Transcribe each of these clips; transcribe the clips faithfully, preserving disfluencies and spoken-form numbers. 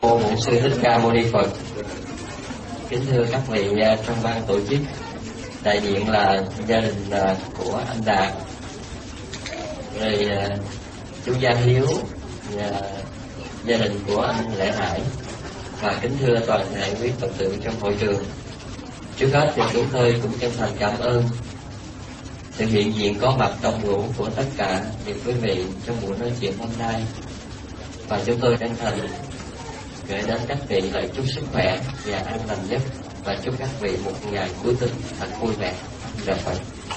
Cô Bổn Sư Thích Ca Mâu Ni Phật. Kính thưa các vị trong ban tổ chức, đại diện là gia đình của anh Đạt, rồi chú Gia Hiếu, và gia đình của anh Lễ Hải, và kính thưa toàn thể quý Phật tử trong hội trường. Trước hết thì chúng tôi cũng chân thành cảm ơn sự hiện diện có mặt đông đủ của tất cả những quý vị trong buổi nói chuyện hôm nay, và chúng tôi chân thành gửi đến các vị lời chúc sức khỏe và an lành nhất, và chúc các vị một ngày cuối tuần thật vui vẻ. Dạ Phật.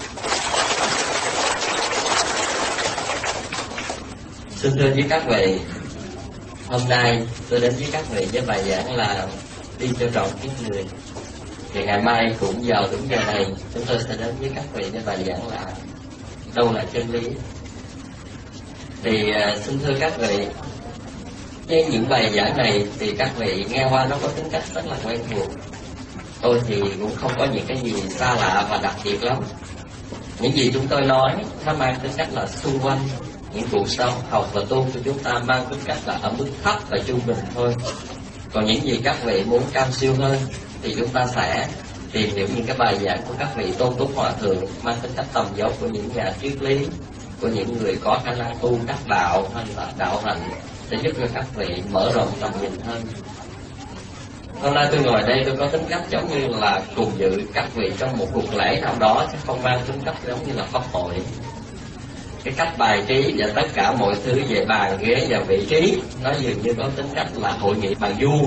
Xin thưa với các vị, hôm nay tôi đến với các vị với bài giảng là đi cho trọn kiếp người. Thì ngày mai cũng vào đúng giờ này, chúng tôi sẽ đến với các vị với bài giảng là đâu là chân lý. Thì uh, xin thưa các vị, với những bài giảng này thì các vị nghe qua nó có tính cách rất là quen thuộc. Tôi thì cũng không có những cái gì xa lạ và đặc biệt lắm. Những gì chúng tôi nói nó mang tính cách là xung quanh những cuộc sống học và tu của chúng ta, mang tính cách là ở mức thấp và trung bình thôi. Còn những gì các vị muốn cao siêu hơn thì chúng ta sẽ tìm hiểu những cái bài giảng của các vị Tôn Túc Hòa Thượng, mang tính cách tầm dấu của những nhà triết lý, của những người có khả năng tu đắc đạo hay là đạo hạnh, sẽ giúp cho các vị mở rộng tầm nhìn hơn. Hôm nay tôi ngồi đây tôi có tính cách giống như là cùng dự các vị trong một cuộc lễ nào đó, chứ không mang tính cách giống như là pháp hội. Cái cách bài trí và tất cả mọi thứ về bàn ghế và vị trí nó dường như có tính cách là hội nghị bàn vuông.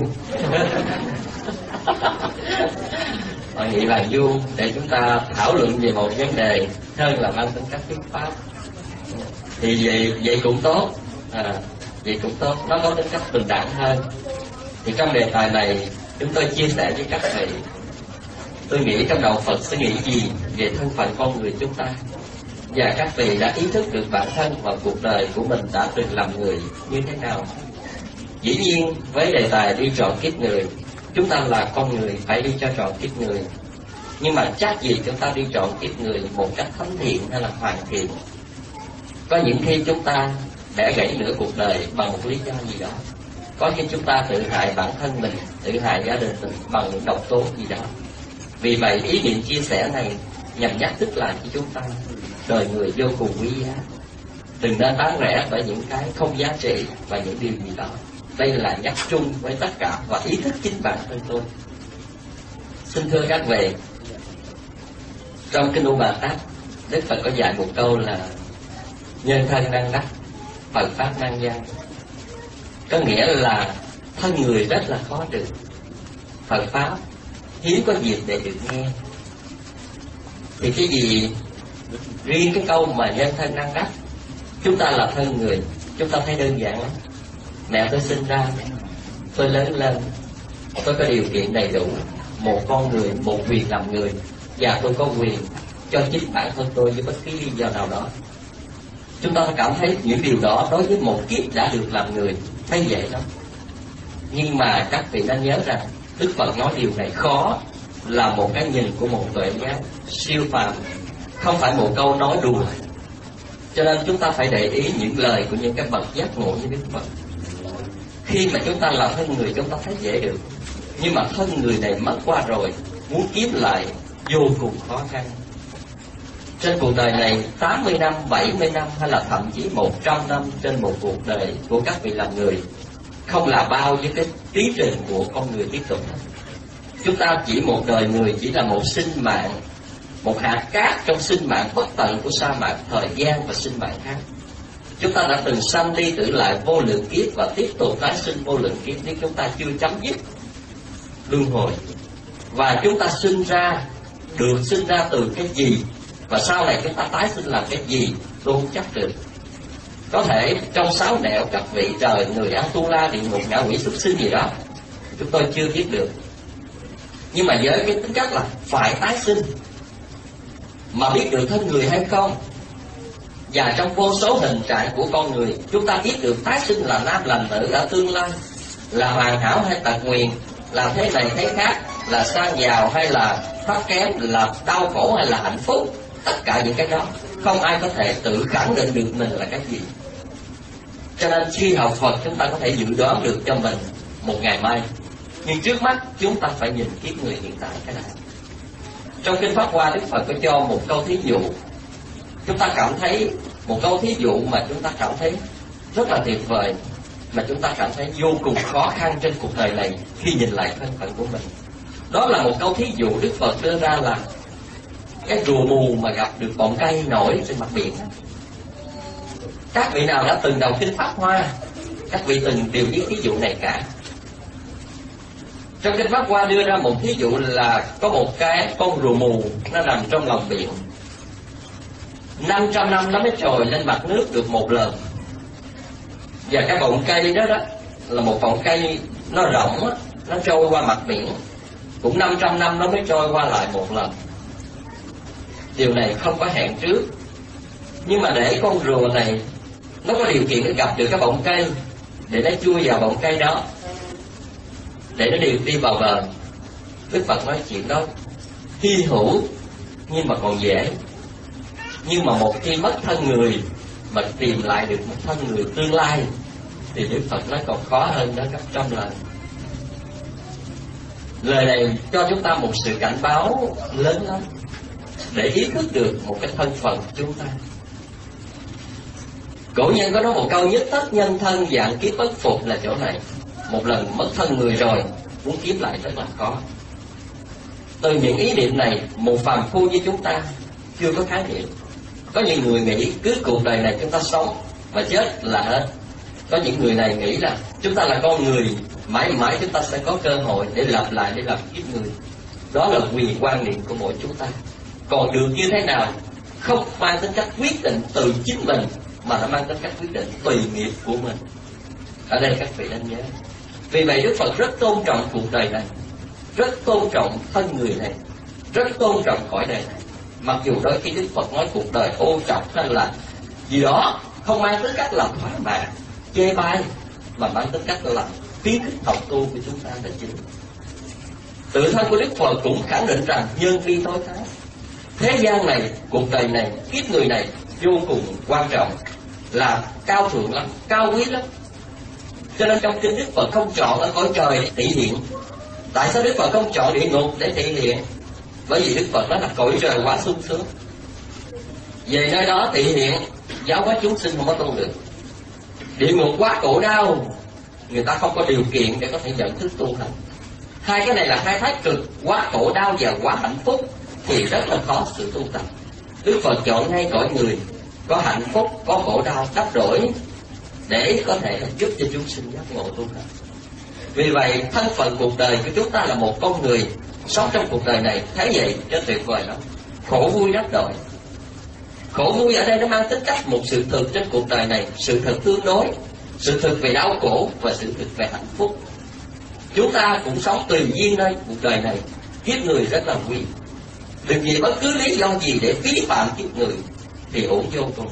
Hội nghị bàn vuông để chúng ta thảo luận về một vấn đề hơn là mang tính cách thuyết pháp. Thì vậy, vậy cũng tốt, à, vậy cũng tốt, nó có tính cách bình đẳng hơn. Thì trong đề tài này chúng tôi chia sẻ với các vị. Tôi nghĩ trong đạo Phật sẽ nghĩ gì về thân phận con người chúng ta, và các vị đã ý thức được bản thân và cuộc đời của mình đã từng làm người như thế nào. Dĩ nhiên với đề tài đi trọn kiếp người, chúng ta là con người phải đi cho trọn kiếp người. Nhưng mà chắc gì chúng ta đi trọn kiếp người một cách thánh thiện hay là hoàn thiện. Có những khi chúng ta bẻ gãy nửa cuộc đời bằng một lý do gì đó. Có khi chúng ta tự hại bản thân mình, tự hại gia đình mình bằng những độc tố gì đó. Vì vậy ý định chia sẻ này nhằm nhắc thức lại cho chúng ta đời người vô cùng quý giá. Đừng nên bán rẻ bởi những cái không giá trị và những điều gì đó. Đây là nhắc chung với tất cả và ý thức chính bản thân tôi. Xin thưa các vị, trong Kinh U Bà Tát, Đức Phật có dạy một câu là nhân thân năng đắc, Phật pháp năng gian. Có nghĩa là thân người rất là khó được, Phật pháp hiếm có dịp để được nghe. Thì cái gì riêng cái câu mà nhân thân năng đắc, chúng ta là thân người, chúng ta thấy đơn giản lắm. Mẹ tôi sinh ra, tôi lớn lên, tôi có điều kiện đầy đủ, một con người, một quyền làm người, và tôi có quyền cho chính bản thân tôi với bất kỳ lý do nào đó. Chúng ta cảm thấy những điều đó đối với một kiếp đã được làm người thấy dễ lắm. Nhưng mà các vị nên nhớ rằng Đức Phật nói điều này khó, là một cái nhìn của một tuệ giác siêu phàm, không phải một câu nói đùa. Cho nên chúng ta phải để ý những lời của những cái bậc giác ngộ như Đức Phật. Khi mà chúng ta là thân người chúng ta thấy dễ được, nhưng mà thân người này mất qua rồi, muốn kiếm lại vô cùng khó khăn. Trên cuộc đời này tám mươi năm, bảy mươi năm hay là thậm chí một trăm năm trên một cuộc đời của các vị làm người không là bao với cái tiến trình của con người tiếp tục. Chúng ta chỉ một đời người chỉ là một sinh mạng, một hạt cát trong sinh mạng bất tận của sa mạc thời gian và sinh mạng khác. Chúng ta đã từng sanh đi tử lại vô lượng kiếp và tiếp tục tái sinh vô lượng kiếp nếu chúng ta chưa chấm dứt luân hồi. Và chúng ta sinh ra, được sinh ra từ cái gì, và sau này chúng ta tái sinh làm cái gì, tôi không chắc được. Có thể trong sáu nẻo các vị trời người Atula, địa ngục, ngạ quỷ, súc sinh gì đó, chúng tôi chưa biết được. Nhưng mà với cái tính cách là phải tái sinh, mà biết được thân người hay không, và trong vô số hình trạng của con người, chúng ta biết được tái sinh là nam làm nữ ở tương lai, là hoàn hảo hay tật nguyền, là thế này thế khác, là sang giàu hay là thấp kém, là đau khổ hay là hạnh phúc. Tất cả những cái đó không ai có thể tự khẳng định được mình là cái gì. Cho nên khi học Phật chúng ta có thể dự đoán được cho mình một ngày mai. Nhưng trước mắt chúng ta phải nhìn kiếp người hiện tại cái này. Trong Kinh Pháp Hoa, Đức Phật có cho một câu thí dụ. Chúng ta cảm thấy một câu thí dụ mà chúng ta cảm thấy rất là tuyệt vời, mà chúng ta cảm thấy vô cùng khó khăn trên cuộc đời này khi nhìn lại thân phận của mình. Đó là một câu thí dụ Đức Phật đưa ra là cái rùa mù mà gặp được bọng cây nổi trên mặt biển. Các vị nào đã từng đọc Kinh Pháp Hoa, các vị từng đều biết thí dụ này cả. Trong Kinh Pháp Hoa đưa ra một thí dụ là có một cái con rùa mù nó nằm trong lòng biển, năm trăm năm nó mới trồi lên mặt nước được một lần. Và cái bọng cây đó đó là một bọng cây nó rộng, nó trôi qua mặt biển, cũng năm trăm năm nó mới trôi qua lại một lần. Điều này không có hẹn trước, nhưng mà để con rùa này nó có điều kiện để gặp được cái bọng cây, để nó chui vào bọng cây đó, để nó đi đi vào bờ. Đức Phật nói chuyện đó hy hữu nhưng mà còn dễ. Nhưng mà một khi mất thân người mà tìm lại được một thân người tương lai thì Đức Phật nói còn khó hơn đó gấp trăm lần. Lời này cho chúng ta một sự cảnh báo lớn lắm, để ý thức được một cái thân phận của chúng ta. Cổ nhân có nói một câu: nhất tất nhân thân, dạng kiếp bất phục, là chỗ này. Một lần mất thân người rồi, muốn kiếm lại rất là khó. Từ những ý niệm này, một phàm phu như chúng ta chưa có khái niệm. Có những người nghĩ cứ cuộc đời này chúng ta sống và chết là hết. Có những người này nghĩ là chúng ta là con người, mãi mãi chúng ta sẽ có cơ hội để lặp lại, để làm kiếp người. Đó là quyền quan niệm của mỗi chúng ta. Còn được như thế nào không mang tính cách quyết định từ chính mình, mà nó mang tính cách quyết định tùy nghiệp của mình. Ở đây các vị nên nhớ. Vì vậy Đức Phật rất tôn trọng cuộc đời này, rất tôn trọng thân người này, rất tôn trọng cõi đời này. Mặc dù đôi khi Đức Phật nói cuộc đời ô trọc hay là gì đó không mang tính cách làm thoá mạ, chê bai, mà mang tính cách là khuyến khích học tu của chúng ta là chính. Tự thân của Đức Phật cũng khẳng định rằng nhân vi tối thái. Thế gian này, cuộc đời này, kiếp người này vô cùng quan trọng, là cao thượng lắm, cao quý lắm. Cho nên trong kinh Đức Phật không chọn ở cõi trời để thị hiện. Tại sao Đức Phật không chọn địa ngục để thị hiện? Bởi vì Đức Phật nói là cõi trời quá sung sướng, về nơi đó thị hiện giáo hóa chúng sinh không có tu được. Địa ngục quá khổ đau, người ta không có điều kiện để có thể nhận thức tu hành. Hai cái này là hai thái cực, quá khổ đau và quá hạnh phúc, thì rất là khó sự tu tập. Đức Phật chọn ngay cõi người, có hạnh phúc, có khổ đau đắp đổi, để có thể giúp cho chúng sinh giác ngộ tu hành. Vì vậy thân phận cuộc đời của chúng ta là một con người sống trong cuộc đời này, thấy vậy cho tuyệt vời lắm. Khổ vui đắp đổi. Khổ vui ở đây nó mang tính cách một sự thực trên cuộc đời này, sự thực tương đối, sự thực về đau khổ và sự thực về hạnh phúc. Chúng ta cũng sống tùy duyên nơi cuộc đời này, kiếp người rất là quý. Đừng vì bất cứ lý do gì để phí phạm kiếp người thì ổn vô cùng.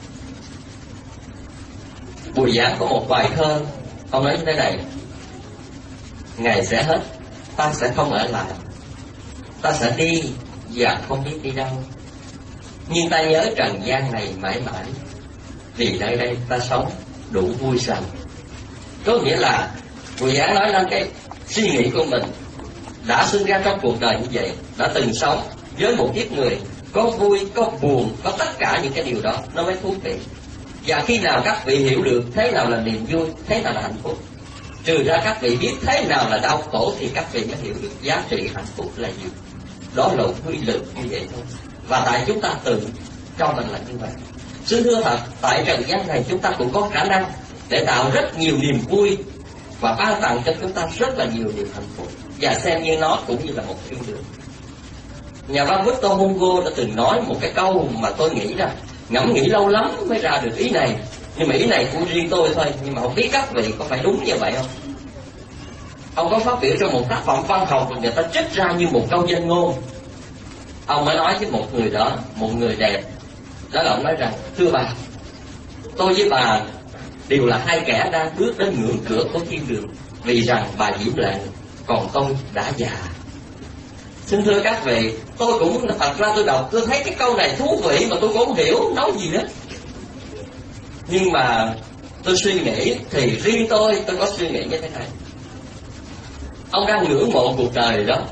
Bùi Giảng có một bài thơ, ông nói như thế này: ngày sẽ hết, ta sẽ không ở lại, ta sẽ đi và không biết đi đâu, nhưng ta nhớ trần gian này mãi mãi, vì nơi đây ta sống đủ vui sành. Có nghĩa là Bùi Giảng nói lên cái suy nghĩ của mình, đã sinh ra trong cuộc đời như vậy, đã từng sống với một kiếp người, có vui, có buồn, có tất cả những cái điều đó, nó mới thú vị. Và khi nào các vị hiểu được thế nào là niềm vui, thế nào là hạnh phúc, trừ ra các vị biết thế nào là đau khổ, thì các vị mới hiểu được giá trị hạnh phúc là gì. Đó là quy lực như vậy thôi. Và tại chúng ta tự cho mình là như vậy. Xin thưa thật, tại trần gian này chúng ta cũng có khả năng để tạo rất nhiều niềm vui và ban tặng cho chúng ta rất là nhiều niềm hạnh phúc, và xem như nó cũng như là một thiên đường. Nhà văn Victor Hugo đã từng nói một cái câu mà tôi nghĩ rằng ngẫm nghĩ lâu lắm mới ra được ý này, nhưng mà ý này của riêng tôi thôi, nhưng mà không biết các vị có phải đúng như vậy không. Ông có phát biểu trong một tác phẩm văn học mà người ta trích ra như một câu danh ngôn. Ông mới nói với một người đó, một người đẹp, đó là ông nói rằng: thưa bà, tôi với bà đều là hai kẻ đang bước đến ngưỡng cửa của thiên đường, vì rằng bà diễm lệ, còn tôi đã già. Xin thưa các vị, tôi cũng thật ra tôi đọc, tôi thấy cái câu này thú vị mà tôi cũng không hiểu nói gì hết. Nhưng mà tôi suy nghĩ thì riêng tôi, tôi có suy nghĩ như thế này: ông đang ngưỡng mộ cuộc đời đó.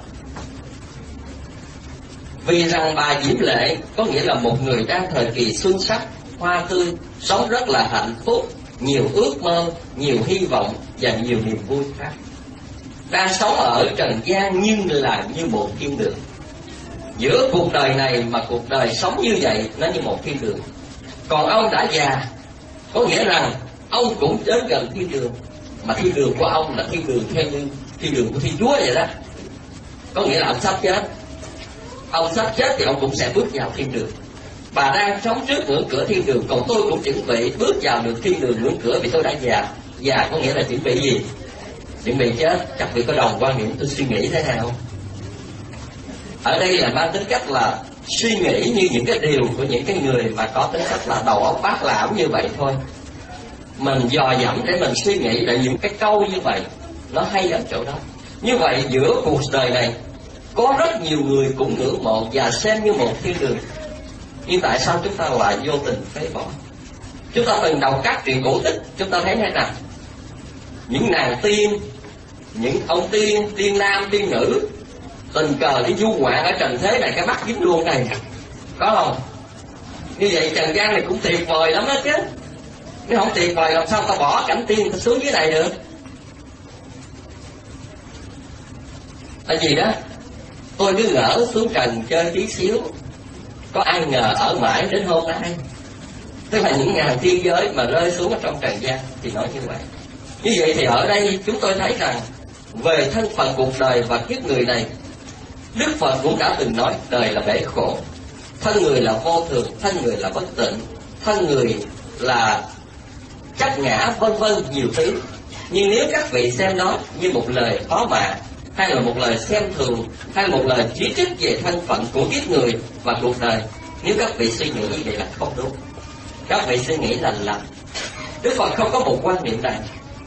Vì rằng bà Diễm Lệ có nghĩa là một người đang thời kỳ xuân sắc, hoa tươi, sống rất là hạnh phúc, nhiều ước mơ, nhiều hy vọng và nhiều niềm vui khác. Đang sống ở trần gian nhưng là như một thiên đường. Giữa cuộc đời này mà cuộc đời sống như vậy, nó như một thiên đường. Còn ông đã già, có nghĩa rằng ông cũng đến gần thiên đường, mà thiên đường của ông là thiên đường theo như thiên đường của Thiên Chúa vậy đó. Có nghĩa là ông sắp chết. Ông sắp chết thì ông cũng sẽ bước vào thiên đường. Bà đang sống trước ngưỡng cửa thiên đường, còn tôi cũng chuẩn bị bước vào được thiên đường ngưỡng cửa vì tôi đã già. Già có nghĩa là chuẩn bị gì? Chuẩn bị chết. Các vị có đồng quan điểm tôi suy nghĩ thế nào? Ở đây là mang tính cách là suy nghĩ như những cái điều của những cái người mà có tính cách là đầu óc bát lão như vậy thôi. Mình dò dẫm để mình suy nghĩ để những cái câu như vậy nó hay ở chỗ đó. Như vậy giữa cuộc đời này có rất nhiều người cũng ngưỡng mộ và xem như một thiên đường. Nhưng tại sao chúng ta lại vô tình phế bỏ? Chúng ta từng đọc các truyện cổ tích, chúng ta thấy thế nào? Những nàng tiên, những ông tiên, tiên nam, tiên nữ tình cờ đi du ngoạn ở trần thế này, cái mắt dính luôn này, có không? Như vậy trần gian này cũng tuyệt vời lắm đó chứ. Nếu không tuyệt vời làm sao ta bỏ cảnh tiên ta xuống dưới này được? Là gì đó? Tôi cứ ngỡ xuống trần chơi tí xíu, có ai ngờ ở mãi đến hôm nay. Tức là những ngàn thiên giới mà rơi xuống ở trong trần gian thì nói như vậy. Như vậy thì ở đây chúng tôi thấy rằng về thân phận cuộc đời và kiếp người này, Đức Phật cũng đã từng nói đời là bể khổ, thân người là vô thường, thân người là bất tịnh, thân người là cách ngã, vân vân nhiều thứ. Nhưng nếu các vị xem nó như một lời khó mạ, hay là một lời xem thường, hay là một lời chỉ trích về thân phận của kiếp người và cuộc đời, nếu các vị suy nghĩ vậy là không đúng. Các vị suy nghĩ là lầm. Đức Phật không có một quan niệm này.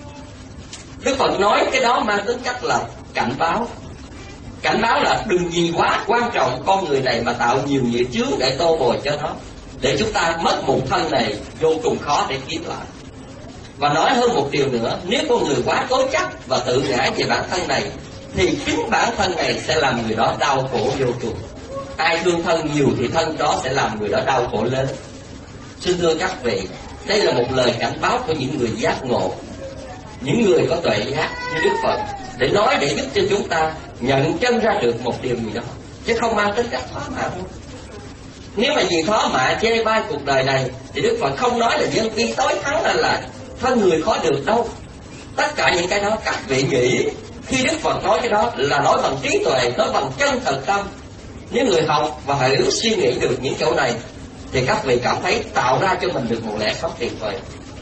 Đức Phật nói cái đó mang tính cách là cảnh báo. Cảnh báo là đừng gì quá quan trọng con người này mà tạo nhiều nghiệp chướng để tô bồi cho nó, để chúng ta mất một thân này vô cùng khó để kiếm lại. Và nói hơn một điều nữa, nếu con người quá cố chấp và tự ngã về bản thân này, thì chính bản thân này sẽ làm người đó đau khổ vô cùng. Ai thương thân nhiều thì thân đó sẽ làm người đó đau khổ lớn. Xin thưa các vị, đây là một lời cảnh báo của những người giác ngộ, những người có tuệ giác như Đức Phật, để nói để giúp cho chúng ta nhận chân ra được một điều gì đó, chứ không mang tính cách thoá mạ đâu. Nếu mà vì thoá mạ chê bai cuộc đời này thì Đức Phật không nói là dân vi tối thắng là, là thân người khó được đâu. Tất cả những cái đó các vị nghĩ khi Đức Phật nói cái đó là nói bằng trí tuệ, nói bằng chân thật tâm. Nếu người học và hiểu suy nghĩ được những chỗ này thì các vị cảm thấy tạo ra cho mình được một lẽ sống tuyệt vời.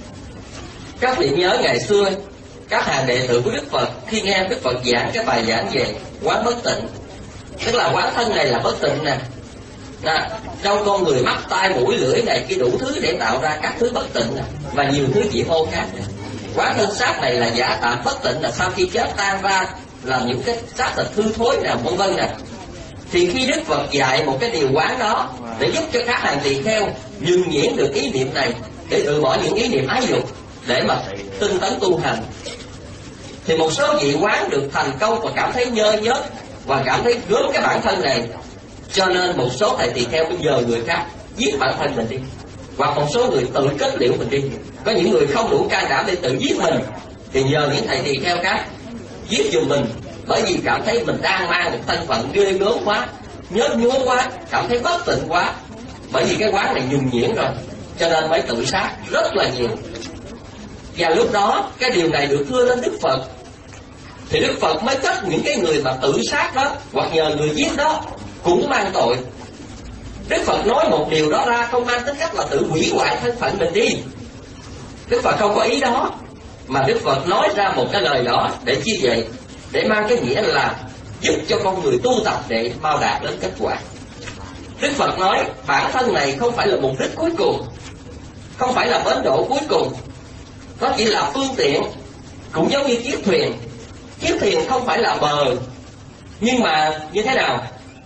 Các vị nhớ ngày xưa các hàng đệ tử của Đức Phật khi nghe Đức Phật giảng cái bài giảng về quán bất tịnh, tức là quán thân này là bất tịnh nè, nè trong con người mắt tai mũi lưỡi này kia đủ thứ để tạo ra các thứ bất tịnh nè, và nhiều thứ dị mô khác nè. Quán thân xác này là giả tạm bất tịnh, là sau khi chết tan ra làm những cái xác thịt hư thối nè, vân vân nè. Thì khi Đức Phật dạy một cái điều quán đó để giúp cho các hàng tỳ kheo dừng nhiễm được ý niệm này, để từ bỏ những ý niệm ái dục để mà tinh tấn tu hành, thì một số vị quán được thành công và cảm thấy nhơ nhớt và cảm thấy gớm cái bản thân này, cho nên một số thầy tỳ kheo bây giờ người khác giết bản thân mình đi, hoặc một số người tự kết liễu mình đi. Có những người không đủ can đảm để tự giết mình thì nhờ những thầy tỳ kheo khác giết giùm mình, bởi vì cảm thấy mình đang mang một thân phận ghê gớm quá, nhớt nhúa quá, cảm thấy bất tịnh quá, bởi vì cái quán này nhuần nhuyễn rồi, cho nên mới tự sát rất là nhiều. Và lúc đó cái điều này được thưa lên Đức Phật, thì Đức Phật mới trách những cái người mà tự sát đó hoặc nhờ người giết đó cũng mang tội. Đức Phật nói một điều đó ra không mang tính cách là tự hủy hoại thân phận mình đi. Đức Phật không có ý đó, mà Đức Phật nói ra một cái lời đó để chi vậy? Để mang cái nghĩa là giúp cho con người tu tập để mau đạt đến kết quả. Đức Phật nói bản thân này không phải là mục đích cuối cùng, không phải là bến đỗ cuối cùng, nó chỉ là phương tiện, cũng giống như chiếc thuyền. Chiếc thuyền không phải là bờ, nhưng mà như thế nào?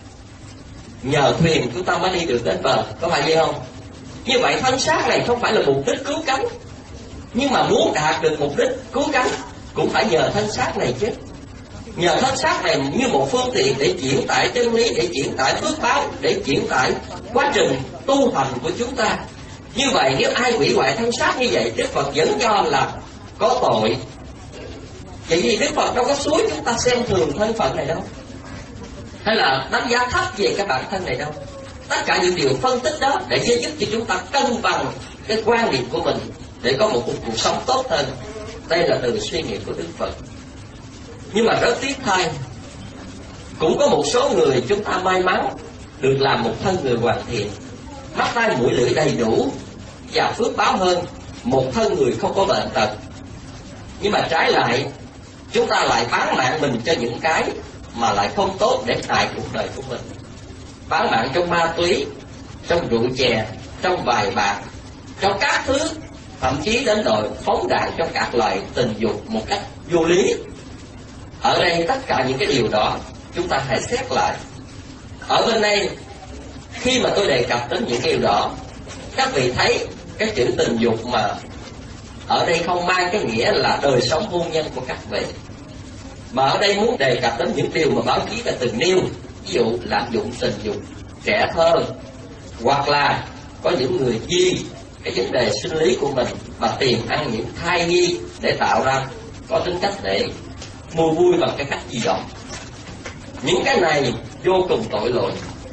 Nhờ thuyền chúng ta mới đi được đến bờ, có phải vậy không? Như vậy thân xác này không phải là mục đích cứu cánh, nhưng mà muốn đạt được mục đích cứu cánh cũng phải nhờ thân xác này chứ. nhờ thân xác này như một phương tiện để chuyển tải chân lý, để chuyển tải phước báo, để chuyển tải quá trình tu hành của chúng ta. Như vậy nếu ai hủy hoại thân xác như vậy, Đức Phật vẫn cho là có tội. Vậy vì Đức Phật đâu có xúi chúng ta xem thường thân phận này đâu, hay là đánh giá thấp về cái bản thân này đâu. Tất cả những điều phân tích đó để giúp cho chúng ta cân bằng cái quan điểm của mình để có một cuộc sống tốt hơn. Đây là từ suy nghĩ của Đức Phật. Nhưng mà rất tiếc thay, cũng có một số người chúng ta may mắn được làm một thân người hoàn thiện, mắt tai mũi lưỡi đầy đủ và phước báo hơn một thân người không có bệnh tật. Nhưng mà trái lại, chúng ta lại bán mạng mình cho những cái mà lại không tốt để hại cuộc đời của mình. Bán mạng trong ma túy, trong rượu chè, trong bài bạc, trong các thứ, thậm chí đến đội phóng đạn trong các loại tình dục một cách vô lý. Ở đây tất cả những cái điều đó chúng ta hãy xét lại. Ở bên đây, khi mà tôi đề cập đến những điều đó, các vị thấy cái chữ tình dục mà ở đây không mang cái nghĩa là đời sống hôn nhân của các vị, mà ở đây muốn đề cập đến những điều mà báo chí đã từng nêu. Ví dụ lạm dụng tình dục trẻ thơ, hoặc là có những người vì cái vấn đề sinh lý của mình mà tìm ăn những thai nhi để tạo ra, có tính cách để mua vui bằng cái cách di động. Những cái này vô cùng tội lỗi,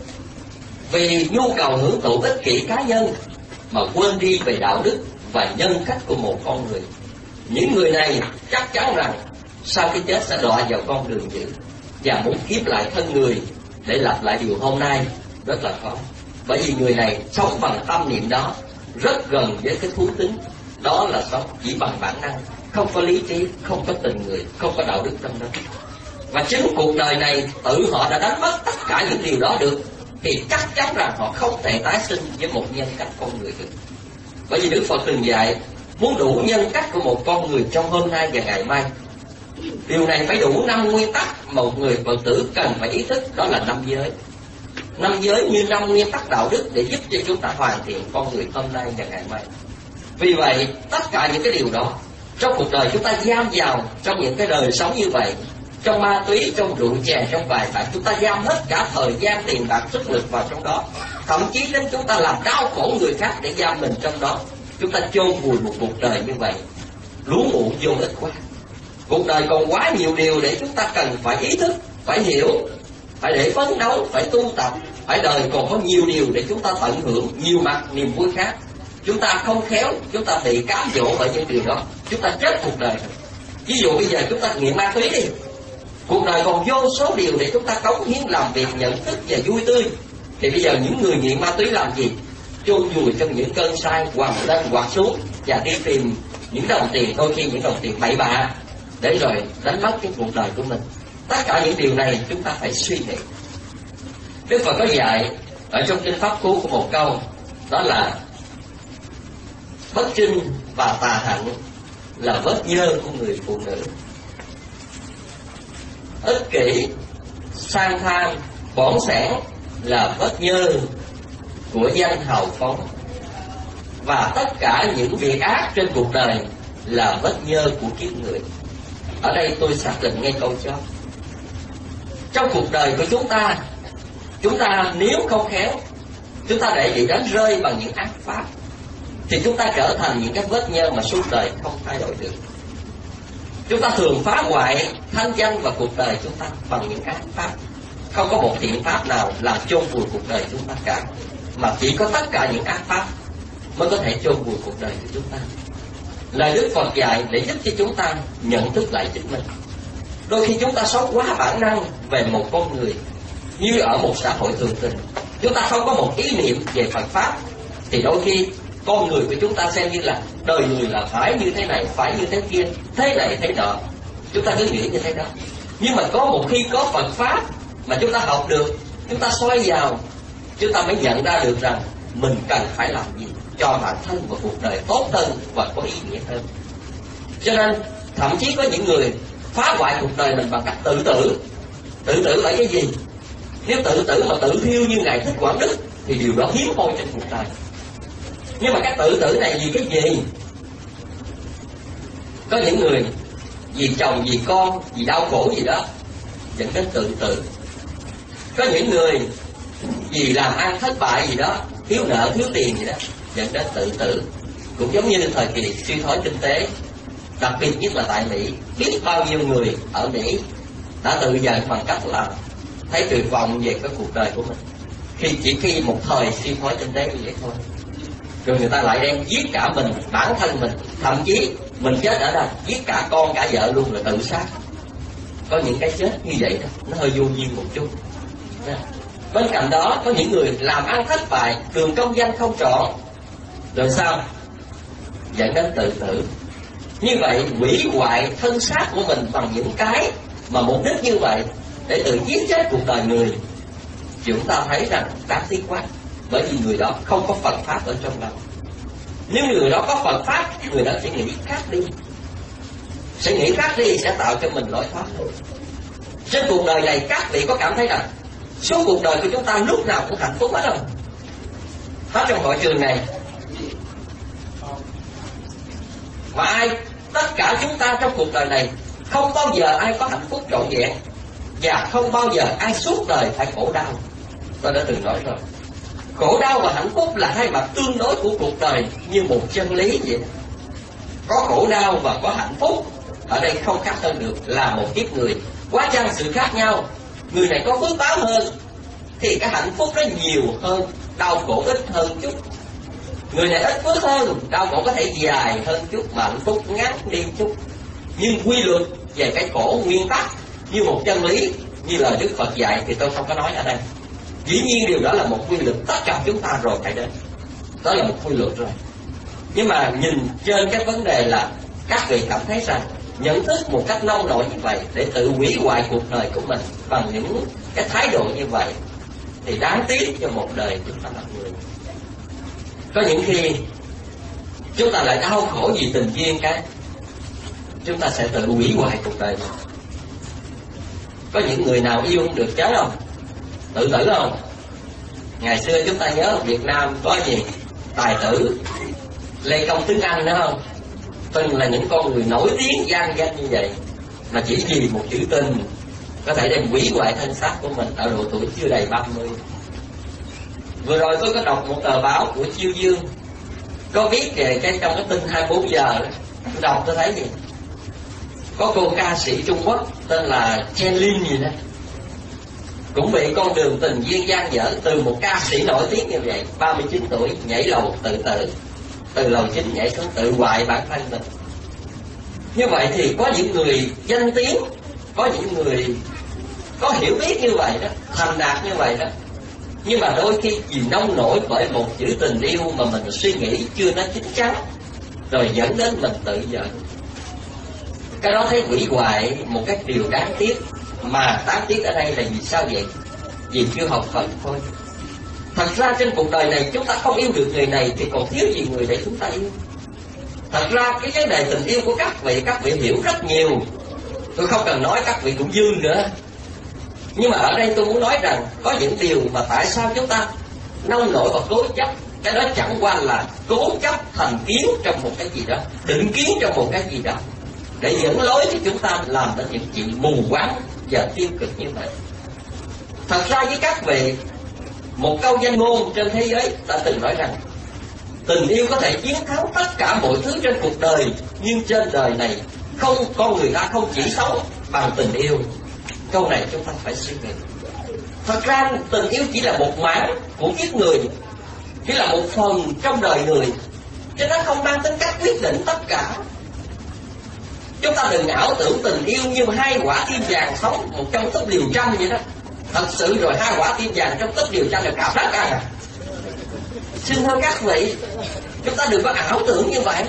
vì nhu cầu hưởng thụ ích kỷ cá nhân mà quên đi về đạo đức và nhân cách của một con người. Những người này chắc chắn rằng sau khi chết sẽ đọa vào con đường dữ, và muốn kiếp lại thân người để lặp lại điều hôm nay rất là khó. Bởi vì người này sống bằng tâm niệm đó, rất gần với cái thú tính, đó là sống chỉ bằng bản năng, không có lý trí, không có tình người, không có đạo đức trong đó. Và chính cuộc đời này tự họ đã đánh mất tất cả những điều đó được, thì chắc chắn rằng họ không thể tái sinh với một nhân cách con người được. Bởi vì Đức Phật từng dạy, muốn đủ nhân cách của một con người trong hôm nay và ngày mai, điều này phải đủ năm nguyên tắc mà một người Phật tử cần phải ý thức, đó là năm giới. Năm giới như năm nguyên tắc đạo đức để giúp cho chúng ta hoàn thiện con người hôm nay và ngày mai. Vì vậy, tất cả những cái điều đó trong cuộc đời chúng ta giam vào trong những cái đời sống như vậy, trong ma túy, trong rượu chè, trong bài bạc, chúng ta giam hết cả thời gian, tiền bạc, sức lực vào trong đó. Thậm chí đến chúng ta làm đau khổ người khác để giam mình trong đó. Chúng ta chôn vùi một cuộc đời như vậy, lú mụ vô ích quá. Cuộc đời còn quá nhiều điều để chúng ta cần phải ý thức, phải hiểu, phải để phấn đấu, phải tu tập. Phải đời còn có nhiều điều để chúng ta tận hưởng, nhiều mặt niềm vui khác. Chúng ta không khéo, chúng ta bị cám dỗ bởi những điều đó, chúng ta chết cuộc đời. Ví dụ bây giờ chúng ta nghiện ma túy đi, cuộc đời còn vô số điều để chúng ta cống hiến, làm việc, nhận thức và vui tươi. Thì bây giờ những người nghiện ma túy làm gì? Chôn vùi trong những cơn say, quằn lên quằn xuống, và đi tìm những đồng tiền, đôi khi những đồng tiền bậy bạ, để rồi đánh mất cái cuộc đời của mình. Tất cả những điều này chúng ta phải suy nghĩ. Đức Phật có dạy ở trong kinh Pháp Cú của một câu, đó là bất trinh và tà hạnh là vết nhơ của người phụ nữ. Ích kỷ, sang tham, bỏng sẻn là vết nhơ của danh hào phóng. Và tất cả những việc ác trên cuộc đời là vết nhơ của kiếp người. Ở đây tôi xác định ngay câu chót. Trong cuộc đời của chúng ta, chúng ta nếu không khéo, chúng ta để bị đánh rơi bằng những ác pháp, thì chúng ta trở thành những cái vết nhơ mà suốt đời không thay đổi được. Chúng ta thường phá hoại thanh danh và cuộc đời chúng ta bằng những ác pháp. Không có một thiện pháp nào làm chôn vùi cuộc đời chúng ta cả, mà chỉ có tất cả những ác pháp mới có thể chôn vùi cuộc đời của chúng ta. Lời Đức Phật dạy để giúp cho chúng ta nhận thức lại chính mình. Đôi khi chúng ta sống quá bản năng về một con người, như ở một xã hội thường tình, chúng ta không có một ý niệm về Phật pháp, thì đôi khi con người của chúng ta xem như là đời người là phải như thế này, phải như thế kia, thế này thế nọ. Chúng ta cứ nghĩ như thế đó. Nhưng mà có một khi có Phật pháp mà chúng ta học được, chúng ta soi vào, chúng ta mới nhận ra được rằng mình cần phải làm gì cho bản thân và cuộc đời tốt hơn và có ý nghĩa hơn. Cho nên thậm chí có những người phá hoại cuộc đời mình bằng cách tự tử. Tự tử là cái gì? Nếu tự tử mà tự thiêu như Ngài Thích Quảng Đức thì điều đó hiếm hoi trên cuộc đời. Nhưng mà cái tự tử này vì cái gì? Có những người vì chồng, vì con, vì đau khổ gì đó, dẫn đến tự tử. Có những người vì làm ăn thất bại gì đó, thiếu nợ thiếu tiền gì đó, dẫn đến tự tử. Cũng giống như thời kỳ suy thoái kinh tế, đặc biệt nhất là tại Mỹ, biết bao nhiêu người ở Mỹ đã tự giận bằng cách là thấy tuyệt vọng về cái cuộc đời của mình, khi chỉ khi một thời suy thoái kinh tế như vậy thôi, rồi người ta lại đem giết cả mình, bản thân mình, thậm chí mình chết ở đây giết cả con cả vợ luôn, là tự sát. Có những cái chết như vậy đó, nó hơi vô duyên một chút. Bên cạnh đó có những người làm ăn thất bại, đường công danh không trọn, rồi sao? Dẫn đến tự tử. Như vậy hủy hoại thân xác của mình bằng những cái mà mục đích như vậy để tự giết chết cuộc đời người, chúng ta thấy rằng đáng tiếc quá. Bởi vì người đó không có Phật pháp ở trong lòng. Nếu người đó có Phật pháp, người đó sẽ nghĩ khác đi, sẽ nghĩ khác đi, sẽ tạo cho mình lối thoát. Trên cuộc đời này các vị có cảm thấy rằng suốt cuộc đời của chúng ta lúc nào cũng hạnh phúc hết không? Hết trong hội trường này mà ai, tất cả chúng ta trong cuộc đời này không bao giờ ai có hạnh phúc trọn vẹn, và không bao giờ ai suốt đời phải khổ đau. Tôi đã từng nói rồi, khổ đau và hạnh phúc là hai mặt tương đối của cuộc đời, như một chân lý vậy. Có khổ đau và có hạnh phúc ở đây không khác hơn được là một kiếp người. Quá chăng sự khác nhau, người này có phước báo hơn thì cái hạnh phúc nó nhiều hơn, đau khổ ít hơn chút. Người này ít phước hơn, đau khổ có thể dài hơn chút, mà hạnh phúc ngắn đi chút. Nhưng quy luật về cái khổ nguyên tắc như một chân lý, như lời Đức Phật dạy thì tôi không có nói ở đây. Dĩ nhiên điều đó là một quy luật tất cả chúng ta rồi phải đến, đó là một quy luật rồi. Nhưng mà nhìn trên cái vấn đề là các vị cảm thấy rằng nhận thức một cách nông nổi như vậy để tự hủy hoại cuộc đời của mình bằng những cái thái độ như vậy thì đáng tiếc cho một đời chúng ta là người. Có những khi chúng ta lại đau khổ vì tình duyên, cái chúng ta sẽ tự hủy hoại cuộc đời mình. Có những người nào yêu không được chết không? Tự tử không? Ngày xưa chúng ta nhớ ở Việt Nam có gì tài tử Lê Công Tuấn Anh đó không? Từng là những con người nổi tiếng gian danh như vậy, mà chỉ vì một chữ tình có thể đem hủy hoại thân xác của mình ở độ tuổi chưa đầy ba mươi. Vừa rồi tôi có đọc một tờ báo của Chiêu Dương, có viết về cái trong cái tin hai mươi bốn giờ đó. Tôi đọc tôi thấy gì, có cô ca sĩ Trung Quốc tên là Chen Lin gì đó, cũng bị con đường tình duyên gian dở từ một ca sĩ nổi tiếng như vậy, ba mươi chín tuổi nhảy lầu tự tử, từ lầu chín nhảy xuống tự hoại bản thân mình. Như vậy thì có những người danh tiếng, có những người có hiểu biết như vậy đó, thành đạt như vậy đó, nhưng mà đôi khi vì nông nổi bởi một chữ tình yêu mà mình suy nghĩ chưa nó chín chắn, rồi dẫn đến mình tự giận. Cái đó thấy hủy hoại một cái điều đáng tiếc. Mà đáng tiếc ở đây là vì sao vậy? Vì chưa học Phật thôi. Thật ra trên cuộc đời này chúng ta không yêu được người này thì còn thiếu gì người để chúng ta yêu. Thật ra cái vấn đề tình yêu của các vị, các vị hiểu rất nhiều, tôi không cần nói, các vị cũng dư nữa. Nhưng mà ở đây tôi muốn nói rằng có những điều mà tại sao chúng ta nông nổi và cố chấp. Cái đó chẳng qua là cố chấp thành kiến trong một cái gì đó, định kiến trong một cái gì đó, để dẫn lối cho chúng ta làm đến những chuyện mù quáng và tiêu cực như vậy. Thật ra với các vị, một câu danh ngôn trên thế giới đã từng nói rằng tình yêu có thể chiến thắng tất cả mọi thứ trên cuộc đời, nhưng trên đời này không, con người ta không chỉ sống bằng tình yêu. Câu này chúng ta phải suy nghĩ. Thật ra tình yêu chỉ là một mảng của kiếp người, chỉ là một phần trong đời người, chứ nó không mang tính cách quyết định tất cả. Chúng ta đừng ảo tưởng tình yêu như hai quả tim vàng sống một trong túp liều tranh vậy đó. Thật sự rồi hai quả tim vàng trong túp liều tranh là cặp đất à. Xin thưa các vị, chúng ta đừng có ảo tưởng như vậy.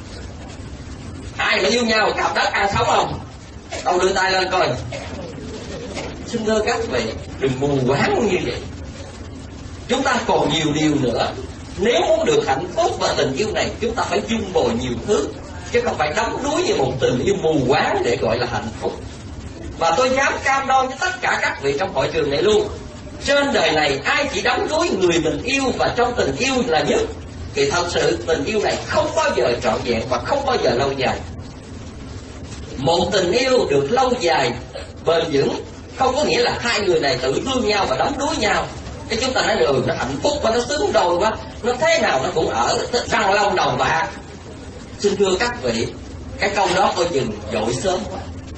Ai mà yêu nhau cặp đất ăn sống không? Đâu đưa tay lên coi. Xin thưa các vị, đừng mù quáng như vậy. Chúng ta còn nhiều điều nữa. Nếu muốn được hạnh phúc và tình yêu này, chúng ta phải dung bồi nhiều thứ, chứ không phải đắm đuối như một tình yêu mù quáng để gọi là hạnh phúc. Và tôi dám cam đoan với tất cả các vị trong hội trường này luôn, trên đời này ai chỉ đắm đuối người mình yêu và trong tình yêu là nhất, thì thật sự tình yêu này không bao giờ trọn vẹn và không bao giờ lâu dài. Một tình yêu được lâu dài, bền vững Không có nghĩa là hai người này tự thương nhau và đắm đuối nhau. Cái chúng ta nói ừ nó hạnh phúc và nó xứng đôi quá, nó thế nào nó cũng ở răng long đầu bạc. Xin thưa các vị, cái câu đó coi chừng dội sớm quá.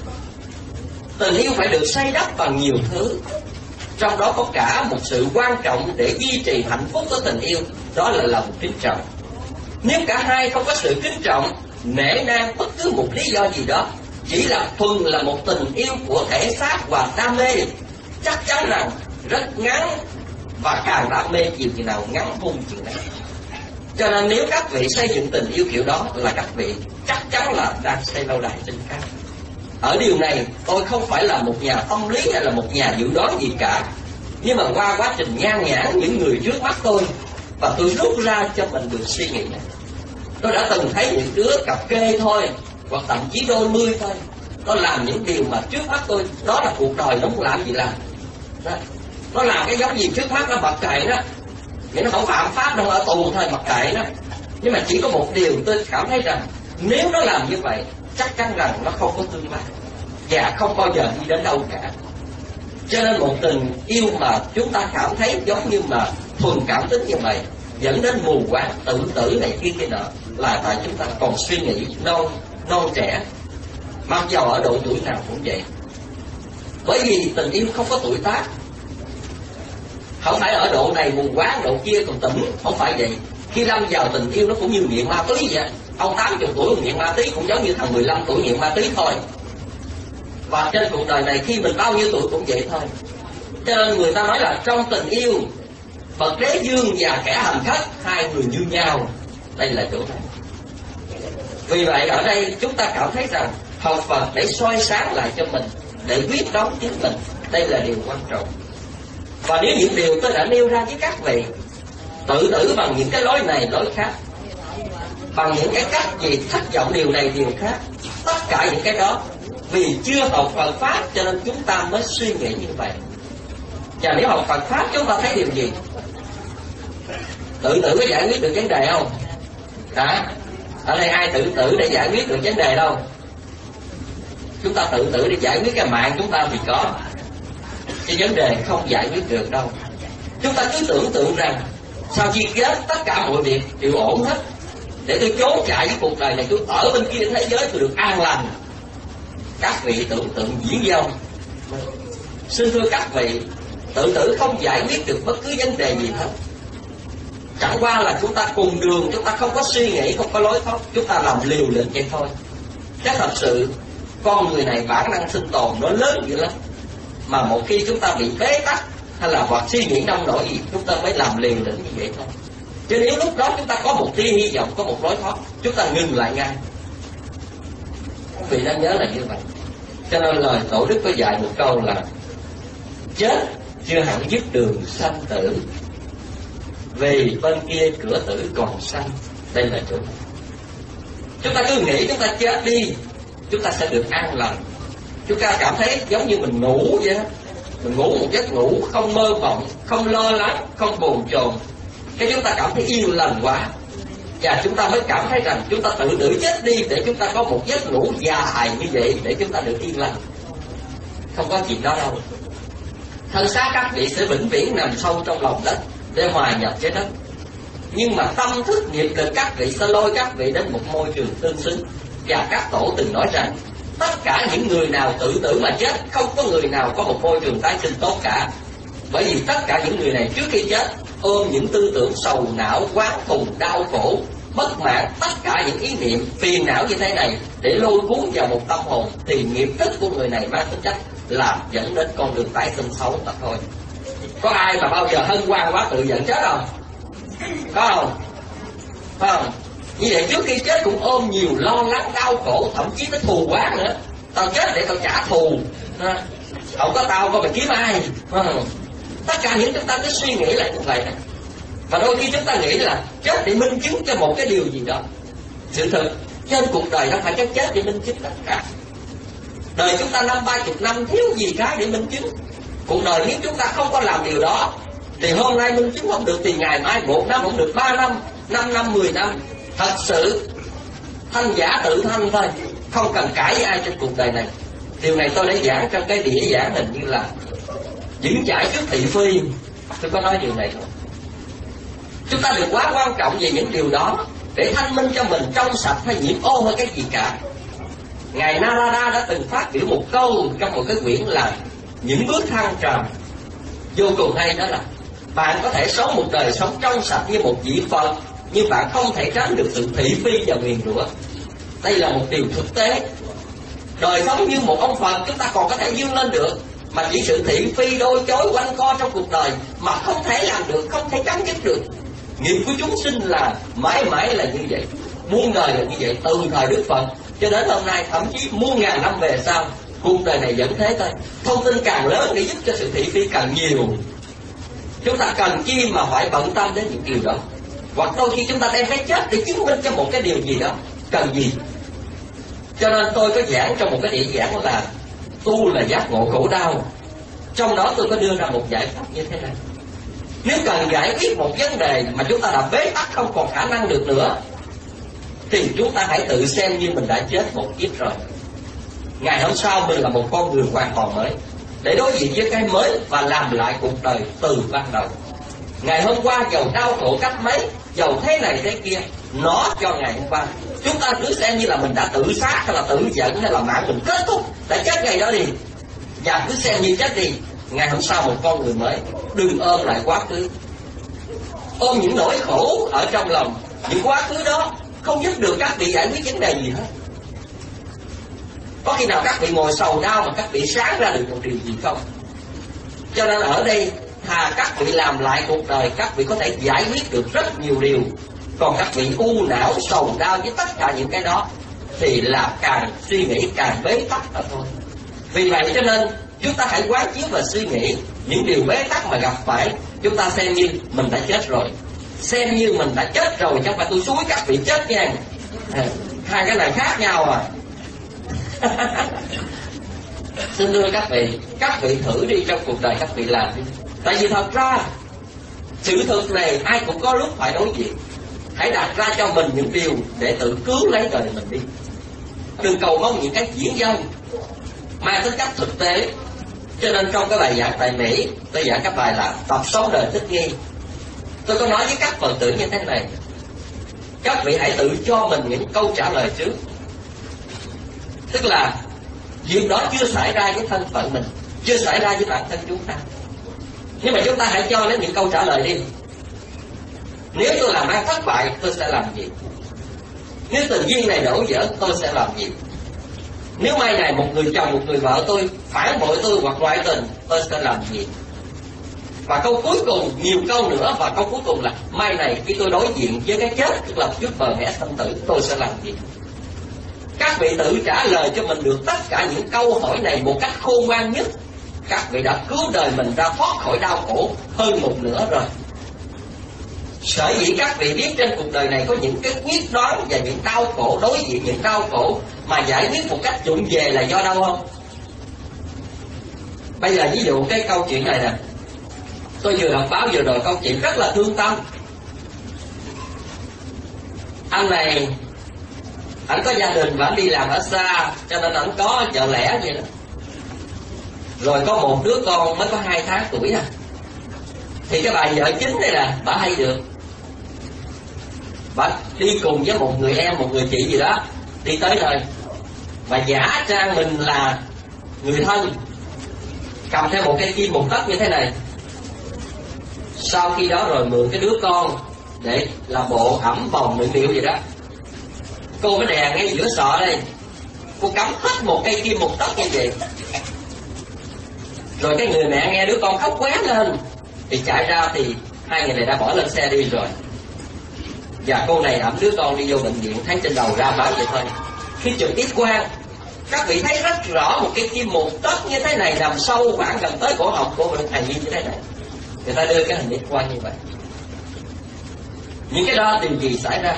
Tình yêu phải được xây đắp bằng nhiều thứ, trong đó có cả một sự quan trọng để duy trì hạnh phúc của tình yêu, đó là lòng kính trọng. Nếu cả hai không có sự kính trọng, nể nang bất cứ một lý do gì đó, chỉ là thuần là một tình yêu của thể xác và đam mê, chắc chắn rằng rất ngắn, và càng đam mê nhiều chừng nào ngắn hung chừng nào. Cho nên nếu các vị xây dựng tình yêu kiểu đó là các vị chắc chắn là đang xây lâu đài trên cát. Ở điều này tôi không phải là một nhà tâm lý hay là một nhà dự đoán gì cả, nhưng mà qua quá trình nhan nhãn những người trước mắt tôi, và tôi rút ra cho mình được suy nghĩ này. Tôi đã từng thấy những đứa cặp kê thôi, hoặc thậm chí đôi mươi thôi, nó làm những điều mà trước mắt tôi đó là cuộc đời nó muốn làm gì làm đó. Nó làm cái giống gì trước mắt nó mặc kệ đó, nghĩa nó không phạm pháp đâu, ở tù thôi mặc kệ đó. Nhưng mà chỉ có một điều tôi cảm thấy rằng nếu nó làm như vậy chắc chắn rằng nó không có tương lai và không bao giờ đi đến đâu cả. Cho nên một tình yêu mà chúng ta cảm thấy giống như mà thuần cảm tính như vậy dẫn đến mù quáng, tự tử này kia kia nọ, là tại chúng ta còn suy nghĩ non non trẻ, mặc dầu ở độ tuổi nào cũng vậy. Bởi vì tình yêu không có tuổi tác, không phải ở độ này mù quáng, độ kia còn tỉnh, không phải vậy. Khi lâm vào tình yêu nó cũng như nghiện ma túy vậy. Ông tám mươi tuổi nghiện ma túy cũng giống như thằng mười lăm tuổi nghiện ma túy thôi. Và trên cuộc đời này khi mình bao nhiêu tuổi cũng vậy thôi. Cho nên người ta nói là trong tình yêu, Phật đế dương và kẻ hành khách hai người như nhau. Đây là chỗ này. Vì vậy ở đây chúng ta cảm thấy rằng học Phật để soi sáng lại cho mình, để quyết đoán chính mình, đây là điều quan trọng. Và nếu những điều tôi đã nêu ra với các vị, tự tử bằng những cái lối này lối khác, bằng những cái cách gì thất vọng điều này điều khác, tất cả những cái đó vì chưa học Phật Pháp cho nên chúng ta mới suy nghĩ như vậy. Và nếu học Phật Pháp chúng ta thấy điều gì? Tự tử có giải quyết được vấn đề không? Hả? Ở đây ai tự tử để giải quyết được vấn đề đâu? Chúng ta tự tử để giải quyết cái mạng chúng ta thì có, cái vấn đề không giải quyết được đâu. Chúng ta cứ tưởng tượng rằng sau khi chết tất cả mọi việc đều ổn hết, để tôi trốn chạy với cuộc đời này, tôi ở bên kia thế giới tôi được an lành. Các vị tưởng tượng diễn dông. Xin thưa các vị, tự tử không giải quyết được bất cứ vấn đề gì hết. Chẳng qua là chúng ta cùng đường, chúng ta không có suy nghĩ, không có lối thoát, chúng ta làm liều lĩnh vậy thôi. Chứ thật sự con người này bản năng sinh tồn nó lớn dữ lắm. Mà một khi chúng ta bị bế tắc hay là hoặc suy nghĩ nông nổi gì, chúng ta mới làm liều lĩnh như vậy thôi. Chứ nếu lúc đó chúng ta có một tia hy vọng, có một lối thoát, chúng ta ngừng lại ngay. Quý vị nên nhớ là như vậy. Cho nên lời Tổ Đức có dạy một câu là chết chưa hẳn dứt đường sanh tử, vì bên kia cửa tử còn sanh. Đây là chỗ. Chúng ta cứ nghĩ chúng ta chết đi, chúng ta sẽ được an lành. Chúng ta cảm thấy giống như mình ngủ vậy đó. Mình ngủ một giấc ngủ không mơ mộng, không lo lắng, không bồn chồn, cái chúng ta cảm thấy yên lành quá. Và chúng ta mới cảm thấy rằng chúng ta tự tử chết đi để chúng ta có một giấc ngủ dài như vậy, để chúng ta được yên lành. Không có chuyện đó đâu. Thân xác các vị sẽ vĩnh viễn nằm sâu trong lòng đất để hòa nhập với đất. Nhưng mà tâm thức nghiệp lực các vị sẽ lôi các vị đến một môi trường tương xứng. Và các tổ từng nói rằng tất cả những người nào tự tử mà chết, không có người nào có một môi trường tái sinh tốt cả. Bởi vì tất cả những người này trước khi chết ôm những tư tưởng sầu não, oán thù, đau khổ, bất mãn, tất cả những ý niệm phiền não như thế này để lôi cuốn vào một tâm hồn, thì nghiệp thức của người này mang tính chất làm dẫn đến con đường tái sinh xấu mà thôi. Có ai mà bao giờ hân hoan quá tự dẫn chết không? Có không? Phải không? Như vậy trước khi chết cũng ôm nhiều lo lắng, đau khổ, thậm chí tới thù oán nữa. Tao chết để tao trả thù, không có tao coi mày kiếm ai. Tất cả những chúng ta cứ suy nghĩ lại như vậy. Và đôi khi chúng ta nghĩ là chết để minh chứng cho một cái điều gì đó. Sự thật trên cuộc đời không phải cái chết để minh chứng tất cả. Đời chúng ta năm ba chục năm thiếu gì cái để minh chứng. Cuộc đời nếu chúng ta không có làm điều đó thì hôm nay minh chứng không được, thì ngày mai một năm không được, ba năm, năm năm, mười năm. Thật sự thanh giả tự thanh thôi, không cần cãi với ai trên cuộc đời này. Điều này tôi đã giảng trong cái đĩa giảng hình như là vững chãi trước thị phi. Tôi có nói điều này không? Chúng ta đừng quá quan trọng về những điều đó để thanh minh cho mình trong sạch hay nhiễm ô hay cái gì cả. Ngài Narada đã từng phát biểu một câu trong một cái quyển là những bước thăng trầm vô cùng hay, đó là bạn có thể sống một đời sống trong sạch như một vị Phật, nhưng bạn không thể tránh được sự thị phi và nguyền rủa. Đây là một điều thực tế. Đời sống như một ông Phật chúng ta còn có thể vươn lên được, mà chỉ sự thị phi đôi chối quanh co trong cuộc đời mà không thể làm được, không thể chấm dứt được. Nghiệp của chúng sinh là mãi mãi là như vậy, muôn đời là như vậy, từ thời Đức Phật cho đến hôm nay, thậm chí muôn ngàn năm về sau, cuộc đời này vẫn thế thôi. Thông tin càng lớn để giúp cho sự thị phi càng nhiều. Chúng ta cần chi mà phải bận tâm đến những điều đó. Hoặc đôi khi chúng ta đem cái chết để chứng minh cho một cái điều gì đó. Cần gì? Cho nên tôi có giảng trong một cái địa giảng là tu là giác ngộ khổ đau. Trong đó tôi có đưa ra một giải pháp như thế này. Nếu cần giải quyết một vấn đề mà chúng ta đã bế tắc không còn khả năng được nữa, thì chúng ta hãy tự xem như mình đã chết một kiếp rồi. Ngày hôm sau mình là một con người hoàn toàn mới, để đối diện với cái mới và làm lại cuộc đời từ ban đầu. Ngày hôm qua dầu đau khổ cách mấy, dầu thế này thế kia, nó cho ngày hôm qua. Chúng ta cứ xem như là mình đã tự sát hay là tự giận hay là mạng mình kết thúc, đã chết ngày đó đi, và cứ xem như chết đi. Ngày hôm sau một con người mới. Đừng ôm lại quá khứ, ôm những nỗi khổ ở trong lòng. Những quá khứ đó không giúp được các vị giải quyết vấn đề gì hết. Có khi nào các vị ngồi sầu đau mà các vị sáng ra được một điều gì không? Cho nên ở đây thà các vị làm lại cuộc đời, các vị có thể giải quyết được rất nhiều điều. Còn các vị u não sầu đau với tất cả những cái đó thì là càng suy nghĩ càng bế tắc đó thôi. Vì vậy cho nên chúng ta hãy quán chiếu và suy nghĩ những điều bế tắc mà gặp phải. Chúng ta xem như mình đã chết rồi, xem như mình đã chết rồi, chứ không phải tôi xúi các vị chết nha. À, hai cái này khác nhau à. Xin thưa các vị, các vị thử đi trong cuộc đời các vị làm đi. Tại vì thật ra sự thực này ai cũng có lúc phải đối diện. Hãy đặt ra cho mình những điều để tự cứu lấy đời mình đi. Đừng cầu mong những cái diễn dông mang tính cách thực tế. Cho nên trong cái bài giảng tại Mỹ, tôi giảng các bài là tập sống đời thích nghi. Tôi có nói với các Phật tử như thế này: các vị hãy tự cho mình những câu trả lời trước. Tức là việc đó chưa xảy ra với thân phận mình, chưa xảy ra với bản thân chúng ta, nhưng mà chúng ta hãy cho nó những câu trả lời đi. Nếu tôi làm ăn thất bại, tôi sẽ làm gì? Nếu tình duyên này đổ vỡ, tôi sẽ làm gì? Nếu mai này một người chồng, một người vợ tôi phản bội tôi hoặc ngoại tình, tôi sẽ làm gì? Và câu cuối cùng, nhiều câu nữa, và câu cuối cùng là mai này khi tôi đối diện với cái chết, tức là trước bờ mẹ sinh tử, tôi sẽ làm gì? Các vị tự trả lời cho mình được tất cả những câu hỏi này một cách khôn ngoan nhất. Các vị đã cứu đời mình ra thoát khỏi đau khổ hơn một nửa rồi. Sở dĩ các vị biết trên cuộc đời này có những cái quyết đoán và những đau khổ, đối diện những đau khổ mà giải quyết một cách trụng về là do đâu không? Bây giờ ví dụ cái câu chuyện này nè, tôi vừa đọc báo vừa rồi câu chuyện rất là thương tâm. Anh này, anh có gia đình và anh đi làm ở xa, cho nên anh có vợ lẽ vậy đó. Rồi có một đứa con mới có hai tháng tuổi à. Thì cái bà vợ chính này là bà hay được, bà đi cùng với một người em, một người chị gì đó, đi tới nơi bà giả trang mình là người thân, cầm theo một cây kim một tấc như thế này. Sau khi đó rồi mượn cái đứa con để làm bộ ẩm vòng miệng điệu gì đó. Cô mới đè ngay giữa sọ đây, cô cắm hết một cây kim một tấc như vậy. Rồi cái người mẹ nghe đứa con khóc quét lên thì chạy ra, thì hai người này đã bỏ lên xe đi rồi. Và cô này ẵm đứa con đi vô bệnh viện, thấy trên đầu ra máu vậy thôi. Khi chụp X quang, các vị thấy rất rõ một cái kim một tấc như thế này nằm sâu khoảng gần tới cổ họng của mình, thành như thế này. Người ta đưa cái hình X quang như vậy. Những cái đó điều gì xảy ra?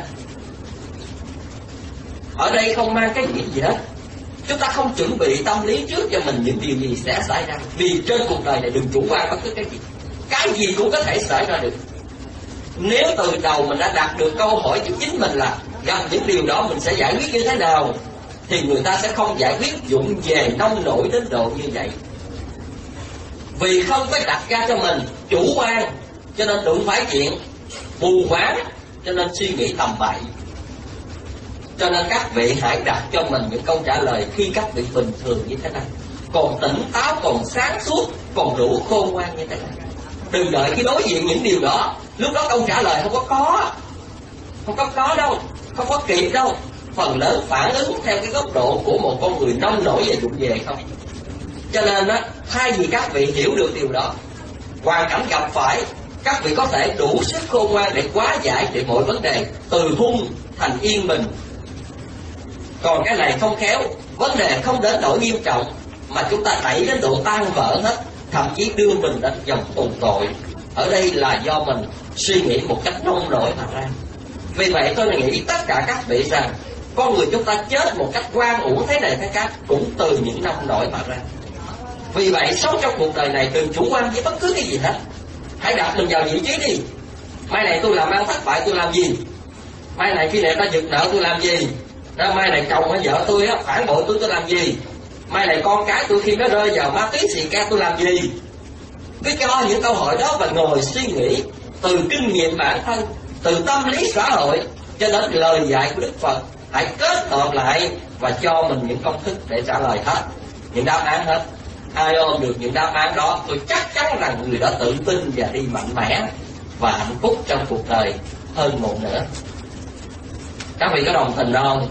Ở đây không mang cái gì gì hết. Chúng ta không chuẩn bị tâm lý trước cho mình những điều gì sẽ xảy ra. Vì trên cuộc đời này đừng chủ quan bất cứ cái gì, cái gì cũng có thể xảy ra được. Nếu từ đầu mình đã đặt được câu hỏi cho chính mình là gặp những điều đó mình sẽ giải quyết như thế nào, thì người ta sẽ không giải quyết vụng về nông nổi đến độ như vậy. Vì không có đặt ra cho mình chủ quan, cho nên đụng phải chuyện mù quáng, cho nên suy nghĩ tầm bậy. Cho nên các vị hãy đặt cho mình những câu trả lời khi các vị bình thường như thế này, còn tỉnh táo, còn sáng suốt, còn đủ khôn ngoan như thế này. Đừng đợi khi đối diện những điều đó, lúc đó câu trả lời không có có Không có có đâu, không có kịp đâu. Phần lớn phản ứng theo cái góc độ của một con người nông nổi và vụng về không. Cho nên á, thay vì các vị hiểu được điều đó, hoàn cảnh gặp phải, các vị có thể đủ sức khôn ngoan để hóa giải để mọi vấn đề từ hung thành yên bình. Còn cái này không khéo, vấn đề không đến nỗi nghiêm trọng mà chúng ta đẩy đến độ tan vỡ hết, thậm chí đưa mình đến dòng tù tội. Ở đây là do mình suy nghĩ một cách nông nổi mà ra. Vì vậy tôi nghĩ tất cả các vị rằng con người chúng ta chết một cách oan uổng thế này thế khác cũng từ những nông nổi mà ra. Vì vậy sống trong cuộc đời này đừng chủ quan với bất cứ cái gì hết. Hãy đặt mình vào vị trí đi. Mai này tôi làm ăn thất bại tôi làm gì? Mai này khi này ta giật nợ tôi làm gì? Đó, mai này chồng hay vợ tôi á, phản bội tôi tôi làm gì? Mai này con cái tôi khi nó rơi vào ma túy xì ke tôi làm gì? Cứ cho những câu hỏi đó và ngồi suy nghĩ từ kinh nghiệm bản thân, từ tâm lý xã hội cho đến lời dạy của Đức Phật. Hãy kết hợp lại và cho mình những công thức để trả lời hết, những đáp án hết. Ai ôm được những đáp án đó, tôi chắc chắn rằng người đó tự tin và đi mạnh mẽ và hạnh phúc trong cuộc đời hơn một nữa. Các vị có đồng tình không?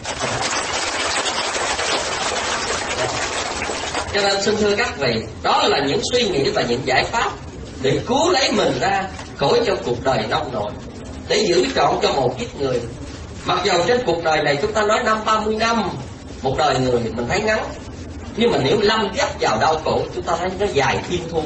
Cho nên xin thưa các vị, đó là những suy nghĩ và những giải pháp để cứu lấy mình ra khỏi trong cuộc đời nông nổi, để giữ trọn cho một kiếp người. Mặc dầu trên cuộc đời này chúng ta nói năm ba mươi năm, một đời người mình thấy ngắn, nhưng mà nếu lâm dấp vào đau khổ, chúng ta thấy nó dài thiên thu.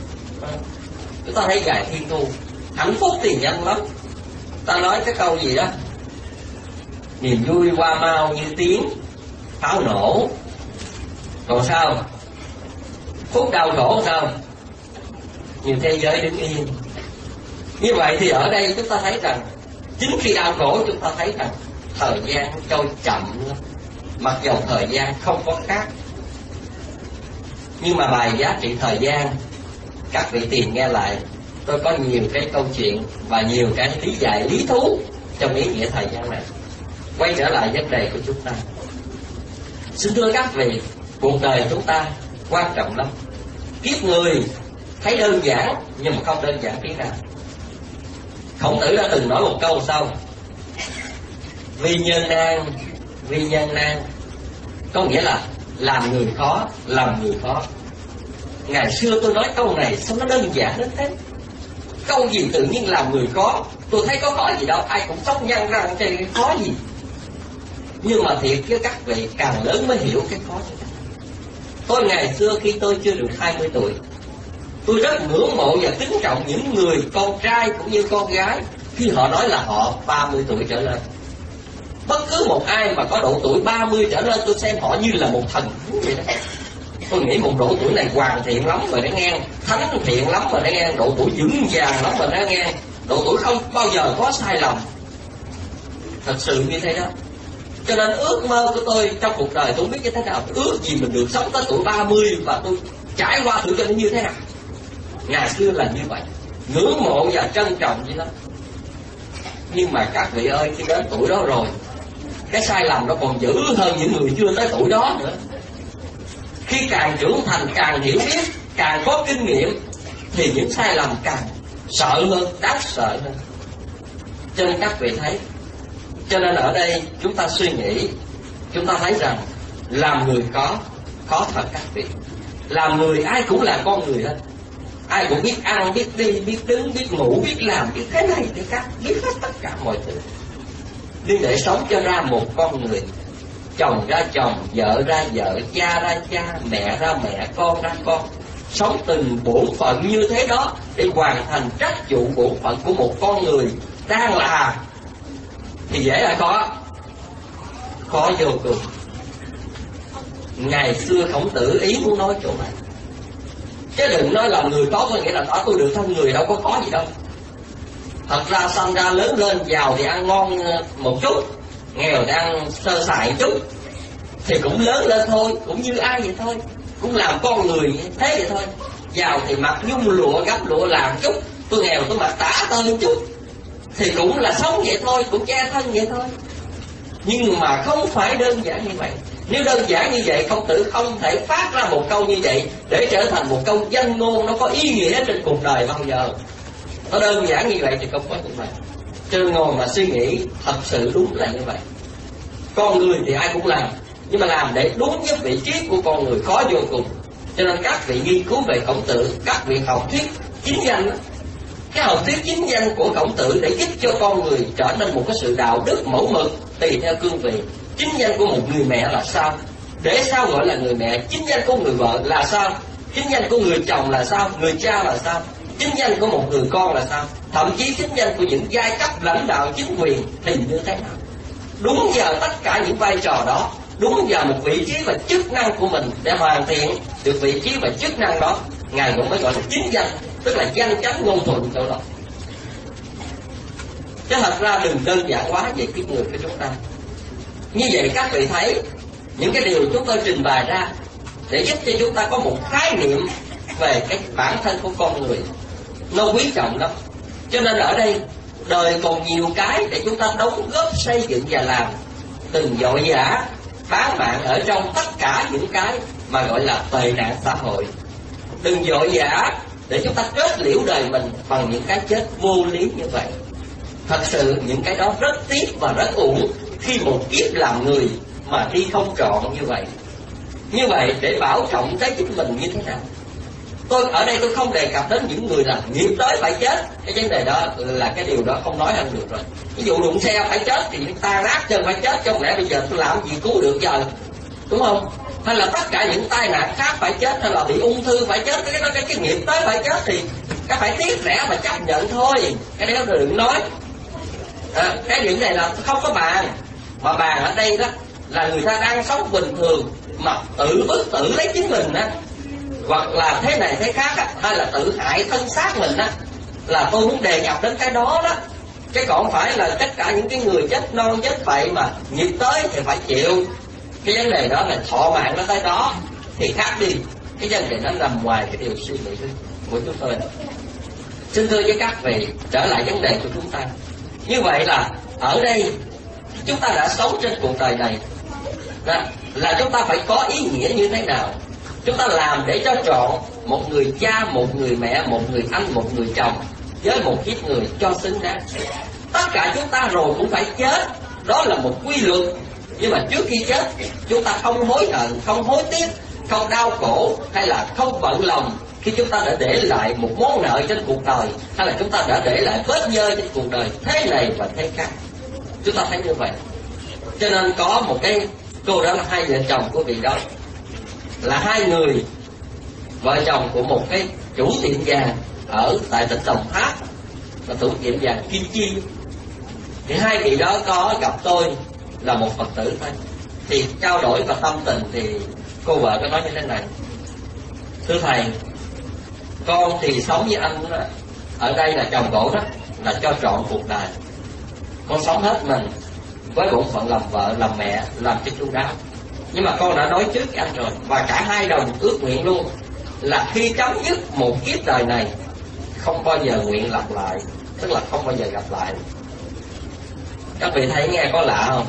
Chúng ta thấy dài thiên thu. Hạnh phúc thì nhanh lắm. Ta nói cái câu gì đó, niềm vui qua mau như tiếng pháo nổ. Còn sao? Phút đau khổ sao? Nhiều thế giới đứng yên. Như vậy thì ở đây chúng ta thấy rằng chính khi đau khổ chúng ta thấy rằng thời gian trôi chậm lắm. Mặc dầu thời gian không có khác, nhưng mà bài giá trị thời gian, các vị tìm nghe lại, tôi có nhiều cái câu chuyện và nhiều cái lý giải lý thú trong ý nghĩa thời gian này. Quay trở lại vấn đề của chúng ta. Xin thưa các vị, cuộc đời chúng ta quan trọng lắm. Kiếp người thấy đơn giản nhưng mà không đơn giản tí nào. Khổng Tử đã từng nói một câu sau: vì nhân nan, vì nhân nan. Có nghĩa là làm người khó, làm người khó. Ngày xưa tôi nói câu này sao nó đơn giản đến thế? Câu gì tự nhiên làm người khó? Tôi thấy có khó gì đâu, ai cũng sống nhăn răng chơi cái khó gì. Nhưng mà thiệt chứ các vị, càng lớn mới hiểu cái khó như thế. Tôi ngày xưa khi tôi chưa được hai mươi tuổi, tôi rất ngưỡng mộ và kính trọng những người con trai cũng như con gái khi họ nói là họ ba mươi tuổi trở lên. Bất cứ một ai mà có độ tuổi ba mươi trở lên, tôi xem họ như là một thần thánh vậy đó. Tôi nghĩ một độ tuổi này hoàn thiện lắm rồi để nghe, thánh thiện lắm rồi để nghe, độ tuổi vững vàng lắm rồi để nghe, độ tuổi không bao giờ có sai lầm. Thật sự như thế đó. Cho nên ước mơ của tôi trong cuộc đời tôi không biết như thế nào, ước gì mình được sống tới tuổi ba mươi và tôi trải qua thử cho nó như thế nào. Ngày xưa là như vậy, ngưỡng mộ và trân trọng vậy đó. Nhưng mà các vị ơi, khi đến tuổi đó rồi, cái sai lầm nó còn dữ hơn những người chưa tới tuổi đó nữa. Khi càng trưởng thành, càng hiểu biết, càng có kinh nghiệm, thì những sai lầm càng sợ hơn, đáng sợ hơn. Cho nên các vị thấy, cho nên ở đây chúng ta suy nghĩ, chúng ta thấy rằng làm người khó, khó thật các vị. Làm người ai cũng là con người hết. Ai cũng biết ăn, biết đi, biết đứng, biết ngủ, biết làm, biết thế này, thế khác, biết hết tất cả mọi thứ. Nhưng để sống cho ra một con người, chồng ra chồng, vợ ra vợ, cha ra cha, mẹ ra mẹ, con ra con, sống từng bổn phận như thế đó để hoàn thành trách vụ bổn phận của một con người đang là, thì dễ là khó, khó vô cùng. Ngày xưa Khổng Tử ý muốn nói chỗ này, chứ đừng nói là người có có nghĩa là đó tôi được thân người, đâu có có gì đâu. Thật ra sanh ra lớn lên, giàu thì ăn ngon một chút, nghèo thì ăn sơ sài một chút, thì cũng lớn lên thôi, cũng như ai vậy thôi, cũng làm con người thế vậy thôi. Giàu thì mặc nhung lụa gấp lụa làm chút, tôi nghèo tôi mặc tả tơi chút, thì cũng là sống vậy thôi, cũng che thân vậy thôi. Nhưng mà không phải đơn giản như vậy. Nếu đơn giản như vậy, Khổng Tử không thể phát ra một câu như vậy để trở thành một câu danh ngôn nó có ý nghĩa trên cuộc đời bao giờ. Nó đơn giản như vậy thì không có chuyện này. Cho nên ngồi mà suy nghĩ, thật sự đúng là như vậy. Con người thì ai cũng làm, nhưng mà làm để đúng với vị trí của con người khó vô cùng. Cho nên các vị nghiên cứu về Khổng Tử, các vị học thuyết chính danh, cái học thuyết chính danh của Khổng Tử để giúp cho con người trở nên một cái sự đạo đức mẫu mực tùy theo cương vị. Chính danh của một người mẹ là sao? Để sao gọi là người mẹ? Chính danh của người vợ là sao? Chính danh của người chồng là sao? Người cha là sao? Chính danh của một người con là sao? Thậm chí chính danh của những giai cấp lãnh đạo chính quyền thì như thế nào? Đúng vào tất cả những vai trò đó, đúng vào một vị trí và chức năng của mình để hoàn thiện được vị trí và chức năng đó, Ngài cũng mới gọi là chính danh, tức là danh chánh ngôn thuận chỗ đó. Chứ thật ra đừng đơn giản quá về cái người của chúng ta. Như vậy các vị thấy những cái điều chúng tôi trình bày ra để giúp cho chúng ta có một khái niệm về cái bản thân của con người, nó quý trọng lắm. Cho nên ở đây đời còn nhiều cái để chúng ta đóng góp xây dựng và làm. Đừng vội vã bán mạng ở trong tất cả những cái mà gọi là tệ nạn xã hội. Đừng vội vã để chúng ta kết liễu đời mình bằng những cái chết vô lý như vậy. Thật sự những cái đó rất tiếc và rất uổng khi một kiếp làm người mà đi không trọn như vậy. Như vậy để bảo trọng cái chính mình như thế nào? Tôi ở đây tôi không đề cập đến những người là nghiệp tới phải chết. Cái vấn đề đó là cái điều đó không nói hơn được rồi. Ví dụ đụng xe phải chết thì ta rát chân phải chết, chứ không lẽ bây giờ tôi làm gì cứu được giờ, đúng không? Hay là tất cả những tai nạn khác phải chết, hay là bị ung thư phải chết, cái đó cái, cái nghiệp tới phải chết thì cái phải tiếc rẻ mà chấp nhận thôi. Cái đó đừng nói. À, cái điểm này là không có bàn. Mà bàn ở đây đó là người ta đang sống bình thường mà tự bức tử lấy chính mình á, hoặc là thế này thế khác á, hay là tự hại thân xác mình á, là tôi muốn đề cập đến cái đó đó. Chứ còn phải là tất cả những cái người chết non chết vậy mà nghiệp tới thì phải chịu. Cái vấn đề đó là thọ mạng nó tới đó thì khác đi. Cái vấn đề nó nằm ngoài cái điều suy nghĩ của chúng tôi. Xin thưa với các vị, trở lại vấn đề của chúng ta. Như vậy là ở đây chúng ta đã sống trên cuộc đời này đó, là chúng ta phải có ý nghĩa như thế nào. Chúng ta làm để cho trọn một người cha, một người mẹ, một người anh, một người chồng với một kiếp người cho xứng đáng. Tất cả chúng ta rồi cũng phải chết, đó là một quy luật. Nhưng mà trước khi chết, chúng ta không hối hận, không hối tiếc, không đau khổ, hay là không bận lòng khi chúng ta đã để lại một món nợ trên cuộc đời, hay là chúng ta đã để lại vết nhơ trên cuộc đời thế này và thế khác. Chúng ta thấy như vậy. Cho nên có một cái cô đó là hai vợ chồng của vị đó, là hai người vợ chồng của một cái chủ tiệm vàng ở tại tỉnh Đồng Tháp, là chủ tiệm vàng Kim Chi. Thì hai vị đó có gặp tôi là một Phật tử thôi, thì trao đổi và tâm tình thì cô vợ có nói như thế này: thưa thầy, con thì sống với anh đó, ở đây là chồng cổ đó, là cho trọn cuộc đời. Con sống hết mình với bổn phận làm vợ, làm mẹ, làm cho chu đáo. Nhưng mà con đã nói trước với anh rồi, và cả hai đồng ước nguyện luôn, là khi chấm dứt một kiếp đời này không bao giờ nguyện lặp lại, tức là không bao giờ gặp lại. Các vị thấy nghe có lạ không?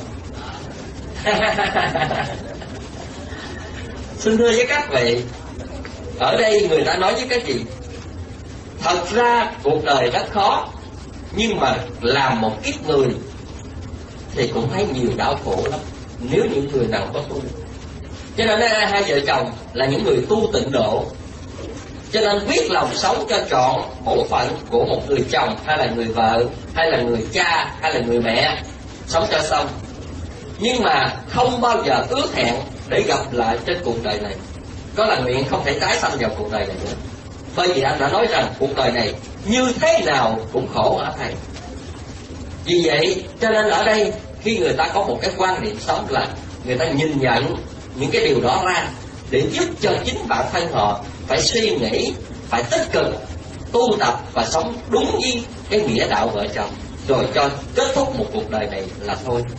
Xin thưa với các vị, ở đây người ta nói với cái gì? Thật ra cuộc đời rất khó, nhưng mà làm một kiếp người thì cũng thấy nhiều đau khổ lắm, nếu những người nào có tu. Cho nên hai vợ chồng là những người tu tịnh độ, cho nên quyết lòng sống cho trọn bổn phận của một người chồng, hay là người vợ, hay là người cha, hay là người mẹ, sống cho xong. Nhưng mà không bao giờ ước hẹn để gặp lại trên cuộc đời này. Có là nguyện không thể tái sanh vào cuộc đời này nữa. Bởi vì anh đã nói rằng cuộc đời này như thế nào cũng khổ hả thầy. Vì vậy cho nên ở đây khi người ta có một cái quan niệm sống là người ta nhìn nhận những cái điều đó ra để giúp cho chính bản thân họ phải suy nghĩ, phải tích cực tu tập và sống đúng với cái nghĩa đạo vợ chồng, rồi cho kết thúc một cuộc đời này là thôi.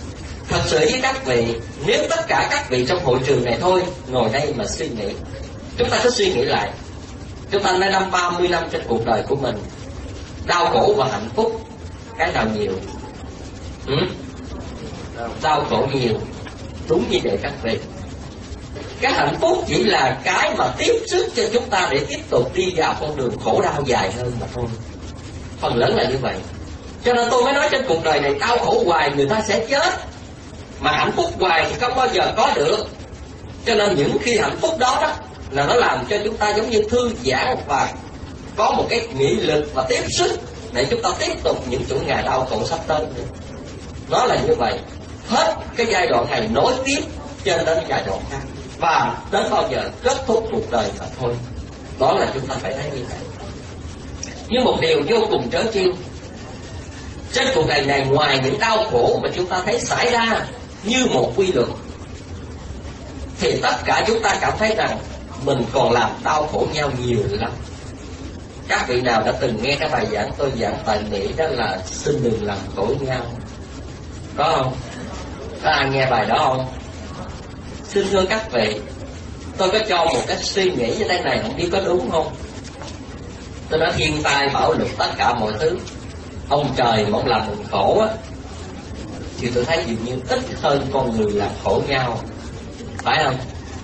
Thật sự với các vị, nếu tất cả các vị trong hội trường này thôi ngồi đây mà suy nghĩ, chúng ta cứ suy nghĩ lại, chúng ta đã năm ba mươi năm trên cuộc đời của mình, đau khổ và hạnh phúc cái nào nhiều? Ừ? Đau khổ nhiều, đúng như vậy các vị. Cái hạnh phúc chỉ là cái mà tiếp sức cho chúng ta để tiếp tục đi vào con đường khổ đau dài hơn mà thôi. Phần lớn là như vậy. Cho nên tôi mới nói trên cuộc đời này đau khổ hoài người ta sẽ chết, mà hạnh phúc hoài thì không bao giờ có được. Cho nên những khi hạnh phúc đó đó là nó làm cho chúng ta giống như thư giãn và có một cái nghị lực và tiếp sức để chúng ta tiếp tục những chuỗi ngày đau khổ sắp tới. Nó là như vậy. Hết cái giai đoạn này nối tiếp trên đến giai đoạn khác, và đến bao giờ kết thúc cuộc đời mà thôi. Đó là chúng ta phải thấy như vậy. Nhưng một điều vô cùng trớ trêu, trên cuộc đời này ngoài những đau khổ mà chúng ta thấy xảy ra như một quy luật, thì tất cả chúng ta cảm thấy rằng mình còn làm đau khổ nhau nhiều lắm. Các vị nào đã từng nghe cái bài giảng tôi giảng tại Mỹ đó là xin đừng làm khổ nhau, có không? Có ai nghe bài đó không? Xin thưa các vị, tôi có cho một cái suy nghĩ như thế này, không biết có đúng không? Tôi nói thiên tai bão lụt tất cả mọi thứ, ông trời mà ông làm mình khổ á, thì tôi thấy dường như ít hơn con người làm khổ nhau, phải không?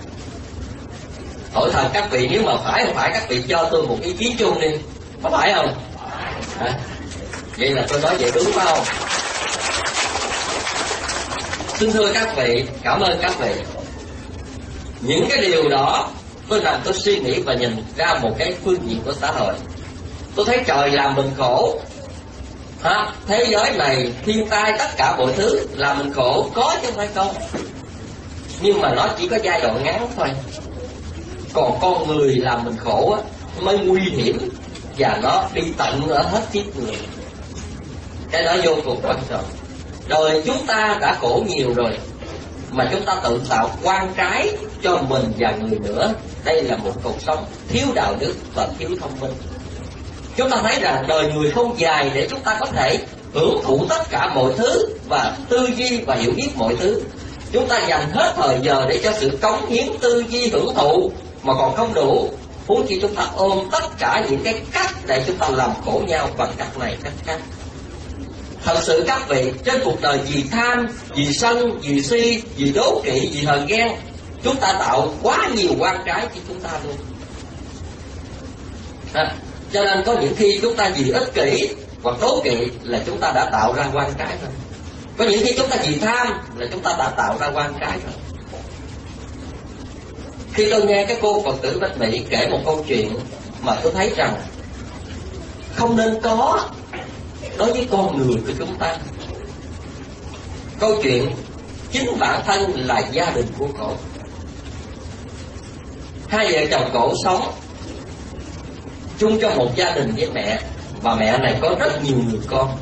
Hỏi thật các vị, nếu mà phải không phải, các vị cho tôi một ý kiến chung đi, có phải không? À, vậy là tôi nói vậy đúng phải không? Xin thưa các vị, cảm ơn các vị. Những cái điều đó tôi làm tôi suy nghĩ và nhìn ra một cái phương diện của xã hội. Tôi thấy trời làm mình khổ, ha, thế giới này thiên tai tất cả mọi thứ làm mình khổ, có chứ không phải không. Nhưng mà nó chỉ có giai đoạn ngắn thôi. Còn con người làm mình khổ á, mới nguy hiểm, và nó đi tận ở hết kiếp người. Cái đó vô cùng quan trọng. Đời chúng ta đã khổ nhiều rồi, mà chúng ta tự tạo quan trái cho mình và người nữa. Đây là một cuộc sống thiếu đạo đức và thiếu thông minh. Chúng ta thấy rằng đời người không dài để chúng ta có thể hưởng thụ tất cả mọi thứ và tư duy và hiểu biết mọi thứ. Chúng ta dành hết thời giờ để cho sự cống hiến tư duy hưởng thụ mà còn không đủ, huống chi chúng ta ôm tất cả những cái cách để chúng ta làm khổ nhau bằng cách này cách khác. Thật sự các vị, trên cuộc đời vì tham, vì sân, vì si, vì đố kỵ, vì hờn ghen, chúng ta tạo quá nhiều quan trái cho chúng ta luôn. À, cho nên có những khi chúng ta vì ích kỷ hoặc đố kỵ là chúng ta đã tạo ra quan trái rồi. Có những khi chúng ta vì tham là chúng ta đã tạo ra quan trái rồi. Khi tôi nghe cái cô Phật tử Bách Mỹ kể một câu chuyện mà tôi thấy rằng không nên có đối với con người của chúng ta. Câu chuyện chính bản thân là gia đình của cổ. Hai vợ chồng cổ sống chung trong một gia đình với mẹ, và mẹ này có rất nhiều người con.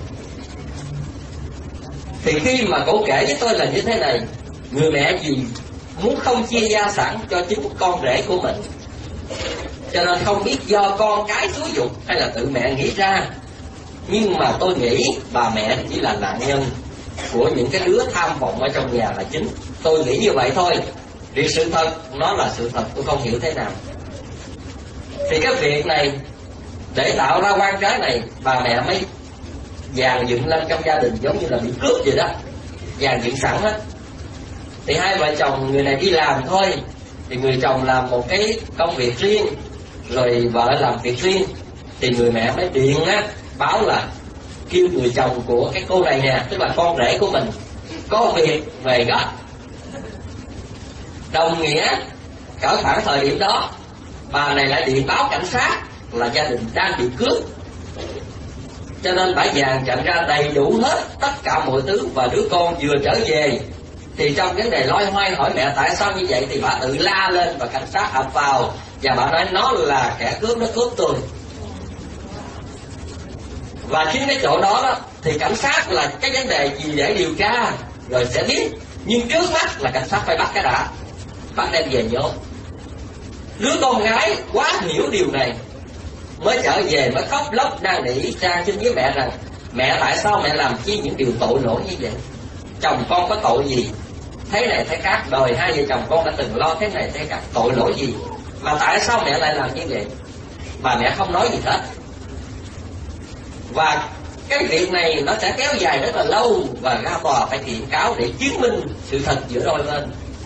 Thì khi mà cổ kể với tôi là như thế này, người mẹ gì muốn không chia gia sản cho chính con rể của mình, cho nên không biết do con cái xúi giục hay là tự mẹ nghĩ ra. Nhưng mà tôi nghĩ bà mẹ chỉ là nạn nhân của những cái đứa tham vọng ở trong nhà là chính. Tôi nghĩ như vậy thôi. Vì sự thật nó là sự thật, tôi không hiểu thế nào. Thì cái việc này để tạo ra quan trái này, bà mẹ mới dàn dựng lên trong gia đình giống như là bị cướp vậy đó, dàn dựng sẵn hết. Thì hai vợ chồng, người này đi làm thôi, thì người chồng làm một cái công việc riêng, rồi vợ làm việc riêng. Thì người mẹ mới điện á, báo là kêu người chồng của cái cô này nè, tức là con rể của mình, có việc về gấp. Đồng nghĩa cỡ khoảng thời điểm đó, bà này lại điện báo cảnh sát là gia đình đang bị cướp. Cho nên bà dàn chặn ra đầy đủ hết tất cả mọi thứ, và đứa con vừa trở về thì trong vấn đề loay hoay hỏi mẹ tại sao như vậy, thì bà tự la lên và cảnh sát ập vào, và bà nói nó là kẻ cướp, nó cướp tôi. Và chính cái chỗ đó, đó thì cảnh sát là cái vấn đề gì để điều tra rồi sẽ biết, nhưng trước mắt là cảnh sát phải bắt cái đã, bắt đem về nhốt. Đứa con gái quá hiểu điều này mới trở về, mới khóc lóc năn nỉ sang xin với mẹ rằng mẹ tại sao mẹ làm chi những điều tội lỗi như vậy. chồng con có tội gì, thế này thế khác, đời hai vợ chồng con đã từng lo thế này thế khác, tội lỗi gì mà tại sao mẹ lại làm như vậy, mà mẹ không nói gì hết. Và cái việc này nó sẽ kéo dài rất là lâu, và ra tòa phải kiện cáo để chứng minh sự thật giữa đôi bên.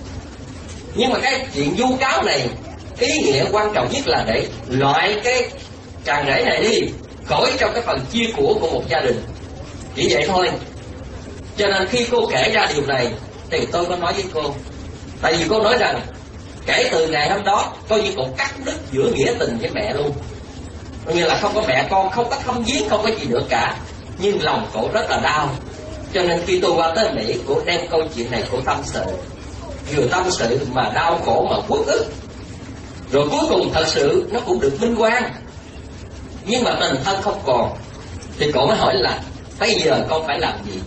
Nhưng mà cái chuyện vu cáo này, ý nghĩa quan trọng nhất là để loại cái chàng rể này đi khỏi trong cái phần chia của của một gia đình, chỉ vậy thôi. Cho nên khi cô kể ra điều này thì tôi có nói với cô, tại vì cô nói rằng kể từ ngày hôm đó coi như cô cắt đứt giữa nghĩa tình với mẹ luôn, coi như là không có mẹ con, không có thăm viếng, không có gì nữa cả. Nhưng lòng cổ rất là đau, cho nên khi tôi qua tới Mỹ, cô đem câu chuyện này cô tâm sự, vừa tâm sự mà đau khổ mà uất ức. Rồi cuối cùng thật sự nó cũng được minh oan, nhưng mà tình thân không còn. Thì cổ mới hỏi là bây giờ con phải làm gì?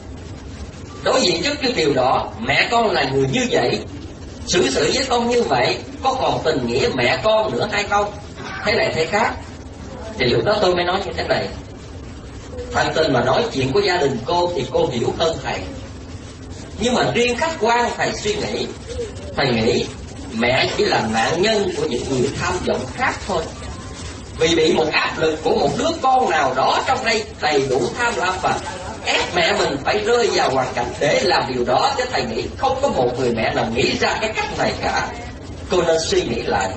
Đối diện trước cái điều đó, mẹ con là người như vậy, xử sự với con như vậy, có còn tình nghĩa mẹ con nữa hay không? Thế này thế khác. Thì lúc đó tôi mới nói như thế này, thành tình mà nói chuyện của gia đình cô thì cô hiểu hơn thầy. Nhưng mà riêng khách quan thầy suy nghĩ, thầy nghĩ mẹ chỉ là nạn nhân của những người tham vọng khác thôi. Vì bị một áp lực của một đứa con nào đó trong đây đầy đủ tham lam và ép mẹ mình phải rơi vào hoàn cảnh để làm điều đó. Chứ thầy nghĩ không có một người mẹ nào nghĩ ra cái cách này cả. Cô nên suy nghĩ lại.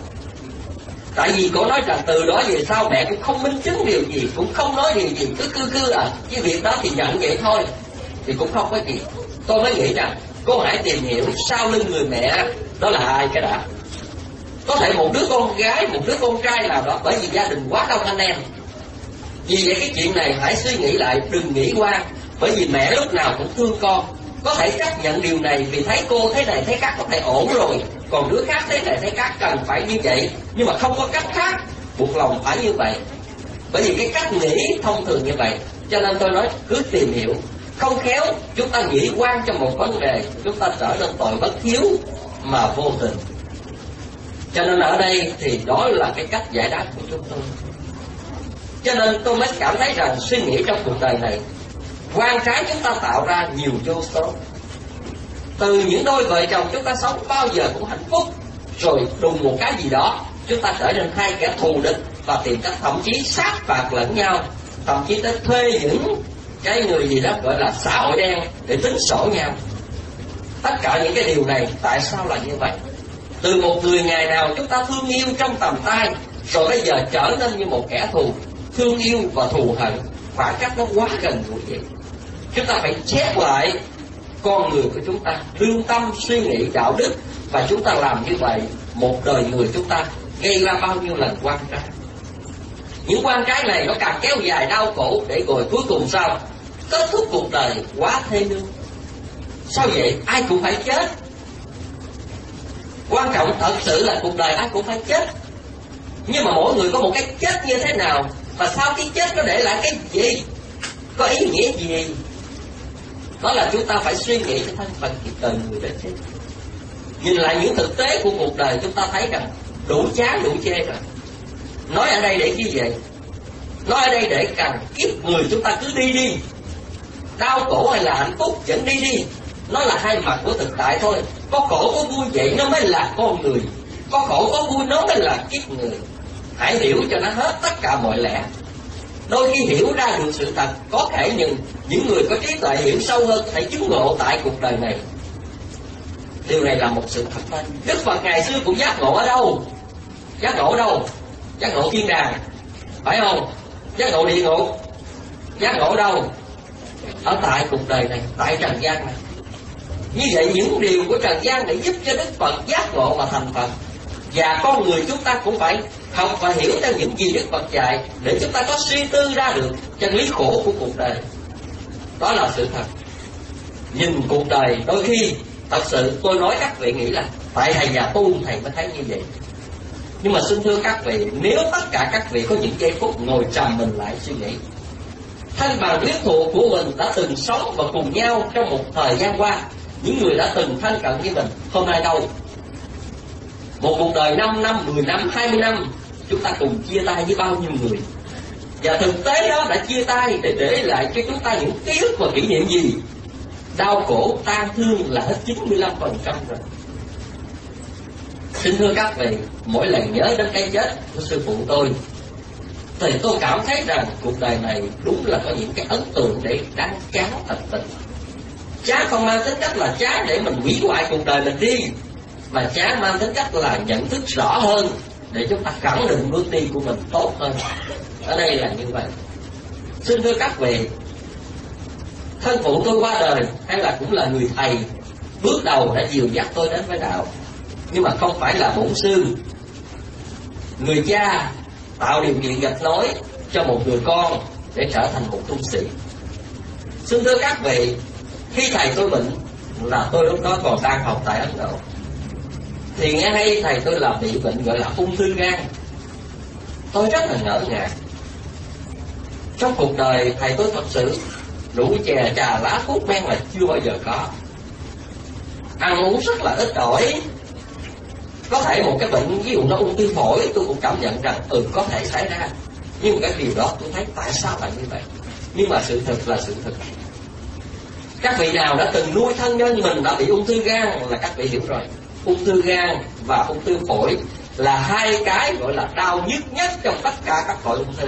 Tại vì cô nói rằng từ đó về sau mẹ cũng không minh chứng điều gì, cũng không nói điều gì, cứ cứ cứ à cái việc đó thì nhận vậy thôi, thì cũng không có gì. Tôi mới nghĩ rằng cô hãy tìm hiểu sau lưng người mẹ đó là ai cái đã. Có thể một đứa con gái, một đứa con trai nào đó, bởi vì gia đình quá đông anh em. Vì vậy cái chuyện này hãy suy nghĩ lại, đừng nghĩ qua. Bởi vì mẹ lúc nào cũng thương con. Có thể chấp nhận điều này vì thấy cô thế này thế khác có thể ổn rồi, còn đứa khác thế này thế khác cần phải như vậy, nhưng mà không có cách khác, buộc lòng phải như vậy. Bởi vì cái cách nghĩ thông thường như vậy. Cho nên tôi nói cứ tìm hiểu. Không khéo chúng ta nghĩ quan cho một vấn đề, chúng ta trở nên tội bất hiếu mà vô tình. Cho nên ở đây thì đó là cái cách giải đáp của chúng tôi. Cho nên tôi mới cảm thấy rằng suy nghĩ trong cuộc đời này, quan trái chúng ta tạo ra nhiều vô số. Từ những đôi vợ chồng chúng ta sống bao giờ cũng hạnh phúc, rồi đùng một cái gì đó chúng ta trở nên hai kẻ thù địch và tìm cách thậm chí sát phạt lẫn nhau, thậm chí tới thuê những cái người gì đó gọi là xã hội đen để tính sổ nhau. Tất cả những cái điều này tại sao là như vậy? Từ một người ngày nào chúng ta thương yêu trong tầm tay, rồi bây giờ trở nên như một kẻ thù. Thương yêu và thù hận, khoảng cách nó quá gần gũi vậy. Chúng ta phải chép lại con người của chúng ta, lương tâm, suy nghĩ, đạo đức. Và chúng ta làm như vậy, một đời người chúng ta gây ra bao nhiêu lần quan trái. Những quan trái này nó càng kéo dài đau khổ, để rồi cuối cùng sao? Kết thúc cuộc đời quá thê lương. Sao vậy? Ai cũng phải chết. Quan trọng thật sự là cuộc đời ai cũng phải chết. Nhưng mà mỗi người có một cái chết như thế nào, và sau khi chết có để lại cái gì, có ý nghĩa gì? Đó là chúng ta phải suy nghĩ cái thân phận cuộc đời người đã chết. Nhìn lại những thực tế của cuộc đời, chúng ta thấy rằng đủ chán đủ chê rồi. Nói ở đây để chi vậy? Nói ở đây để cần kiếp người chúng ta cứ đi đi, đau khổ hay là hạnh phúc vẫn đi đi. Nó là hai mặt của thực tại thôi. Có khổ có vui vậy nó mới là con người, có khổ có vui nó mới là kiếp người. Hãy hiểu cho nó hết tất cả mọi lẽ. Đôi khi hiểu ra được sự thật, có thể nhưng những người có trí tuệ hiểu sâu hơn hãy chứng ngộ tại cuộc đời này. Điều này là một sự thật thôi. Đức Phật ngày xưa cũng giác ngộ ở đâu? Giác ngộ ở đâu? Giác ngộ thiên đàng, phải không? Giác ngộ địa ngục, giác ngộ ở đâu? Ở tại cuộc đời này, tại trần gian này. Như vậy những điều của trần gian để giúp cho Đức Phật giác ngộ và thành Phật. Và con người chúng ta cũng phải học và hiểu theo những gì Đức Phật dạy, để chúng ta có suy tư ra được chân lý khổ của cuộc đời. Đó là sự thật. Nhìn cuộc đời đôi khi thật sự tôi nói các vị nghĩ là tại thầy nhà tu thầy mới thấy như vậy. Nhưng mà xin thưa các vị, nếu tất cả các vị có những giây phút ngồi trầm mình lại suy nghĩ, thân bằng huyết thuộc của mình đã từng sống và cùng nhau trong một thời gian qua, những người đã từng thân cận với mình hôm nay đâu? Một cuộc đời năm năm, mười năm, hai mươi năm, chúng ta cùng chia tay với bao nhiêu người? Và thực tế đó đã chia tay để để lại cho chúng ta những ký ức và kỷ niệm gì? đau khổ tan thương là hết chín mươi lăm phần trăm rồi. Xin thưa các vị, mỗi lần nhớ đến cái chết của sư phụ tôi thì tôi cảm thấy rằng cuộc đời này đúng là có những cái ấn tượng để đáng chán thật tình. Chán không mang tính cách là chán để mình hủy hoại cuộc đời mình đi, mà chán mang tính cách là nhận thức rõ hơn để chúng ta khẳng định bước đi của mình tốt hơn. Ở đây là như vậy. Xin thưa các vị, thân phụ tôi qua đời hay là cũng là người thầy bước đầu đã dìu dắt tôi đến với đạo, nhưng mà không phải là bổn sư. Người cha tạo điều kiện gạch nối cho một người con để trở thành một tu sĩ. Xin thưa các vị, khi thầy tôi bệnh là tôi lúc đó còn đang học tại Ấn Độ, thì nghe hay thầy tôi là bị bệnh gọi là ung thư gan. Tôi rất là ngỡ ngàng. Trong cuộc đời thầy tôi thật sự rượu chè trà lá thuốc men là chưa bao giờ có, ăn uống rất là ít ỏi. Có thể một cái bệnh ví dụ nó ung thư phổi, tôi cũng cảm nhận rằng ừ có thể xảy ra, nhưng cái điều đó tôi thấy tại sao lại như vậy. Nhưng mà sự thật là sự thật. Các vị nào đã từng nuôi thân nhân mình đã bị ung thư gan là các vị hiểu rồi. Ung thư gan và ung thư phổi là hai cái gọi là đau nhức nhất trong tất cả các loại ung thư.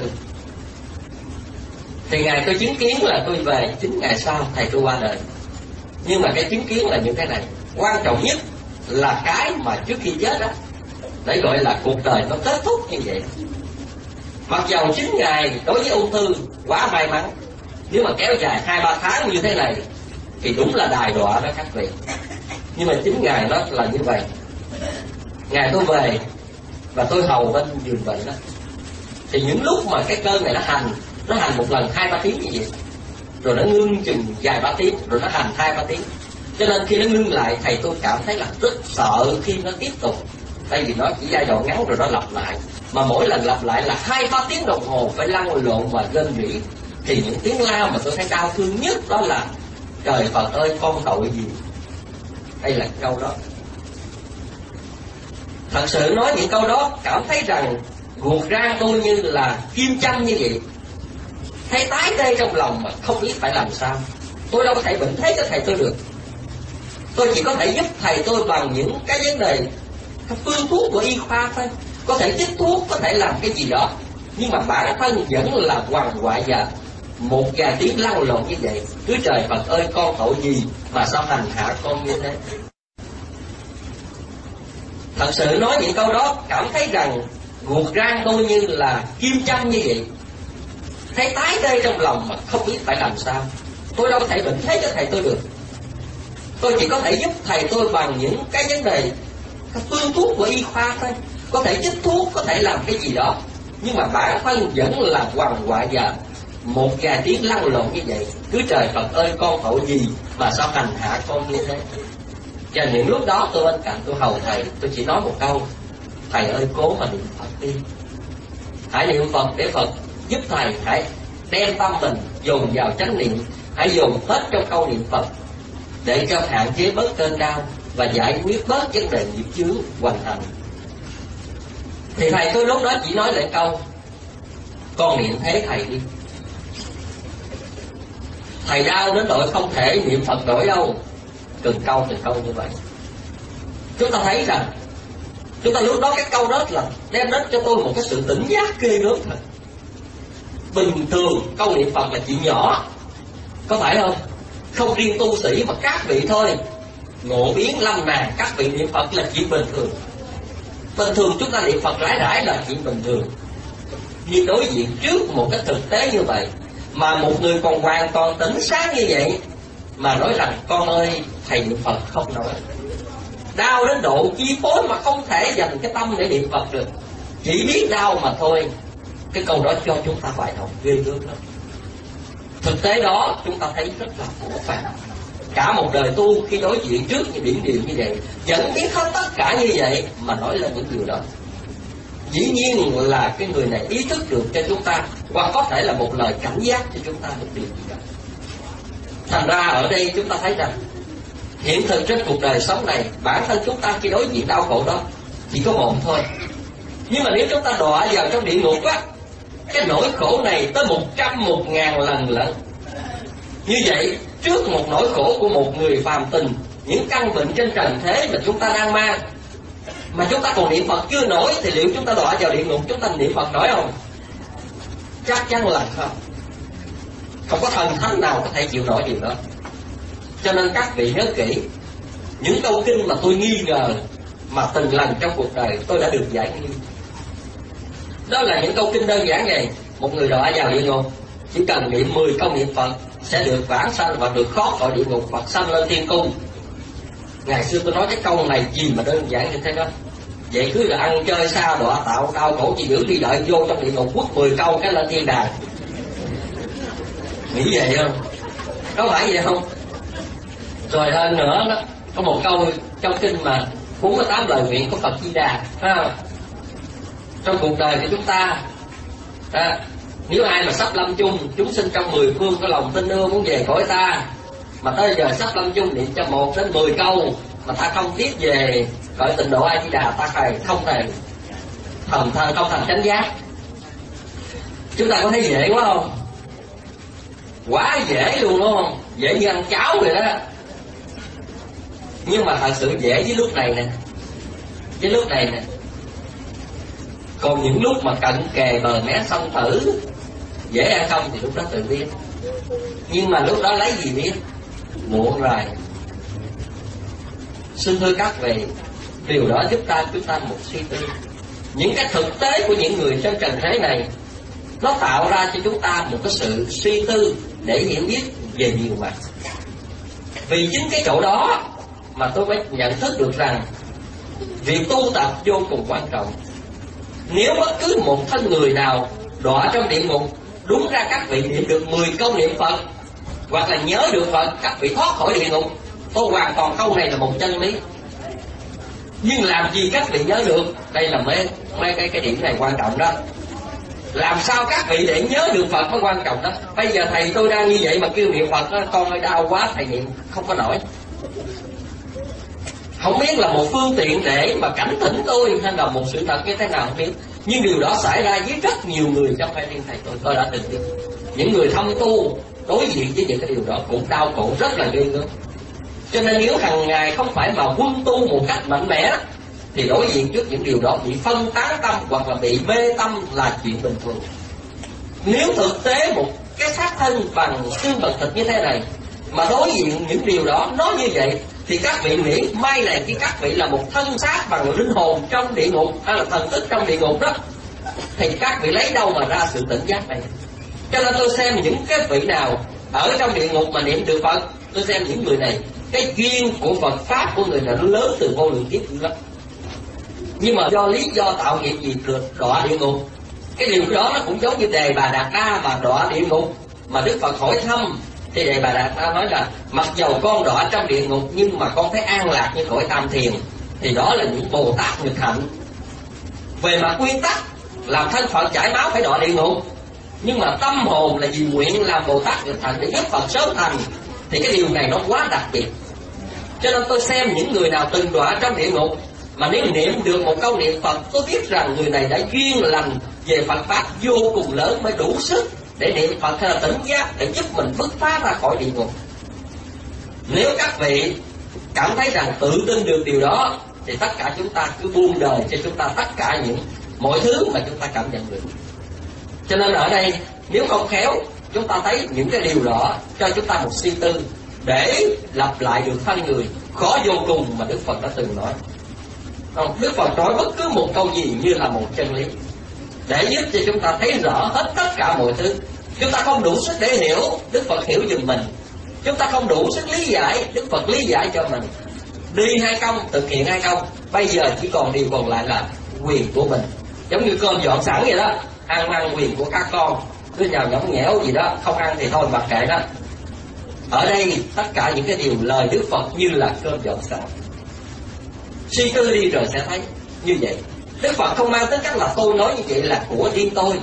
Thì ngày tôi chứng kiến là tôi về chín ngày sau thầy tôi qua đời. Nhưng mà cái chứng kiến là những cái này. Quan trọng nhất là cái mà trước khi chết đó, để gọi là cuộc đời nó kết thúc như vậy. Mặc dầu chín ngày đối với ung thư quá may mắn, nếu mà kéo dài hai ba tháng như thế này thì đúng là đài đọa đó các vị. Nhưng mà chín ngày đó là như vậy. Ngày tôi về và tôi hầu bên giường bệnh đó, thì những lúc mà cái cơn này nó hành, nó hành một lần hai ba tiếng như vậy, rồi nó ngưng chừng vài ba tiếng, rồi nó hành hai ba tiếng. Cho nên khi nó ngưng lại, thầy tôi cảm thấy là rất sợ khi nó tiếp tục. Tại vì nó chỉ giai đoạn ngắn rồi nó lặp lại, mà mỗi lần lặp lại là hai ba tiếng đồng hồ phải lăn lộn và rên rỉ. Thì những tiếng la mà tôi thấy đau thương nhất đó là trời Phật ơi con tội gì. Đây là câu đó. Thật sự nói những câu đó cảm thấy rằng ruột gan tôi như là kim châm như vậy, thấy tái tê trong lòng mà không biết phải làm sao. Tôi đâu có thể bệnh thế cho thầy tôi được. Tôi chỉ có thể giúp thầy tôi bằng những cái vấn đề, cái phương thuốc của y khoa thôi. Có thể chích thuốc, có thể làm cái gì đó, nhưng mà bản thân vẫn là quằn quại và một vài tiếng lăn lộn như vậy. Cứ trời Phật ơi con tội gì mà sao hành hạ con như thế. Thật sự nói những câu đó cảm thấy rằng ruột gan tôi như là kim châm như vậy, thấy tái tê trong lòng mà không biết phải làm sao. Tôi đâu có thể bệnh thế cho thầy tôi được. Tôi chỉ có thể giúp thầy tôi bằng những cái vấn đề, cái phương thuốc của y khoa thôi. Có thể chích thuốc, có thể làm cái gì đó, nhưng mà bản thân vẫn là quằn quại và một vài tiếng lăn lộn như vậy. Cứ trời Phật ơi con tội gì mà sao hành hạ con như thế. Và những lúc đó tôi bên cạnh tôi hầu thầy, tôi chỉ nói một câu: thầy ơi cố mà niệm Phật đi. Hãy niệm Phật để Phật giúp thầy. Hãy đem tâm mình dồn vào chánh niệm, hãy dồn hết trong câu niệm Phật để cho hạn chế bớt cơn đau và giải quyết bớt vấn đề nghiệp chướng hoành hành. Thì thầy tôi lúc đó chỉ nói lại câu: con niệm thế thầy đi. Thầy đau đến độ không thể niệm Phật nổi đâu. Từng câu từng câu như vậy. Chúng ta thấy rằng chúng ta lúc đó cái câu đó là đem đến cho tôi một cái sự tỉnh giác ghê gớm thật. Bình thường câu niệm Phật là chuyện nhỏ, có phải không? Không riêng tu sĩ mà các vị thôi, ngộ biến lâm nạn các vị niệm Phật là chuyện bình thường. Bình thường chúng ta niệm Phật rải rải là chuyện bình thường. Nhưng đối diện trước một cái thực tế như vậy, mà một người còn hoàn toàn tỉnh sáng như vậy mà nói rằng con ơi thầy niệm Phật không nổi, đau đến độ chi phối mà không thể dành cái tâm để niệm Phật được, chỉ biết đau mà thôi. Cái câu đó cho chúng ta bài học ghê gớm lắm. Thực tế đó chúng ta thấy rất là khổ phản. Cả một đời tu khi đối diện trước những điểm điều như vậy, vẫn biết hết tất cả như vậy mà nói lên những điều đó. Dĩ nhiên là cái người này ý thức được cho chúng ta, hoặc có thể là một lời cảnh giác cho chúng ta một điều gì đó. Thành ra ở đây chúng ta thấy rằng hiện thực trên cuộc đời sống này, bản thân chúng ta khi đối diện đau khổ đó chỉ có một thôi. Nhưng mà nếu chúng ta đọa vào trong địa ngục á, cái nỗi khổ này tới một trăm một ngàn lần lận. Như vậy trước một nỗi khổ của một người phàm tình, những căn bệnh trên trần thế mà chúng ta đang mang, mà chúng ta còn niệm Phật chưa nổi, thì liệu chúng ta đọa vào địa ngục chúng ta niệm Phật nổi không? Chắc chắn là không. Không có thần thánh nào có thể chịu nổi điều đó. Cho nên các vị nhớ kỹ, những câu kinh mà tôi nghi ngờ mà từng lần trong cuộc đời tôi đã được giải nghi. Đó là những câu kinh đơn giản này. Một người đọa vào địa ngục chỉ cần niệm mười câu niệm Phật sẽ được vãng sanh và được thoát khỏi địa ngục, Phật sanh lên thiên cung. Ngày xưa tôi nói cái câu này gì mà đơn giản như thế đó. Vậy cứ là ăn chơi xa đọa tạo đau khổ chỉ giữ đi đợi vô trong địa ngục quất mười câu cái lên thiên đàng. Nghĩ vậy không? Có phải vậy không? Rồi hơn nữa đó, có một câu trong kinh mà bốn mươi tám lời nguyện của Phật Di Đà, phải không? Trong cuộc đời của chúng ta đó, nếu ai mà sắp lâm chung, chúng sinh trong mười phương có lòng tin ưa muốn về cõi ta, mà tới giờ sắp lâm chung niệm cho một đến mười câu mà ta không tiếp về cõi tịnh độ A Di Đà, ta phải không thể thần thần không thành chánh giác. Chúng ta có thấy dễ quá không? Quá dễ luôn đúng không? Dễ như ăn cháo vậy đó. Nhưng mà thật sự dễ với lúc này nè, với lúc này nè. Còn những lúc mà cận kề bờ mé sông Tử, dễ hay không thì lúc đó tự biết. Nhưng mà lúc đó lấy gì biết? Muộn rồi. Xin thưa các vị, điều đó giúp ta chúng ta một suy tư. Những cái thực tế của những người trên trần thế này, nó tạo ra cho chúng ta một cái sự suy tư để hiểu biết về nhiều mặt. Vì chính cái chỗ đó mà tôi mới nhận thức được rằng việc tu tập vô cùng quan trọng. Nếu bất cứ một thân người nào đọa trong địa ngục, đúng ra các vị niệm được mười câu niệm Phật hoặc là nhớ được Phật, các vị thoát khỏi địa ngục. Tôi hoàn toàn câu này là một chân lý. Nhưng làm gì các vị nhớ được? Đây là mấy, mấy cái, cái điểm này quan trọng đó. Làm sao các vị để nhớ được Phật mới quan trọng đó. Bây giờ thầy tôi đang như vậy mà kêu niệm Phật đó, con ơi đau quá, thầy niệm không có nổi. Không biết là một phương tiện để mà cảnh tỉnh tôi hay là một sự thật như thế nào không biết. Nhưng điều đó xảy ra với rất nhiều người trong hai riêng thầy tôi. Tôi đã từng biết những người thâm tu đối diện với những cái điều đó cũng đau khổ rất là ghê gớm. Cho nên nếu hàng ngày không phải mà quân tu một cách mạnh mẽ thì đối diện trước những điều đó bị phân tán tâm hoặc là bị mê tâm là chuyện bình thường. Nếu thực tế một cái xác thân bằng xương bằng thịt như thế này mà đối diện những điều đó nó như vậy, thì các vị nghĩ may này khi các vị là một thân xác bằng linh hồn trong địa ngục hay là thần thức trong địa ngục đó, thì các vị lấy đâu mà ra sự tỉnh giác này. Cho nên tôi xem những cái vị nào ở trong địa ngục mà niệm được Phật, tôi xem những người này cái duyên của Phật pháp của người này nó lớn từ vô lượng kiếp dữ lắm. Nhưng mà do lý do tạo nghiệp gì được đọa địa ngục. Cái điều đó nó cũng giống như Đề Bà Đạt Đa mà đọa địa ngục, mà Đức Phật hỏi thăm thì Đề Bà Đạt Đa nói là mặc dầu con đọa trong địa ngục nhưng mà con thấy an lạc như cõi tam thiền. Thì đó là những Bồ Tát nghịch hạnh. Về mặt nguyên tắc làm thân Phật chảy máu phải đọa địa ngục, nhưng mà tâm hồn là vì nguyện làm Bồ Tát nghịch hạnh để giúp Phật sớm thành, thì cái điều này nó quá đặc biệt. Cho nên tôi xem những người nào từng đọa trong địa ngục mà nếu niệm được một câu niệm Phật, tôi biết rằng người này đã duyên lành về Phật pháp vô cùng lớn mới đủ sức để niệm Phật hay là tỉnh giác để giúp mình bứt phá ra khỏi địa ngục. Nếu các vị cảm thấy rằng tự tin được điều đó thì tất cả chúng ta cứ buông đời cho chúng ta tất cả những mọi thứ mà chúng ta cảm nhận được. Cho nên ở đây nếu không khéo chúng ta thấy những cái điều đó cho chúng ta một suy tư để lặp lại được thân người khó vô cùng mà Đức Phật đã từng nói. Đức Phật nói bất cứ một câu gì như là một chân lý để giúp cho chúng ta thấy rõ hết tất cả mọi thứ. Chúng ta không đủ sức để hiểu, Đức Phật hiểu giùm mình. Chúng ta không đủ sức lý giải, Đức Phật lý giải cho mình. Đi hay không, thực hiện hay không, bây giờ chỉ còn điều còn lại là quyền của mình. Giống như cơm dọn sẵn vậy đó, ăn ăn quyền của các con, cứ nhào nhõng nhẽo gì đó, không ăn thì thôi mặc kệ đó. Ở đây tất cả những cái điều lời Đức Phật như là cơm dọn sẵn. Suy tư đi rồi sẽ thấy như vậy. Đức Phật không mang tính cách là tôi nói như vậy là của riêng tôi.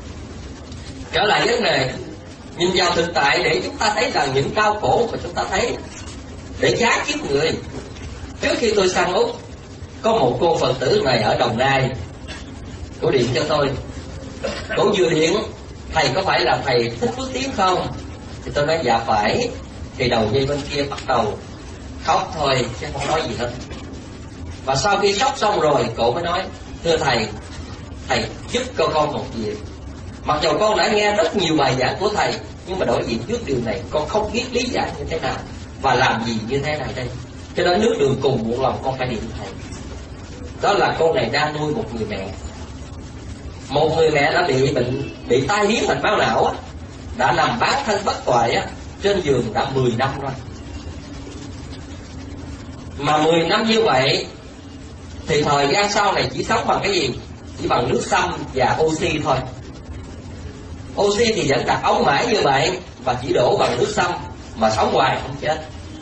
Trở lại vấn đề nhìn vào thực tại để chúng ta thấy rằng những đau khổ mà chúng ta thấy để giá kiếp người. Trước khi tôi sang Úc, có một cô Phật tử này ở Đồng Nai, cô điện cho tôi. Cô vừa điện, thầy có phải là thầy Thích Phước Tiến không? Thì tôi nói dạ phải. Thì đầu dây bên kia bắt đầu khóc thôi chứ không nói gì hết. Và sau khi khóc xong rồi, cổ mới nói: thưa thầy, thầy giúp cho con một việc. Mặc dù con đã nghe rất nhiều bài giảng của thầy, nhưng mà đối diện trước điều này con không biết lý giải như thế nào và làm gì như thế này đây. Cho nên nước đường cùng muộn lòng con phải điện thầy. Đó là cô này đang nuôi một người mẹ. Một người mẹ đã bị bệnh, bị tai biến mạch máu não á, đã nằm bán thân bất toại á, trên giường đã mười năm rồi. Mà mười năm như vậy thì thời gian sau này chỉ sống bằng cái gì? Chỉ bằng nước sâm và oxy thôi. Oxy thì vẫn đặt ống mãi như vậy và chỉ đổ bằng nước sâm mà sống hoài không chết.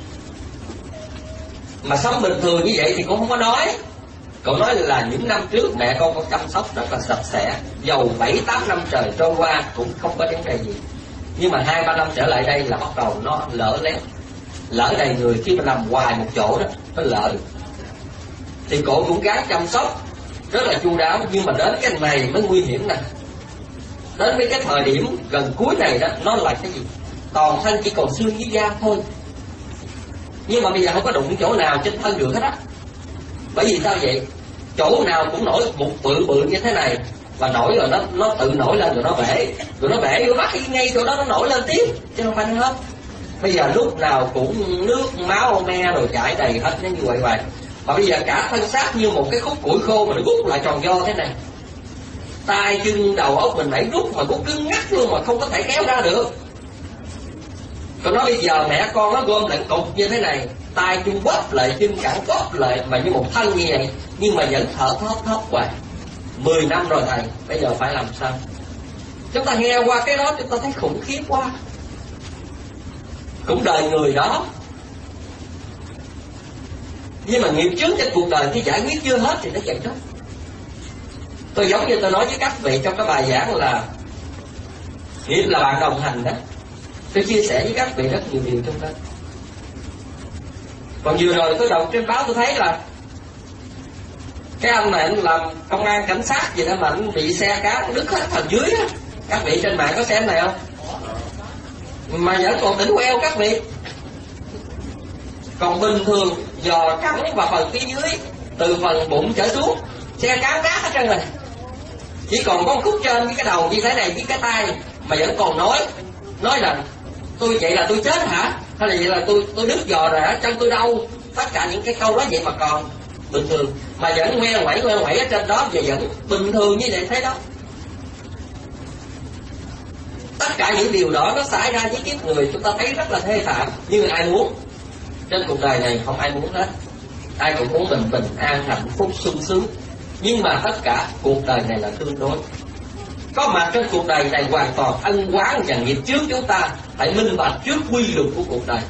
Mà sống bình thường như vậy thì cũng không có nói. Cậu nói là những năm trước mẹ con có chăm sóc rất là sạch sẽ, dầu bảy tám năm trời trôi qua cũng không có vấn đề gì. Nhưng mà hai ba năm trở lại đây là bắt đầu nó lỡ lét, lỡ đầy người. Khi mà nằm hoài một chỗ đó nó lỡ, thì cổ cũng gắng chăm sóc rất là chu đáo. Nhưng mà đến cái này mới nguy hiểm nè. Đến với cái thời điểm gần cuối này đó, nó là cái gì? Toàn thân chỉ còn xương với da thôi. Nhưng mà bây giờ không có đụng chỗ nào trên thân được hết á. Bởi vì sao vậy? Chỗ nào cũng nổi một bự bự như thế này, và nổi rồi nó nó tự nổi lên rồi nó bể, rồi nó bể rồi bắt ngay chỗ đó nó nổi lên tiếp, chứ không phải nó hết. Bây giờ lúc nào cũng nước máu me rồi chảy đầy hết, nó như vậy vậy. Và bây giờ cả thân xác như một cái khúc củi khô mà nó rút lại tròn vo thế này. Tai chân đầu óc mình phải rút mà cũng cứng ngắc luôn, mà không có thể kéo ra được. Còn nói bây giờ mẹ con nó gom lại cục như thế này, tay chân bóp lại, chân cẳng bóp lại mà như một thân như vậy, nhưng mà vẫn thở thóp thóp hoài. Mười năm rồi thầy, bây giờ phải làm sao? Chúng ta nghe qua cái đó chúng ta thấy khủng khiếp quá. Cũng đời người đó, nhưng mà nghiệp trước trên cuộc đời khi giải quyết chưa hết thì nó chạy đó. Tôi giống như tôi nói với các vị trong cái bài giảng là nghiệp là bạn đồng hành đó. Tôi chia sẻ với các vị rất nhiều điều trong đó. Còn vừa rồi tôi đọc trên báo tôi thấy là cái anh này anh làm công an cảnh sát gì đó mà anh bị xe cá đứt hết phần dưới á. Các vị trên mạng có xem này không? Mà vẫn còn tỉnh queo các vị. Còn bình thường giò cắn vào phần phía dưới, từ phần bụng trở xuống, xe cá rác hết trơn rồi. Chỉ còn có một khúc trên với cái đầu như thế này với cái tay mà vẫn còn nói nói là tôi vậy là tôi chết hả? Hay là vậy là tôi tôi đứt giò rồi hả? Chân tôi đau. Tất cả những cái câu đó vậy mà còn bình thường, mà vẫn ngoe ngoẩy ngoe ngoẩy ở trên đó và vẫn bình thường như vậy thế đó. Tất cả những điều đó nó xảy ra với kiếp người chúng ta thấy rất là thê thảm. Nhưng ai muốn? Trên cuộc đời này không ai muốn hết. Ai cũng muốn bình bình an hạnh phúc sung sướng. Nhưng mà tất cả cuộc đời này là tương đối. Có mặt trên cuộc đời này hoàn toàn ân oán và nghiệp trước chúng ta phải minh bạch trước quy luật của cuộc đời.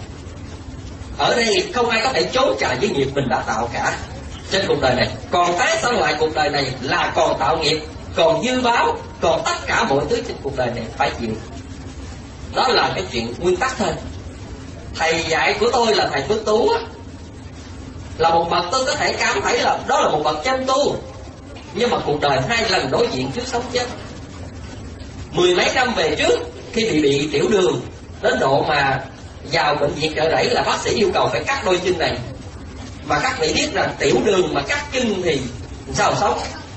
Ở đây không ai có thể chối cãi với nghiệp mình đã tạo cả trên cuộc đời này. Còn tái sanh lại cuộc đời này là còn tạo nghiệp, còn dư báo, còn tất cả mọi thứ trên cuộc đời này phải chịu. Đó là cái chuyện nguyên tắc thôi. Thầy dạy của tôi là thầy Phước Tú á, là một bậc tôi có thể cảm thấy là đó là một bậc chân tu. Nhưng mà cuộc đời hai lần đối diện trước sống chết. Mười mấy năm về trước, khi bị bị tiểu đường đến độ mà vào bệnh viện Chợ Rẫy là bác sĩ yêu cầu phải cắt đôi chân này. Mà các vị biết rằng tiểu đường mà cắt chân thì sao sống?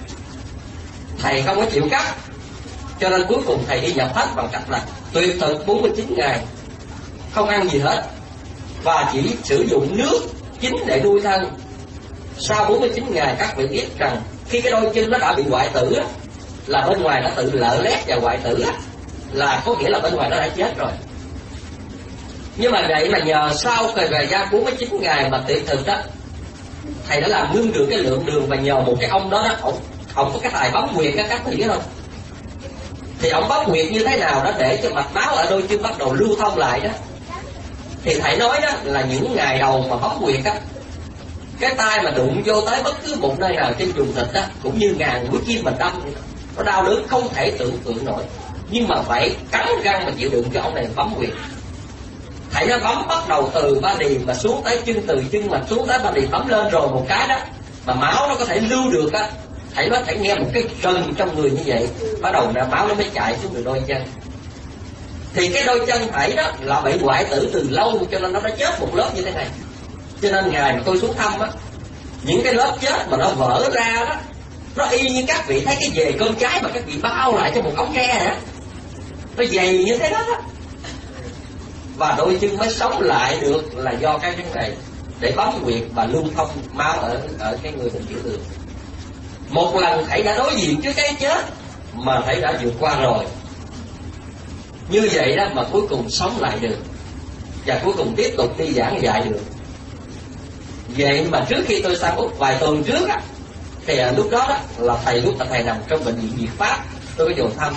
Thầy không có chịu cắt, cho nên cuối cùng thầy đi nhập hết bằng cách là tuyệt thực bốn mươi chín ngày, không ăn gì hết, và chỉ sử dụng nước chính để nuôi thân. Sau bốn mươi chín ngày các vị biết rằng khi cái đôi chân nó đã bị hoại tử á, là bên ngoài nó tự lở lét và hoại tử á, là có nghĩa là bên ngoài nó đã chết rồi. Nhưng mà vậy mà nhờ sau thời gian bốn mươi chín ngày mà tuyệt thực đó, thầy đã làm ngưng được cái lượng đường. Và nhờ một cái ông đó, đó ông, ông có cái tài bấm nguyệt á, các vị biết không? Thì ông bấm nguyệt như thế nào đó để cho mạch máu ở đôi chân bắt đầu lưu thông lại đó. Thì thầy nói đó là những ngày đầu mà bấm nguyệt á, cái tay mà đụng vô tới bất cứ một nơi nào trên vùng thịt đó cũng như ngàn mũi kim mình đâm, nó đau đớn không thể tưởng tượng nổi. Nhưng mà phải cắn răng mà chịu đựng cho ông này bấm nguyệt. Thầy nó bấm bắt đầu từ ba đì mà xuống tới chân, từ chân mà xuống tới ba đì bấm lên rồi một cái đó mà máu nó có thể lưu được á. Thầy nó thể nghe một cái rần trong người như vậy, bắt đầu là máu nó mới chạy xuống được đôi chân. thì cái đôi chân thảy đó là bị hoại tử từ lâu, cho nên nó đã chết một lớp như thế này. Cho nên ngày mà tôi xuống thăm á, những cái lớp chết mà nó vỡ ra đó, nó y như các vị thấy cái dề cơm trái mà các vị bao lại cho một ống tre hả, nó dày như thế đó, đó. Và đôi chân mới sống lại được là do cái vấn đề để bấm huyệt và lưu thông máu ở ở cái người bệnh tiểu đường. Một lần thầy đã đối diện với cái chết mà thầy đã vượt qua rồi, như vậy đó mà cuối cùng sống lại được, và cuối cùng tiếp tục đi giảng dạy được. Vậy mà trước khi tôi sang Úc vài tuần trước á, thì lúc đó, đó là thầy lúc là thầy nằm trong bệnh viện Việt Pháp, tôi có vào thăm.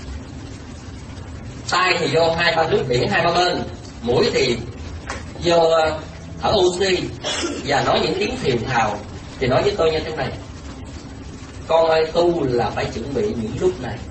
Tai thì vô hai ba nước biển hai ba bên, mũi thì vô thở oxy và nói những tiếng thiều thào. Thì nói với tôi như thế này: con ơi, tu là phải chuẩn bị những lúc này.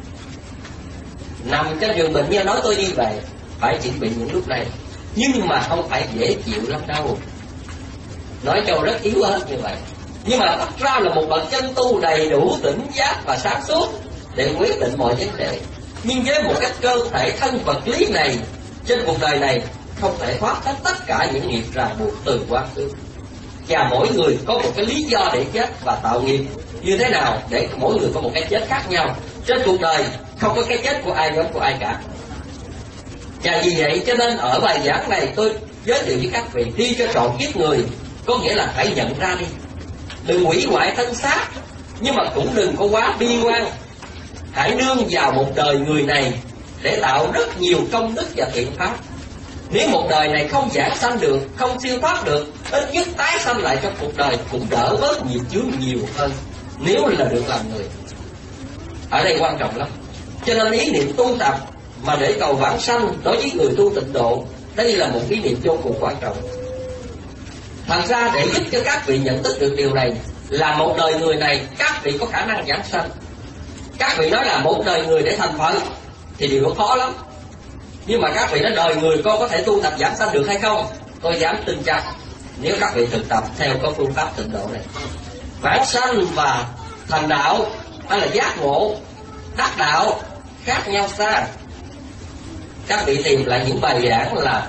Nằm trên giường bệnh như nói tôi như vậy, phải chuẩn bị những lúc này, nhưng mà không phải dễ chịu lắm đâu. Nói cho rất yếu ớt như vậy, nhưng mà thật ra là một bậc chân tu đầy đủ tỉnh giác và sáng suốt để quyết định mọi vấn đề. Nhưng với một cái cơ thể thân vật lý này, trên cuộc đời này không thể thoát hết tất cả những nghiệp ràng buộc từ quá khứ. Và mỗi người có một cái lý do để chết và tạo nghiệp như thế nào, để mỗi người có một cái chết khác nhau. Trên cuộc đời không có cái chết của ai giống của ai cả. Và vì vậy cho nên ở bài giảng này tôi giới thiệu với các vị đi cho trọn kiếp người, có nghĩa là phải nhận ra đi, đừng hủy hoại thân xác, nhưng mà cũng đừng có quá bi quan. Hãy nương vào một đời người này để tạo rất nhiều công đức và thiện pháp. Nếu một đời này không giảng sanh được, không siêu thoát được, ít nhất tái sanh lại trong cuộc đời cũng đỡ bớt nhiều chướng nhiều hơn, nếu là được làm người. Ở đây quan trọng lắm. Cho nên ý niệm tu tập mà để cầu vãng sanh đối với người tu tịnh độ, đây là một ý niệm vô cùng quan trọng. Thật ra để giúp cho các vị nhận thức được điều này, là một đời người này các vị có khả năng giảng sanh. Các vị nói là một đời người để thành Phật thì điều đó khó lắm. Nhưng mà các vị nói đời người con có thể tu tập giảng sanh được hay không? Tôi dám tin chắc nếu các vị thực tập theo có phương pháp tịnh độ này. Vãng sanh và thành đạo hay là giác ngộ, đắc đạo khác nhau xa. Các vị tìm lại những bài giảng là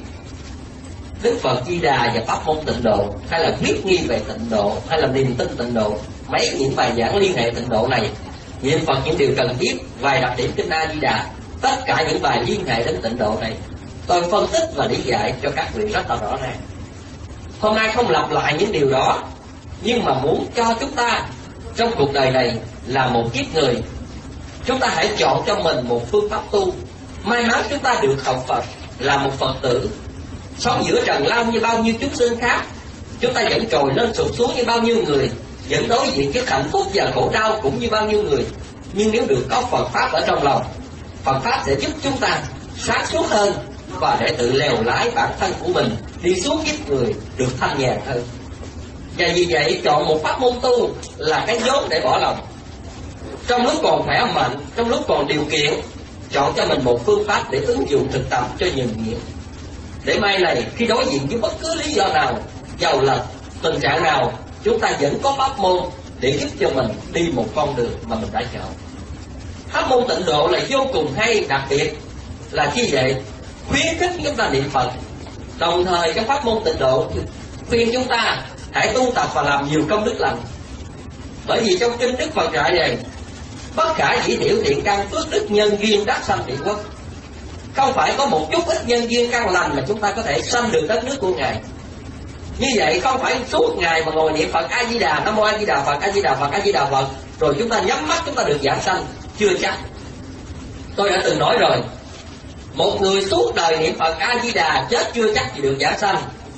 Đức Phật Di Đà và pháp môn tịnh độ, hay là biết nghi về tịnh độ, hay là niềm tin tịnh độ, mấy những bài giảng liên hệ tịnh độ này, niệm Phật những điều cần thiết, vài đặc điểm kinh A Di Đà, tất cả những bài liên hệ đến tịnh độ này tôi phân tích và lý giải cho các vị rất là rõ ràng. Hôm nay không lặp lại những điều đó, nhưng mà muốn cho chúng ta trong cuộc đời này là một kiếp người, chúng ta hãy chọn cho mình một phương pháp tu. May mắn chúng ta được học Phật, là một Phật tử, sống giữa trần lao như bao nhiêu chúng sinh khác. Chúng ta vẫn trồi lên sụp xuống như bao nhiêu người, vẫn đối diện với hạnh phúc và khổ đau cũng như bao nhiêu người. Nhưng nếu được có Phật Pháp ở trong lòng, Phật Pháp sẽ giúp chúng ta sáng suốt hơn, và để tự lèo lái bản thân của mình đi xuống kiếp người được thanh nhàn hơn. Và vì vậy chọn một pháp môn tu là cái vốn để bỏ lòng. Trong lúc còn khỏe mạnh, trong lúc còn điều kiện, chọn cho mình một phương pháp để ứng dụng thực tập cho nhiều nghĩa. Để mai này khi đối diện với bất cứ lý do nào, giàu là tình trạng nào, chúng ta vẫn có pháp môn để giúp cho mình đi một con đường mà mình đã chọn. Pháp môn tịnh độ là vô cùng hay, đặc biệt là như vậy, khuyến khích chúng ta niệm Phật. Đồng thời cái pháp môn tịnh độ khuyên chúng ta hãy tu tập và làm nhiều công đức lành. Bởi vì trong kinh Đức Phật dạy này, bất khả dĩ thiểu thiện căn phước đức nhân duyên đắc sanh thiện quốc. Không phải có một chút ít nhân duyên căn lành mà chúng ta có thể sanh được đất nước của Ngài. Như vậy không phải suốt ngày mà ngồi niệm Phật A Di Đà, Nam Mô A Di Đà Phật, A Di Đà Phật, A Di Đà Phật, rồi chúng ta nhắm mắt chúng ta được giảng sanh, chưa chắc. Tôi đã từng nói rồi, một người suốt đời niệm Phật A Di Đà chết chưa chắc chỉ được giảng sanh.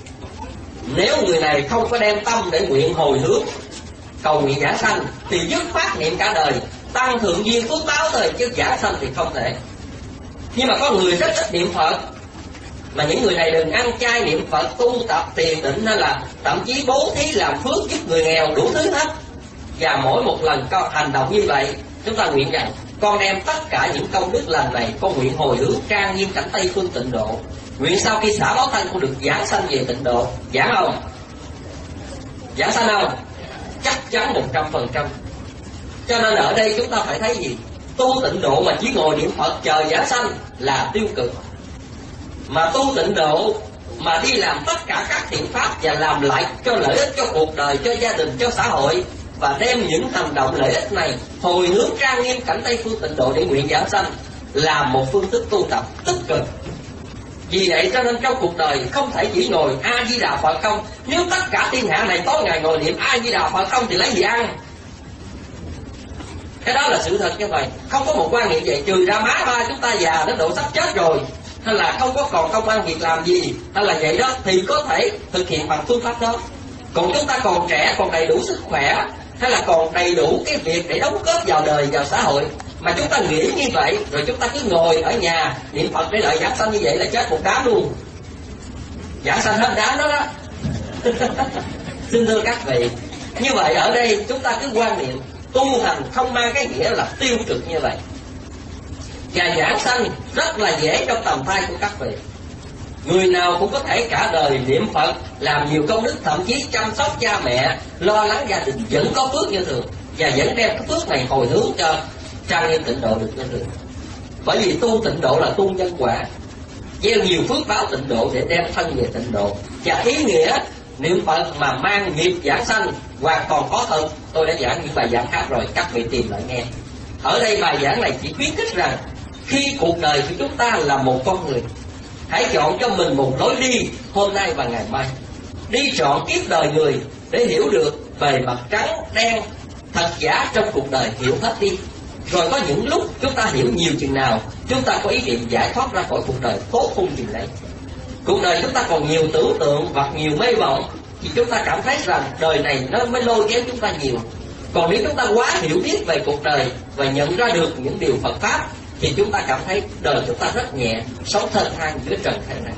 Nếu người này không có đem tâm để nguyện hồi hướng cầu nguyện giảng sanh thì dứt phát niệm cả đời, tăng thượng duyên phước báo thôi, chứ giảng sanh thì không thể. Nhưng mà có người rất ít niệm Phật, mà những người này đừng ăn chay niệm Phật, tu tập thiền định, hay là thậm chí bố thí làm phước giúp người nghèo, đủ thứ hết. Và mỗi một lần có hành động như vậy, chúng ta nguyện rằng con đem tất cả những công đức lành này, con nguyện hồi hướng trang nghiêm cảnh Tây phương tịnh độ, nguyện sau khi xả báo thân con được giảng sanh về tịnh độ. Giảng không? Giảng sanh không? Chắc chắn một trăm phần trăm. Cho nên ở đây chúng ta phải thấy gì? tu tịnh độ mà chỉ ngồi niệm Phật chờ giảng sanh là tiêu cực. Mà tu tịnh độ mà đi làm tất cả các thiện pháp và làm lại cho lợi ích cho cuộc đời, cho gia đình, cho xã hội, và đem những hành động lợi ích này hồi hướng trang nghiêm cảnh Tây Phương tịnh độ để nguyện giảng sanh là một phương thức tu tập tích cực. Vì vậy cho nên trong cuộc đời không thể chỉ ngồi A Di Đà Phật không. Nếu tất cả thiên hạ này tối ngày ngồi niệm A Di Đà Phật không thì lấy gì ăn? Cái đó là sự thật như vậy. Không có một quan niệm vậy, trừ ra má ba chúng ta già đến độ sắp chết rồi, hay là không có còn công ăn việc làm gì, hay là vậy đó, thì có thể thực hiện bằng phương pháp đó. Còn chúng ta còn trẻ, còn đầy đủ sức khỏe, hay là còn đầy đủ cái việc để đóng góp vào đời, vào xã hội, mà chúng ta nghĩ như vậy, rồi chúng ta cứ ngồi ở nhà niệm Phật để đợi giảng sanh như vậy là chết một đám luôn. Giảng sanh hết đám đó đó. Xin thưa các vị, như vậy ở đây chúng ta cứ quan niệm tu hành không mang cái nghĩa là tiêu cực như vậy. Và giảng sanh rất là dễ trong tầm tay của các vị. Người nào cũng có thể cả đời niệm Phật, làm nhiều công đức, thậm chí chăm sóc cha mẹ, lo lắng gia đình, vẫn có phước như thường, và vẫn đem cái phước này hồi hướng cho trang nghiêm tịnh độ được như thường. Bởi vì tu tịnh độ là tu nhân quả, gieo nhiều phước báo tịnh độ để đem thân về tịnh độ. Và ý nghĩa niệm Phật mà mang nghiệp giảng sanh hoàn toàn có thật. Tôi đã giảng những bài giảng khác rồi, các vị tìm lại nghe. Ở đây bài giảng này chỉ khuyến khích rằng khi cuộc đời của chúng ta là một con người, hãy chọn cho mình một lối đi hôm nay và ngày mai. Đi trọn kiếp đời người để hiểu được bề mặt trắng đen thật giả trong cuộc đời, hiểu hết đi. Rồi có những lúc chúng ta hiểu nhiều chừng nào, chúng ta có ý định giải thoát ra khỏi cuộc đời tốt khung chừng đấy. Cuộc đời chúng ta còn nhiều tưởng tượng và nhiều mê vọng, thì chúng ta cảm thấy rằng đời này nó mới lôi kéo chúng ta nhiều. Còn nếu chúng ta quá hiểu biết về cuộc đời và nhận ra được những điều Phật Pháp, thì chúng ta cảm thấy đời chúng ta rất nhẹ, sống thân thang giữa trần thế này.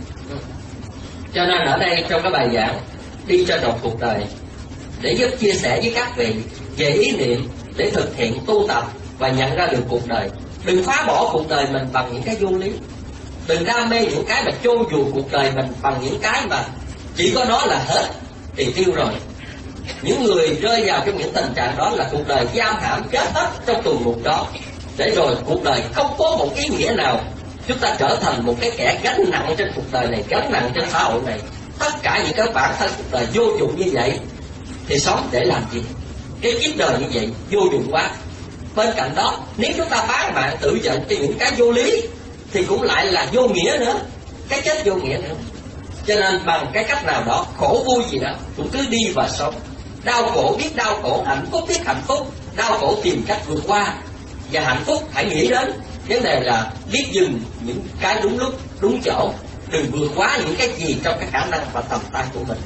Cho nên ở đây trong cái bài giảng đi cho trọn cuộc đời, để giúp chia sẻ với các vị về ý niệm để thực hiện tu tập và nhận ra được cuộc đời. Đừng phá bỏ cuộc đời mình bằng những cái vô lý. Đừng đam mê những cái mà trôi dùi cuộc đời mình bằng những cái mà chỉ có nó là hết thì tiêu rồi. Những người rơi vào trong những tình trạng đó là cuộc đời giam hãm chết hết trong tù ngục đó. Để rồi cuộc đời không có một ý nghĩa nào, chúng ta trở thành một cái kẻ gánh nặng trên cuộc đời này, gánh nặng trên xã hội này. Tất cả những cái bản thân cuộc đời vô dụng như vậy thì sống để làm gì? Cái kiếp đời như vậy vô dụng quá. Bên cạnh đó, nếu chúng ta bán mạng tự giận cho những cái vô lý thì cũng lại là vô nghĩa nữa, cái chết vô nghĩa nữa. Cho nên bằng cái cách nào đó, khổ vui gì đó cũng cứ đi và sống. Đau khổ biết đau khổ, hạnh phúc biết hạnh phúc. Đau khổ tìm cách vượt qua, và hạnh phúc hãy nghĩ đến vấn đề là biết dừng những cái đúng lúc, đúng chỗ. Đừng vượt quá những cái gì trong cái khả năng và tầm tay của mình.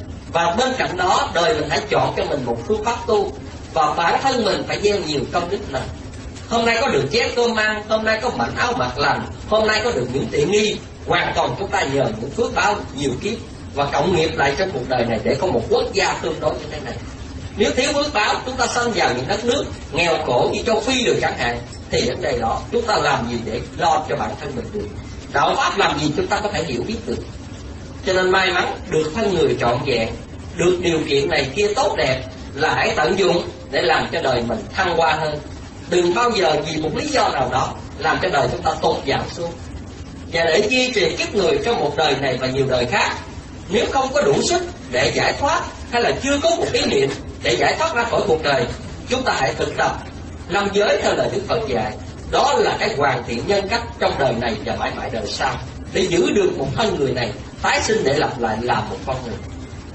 Và bên cạnh đó, đời mình hãy chọn cho mình một phương pháp tu, và bản thân mình phải gieo nhiều công đức lành. Hôm nay có được chén cơm ăn, hôm nay có mảnh áo mặc lành, hôm nay có được những tiện nghi, hoàn toàn chúng ta nhờ những phước báo nhiều kiếp và cộng nghiệp lại trong cuộc đời này để có một quốc gia tương đối như thế này. Nếu thiếu phước báo, chúng ta sanh vào những đất nước nghèo khổ như châu Phi được chẳng hạn, thì vấn đề đó chúng ta làm gì để lo cho bản thân mình được? Đạo pháp làm gì chúng ta có thể hiểu biết được? Cho nên may mắn được thân người trọn vẹn, được điều kiện này kia tốt đẹp là hãy tận dụng để làm cho đời mình thăng hoa hơn. Đừng bao giờ vì một lý do nào đó làm cho đời chúng ta tụt giảm xuống. Và để duy trì kiếp người trong một đời này và nhiều đời khác, nếu không có đủ sức để giải thoát, hay là chưa có một ý niệm để giải thoát ra khỏi cuộc đời, chúng ta hãy thực tập năm giới theo lời Đức Phật dạy. Đó là cái hoàn thiện nhân cách trong đời này và mãi mãi đời sau, để giữ được một thân người này tái sinh để lặp lại làm một con người.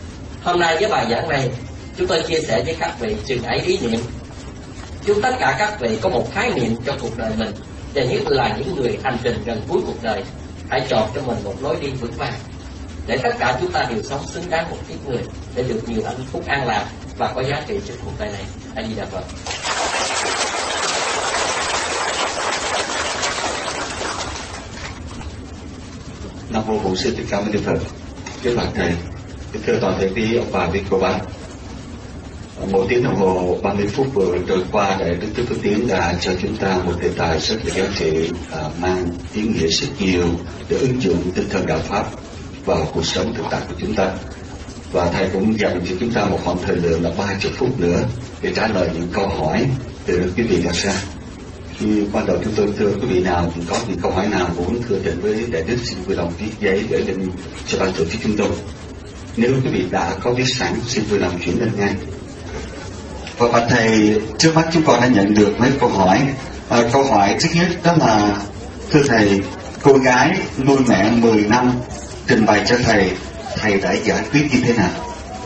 Hôm nay với bài giảng này, chúng tôi chia sẻ với các vị chừng ấy ý niệm. Chúng tất cả các vị có một khái niệm cho cuộc đời mình, và nhất là những người hành trình gần cuối cuộc đời, hãy chọn cho mình một lối đi vững vàng, để tất cả chúng ta đều sống xứng đáng một kiếp người, để được nhiều hạnh phúc an lạc và có giá trị trên cuộc đời này. A Di Đà Phật. Nam mô Bổn Sư Thích Ca Mâu Ni Phật. Kính bạch thầy, kính thưa toàn thể quý ông bà, quý cô bác. Một tiếng đồng hồ ba mươi phút vừa trôi qua, để Đức Thích Phước Tiến đã cho chúng ta một đề tài rất là giá trị, à, mang ý nghĩa rất nhiều để ứng dụng tinh thần đạo pháp vào cuộc sống thực tại của chúng ta. Và thầy cũng dành cho chúng ta một khoảng thời lượng là ba mươi phút nữa để trả lời những câu hỏi từ quý vị đặt ra. Khi ban đầu chúng tôi thưa quý vị nào thì có những câu hỏi nào muốn thưa trình với đại đức, xin vui lòng viết giấy gửi lên cho ban tổ chức chúng tôi. Nếu quý vị đã có viết sẵn, xin vui lòng chuyển lên ngay. Và bà thầy, trước mắt chúng con đã nhận được mấy câu hỏi. À, câu hỏi thứ nhất đó là: thưa thầy, cô gái nuôi mẹ mười năm trình bày cho thầy, thầy đã giải quyết như thế nào?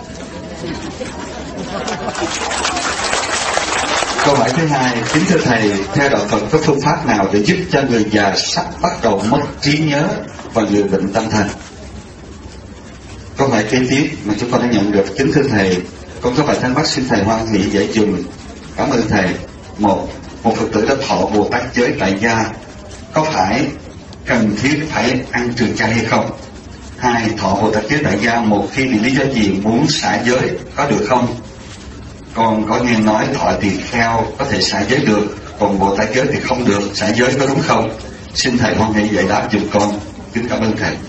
Câu hỏi thứ hai: kính thưa thầy, theo đạo Phật có phương pháp nào để giúp cho người già sắp bắt đầu mất trí nhớ và người bệnh tâm thần? Câu hỏi kế tiếp mà chúng con đã nhận được: kính thưa thầy, con có bài thắc mắc, xin thầy hoan hỷ giải dùm. Cảm ơn thầy. Một, một Phật tử đã thọ Bồ Tát giới tại gia, có phải cần thiết phải ăn trừ chay hay không? Hai, thọ Bồ Tát giới tại gia một khi vì lý do gì muốn xả giới có được không? Con có nghe nói thọ tỳ kheo có thể xả giới được, còn Bồ Tát giới thì không được xả giới, có đúng không? Xin thầy hoan hỷ giải đáp giùm con. Kính cảm ơn thầy.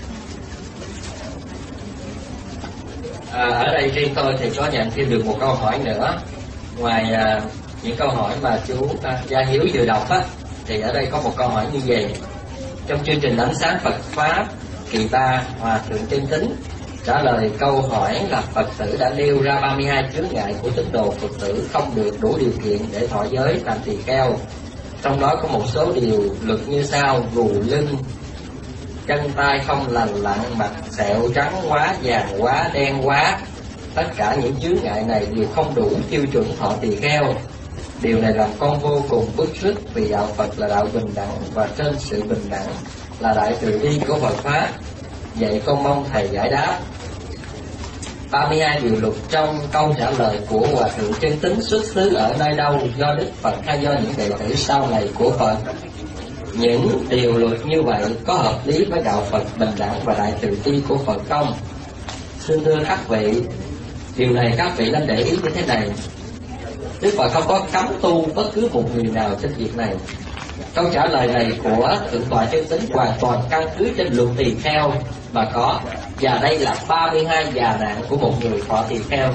À, ở đây riêng tôi thì có nhận thêm được một câu hỏi nữa. Ngoài à, những câu hỏi mà chú à, Gia Hiếu vừa đọc á, thì ở đây có một câu hỏi như vậy. Trong chương trình ánh sáng Phật Pháp kỳ ba, Hòa Thượng Chân Tính trả lời câu hỏi là Phật tử đã nêu ra ba mươi hai chướng ngại của tín đồ Phật tử không được đủ điều kiện để thọ giới làm tỳ kheo. Trong đó có một số điều luật như sau: gù lưng, chân tay không lành lặn, mặt sẹo trắng quá, vàng quá, đen quá. Tất cả những chướng ngại này đều không đủ tiêu chuẩn thọ tỳ kheo. Điều này làm con vô cùng bức rứt, vì đạo Phật là đạo bình đẳng, và trên sự bình đẳng là đại từ bi của Phật Pháp. Vậy con mong thầy giải đáp. ba mươi hai điều luật trong câu trả lời của Hòa Thượng Chân Tính xuất xứ ở nơi đâu, do Đức Phật hay do những đệ tử sau này của Phật? Những điều luật như vậy có hợp lý với đạo Phật bình đẳng và đại từ bi của Phật không? Xin thưa các vị, điều này các vị nên để ý như thế này. Đức Phật không có cấm tu bất cứ một người nào trên việc này. Câu trả lời này của Thượng tọa Chân Tính hoàn toàn căn cứ trên luật tỳ kheo mà có, và đây là ba mươi hai già nạn của một người thọ tỳ kheo.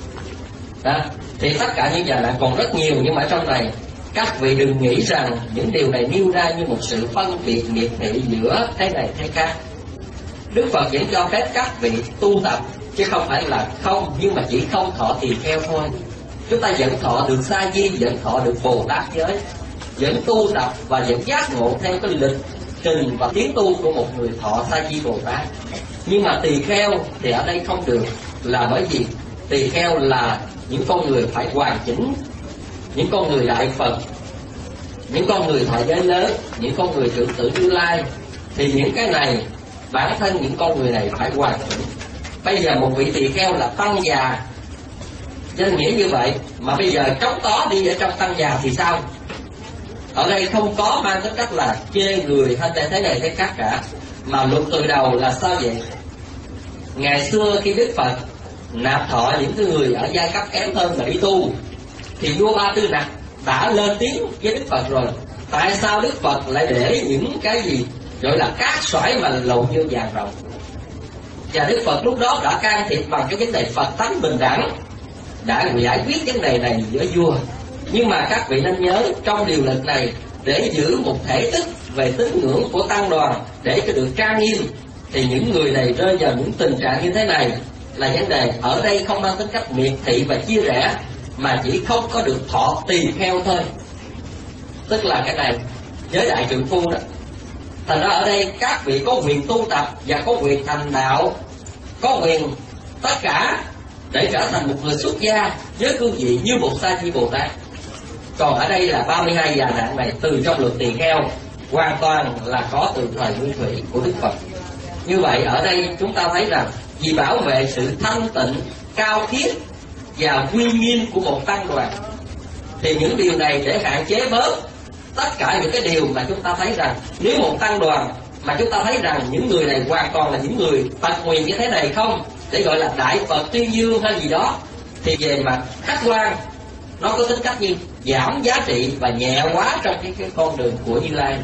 Đó. Thì tất cả những già nạn còn rất nhiều, nhưng mà trong này các vị đừng nghĩ rằng những điều này nêu ra như một sự phân biệt miệt thị giữa thế này thế khác. Đức Phật vẫn cho phép các vị tu tập, chứ không phải là không, nhưng mà chỉ không thọ tỳ kheo thôi. Chúng ta vẫn thọ được sa di, vẫn thọ được Bồ Tát giới, vẫn tu tập và vẫn giác ngộ theo cái lịch trình và tiến tu của một người thọ sa di Bồ Tát. Nhưng mà tỳ kheo thì ở đây không được, là bởi vì tỳ kheo là những con người phải hoàn chỉnh, những con người đại Phật, những con người thọ giới lớn, những con người trưởng tử Như Lai. Thì những cái này bản thân những con người này phải hoàn chỉnh. Bây giờ một vị tỳ kheo là tăng già, nên nghĩa như vậy, mà bây giờ trống tó đi ở trong tăng già thì sao? Ở đây không có mang tính cách là chê người hay thế này thế khác cả, mà luật từ đầu là sao vậy? Ngày xưa khi Đức Phật nạp thọ những người ở giai cấp kém hơn mà đi tu, thì vua Ba Tư Nặc đã lên tiếng với Đức Phật rồi. Tại sao Đức Phật lại để những cái gì gọi là cát xoải mà lộ như vàng rồng? Và Đức Phật lúc đó đã can thiệp bằng cái vấn đề Phật tánh bình đẳng, đã giải quyết vấn đề này giữa vua. Nhưng mà các vị nên nhớ, trong điều luật này để giữ một thể thức về tín ngưỡng của tăng đoàn để cho được trang nghiêm, thì những người này rơi vào những tình trạng như thế này là vấn đề. Ở đây không mang tính cách miệt thị và chia rẽ, mà chỉ không có được thọ tỳ kheo thôi, tức là cái này giới đại trượng phu đó. Thành ra ở đây các vị có quyền tu tập và có quyền thành đạo, có quyền tất cả để trở thành một người xuất gia với cương vị như một sa di Bồ Tát. Còn ở đây là ba mươi hai già nạn này từ trong luật tỳ kheo, hoàn toàn là có từ thời Nguyên Thủy của Đức Phật. Như vậy ở đây chúng ta thấy rằng vì bảo vệ sự thanh tịnh, cao khiết và uy nghiêm của một tăng đoàn, thì những điều này để hạn chế bớt tất cả những cái điều mà chúng ta thấy rằng nếu một tăng đoàn mà chúng ta thấy rằng những người này hoàn toàn là những người tật nguyền như thế này không, để gọi là đại Phật tuyên dương hay gì đó, thì về mặt khách quan nó có tính cách như giảm giá trị và nhẹ quá trong cái, cái con đường của Như Lai.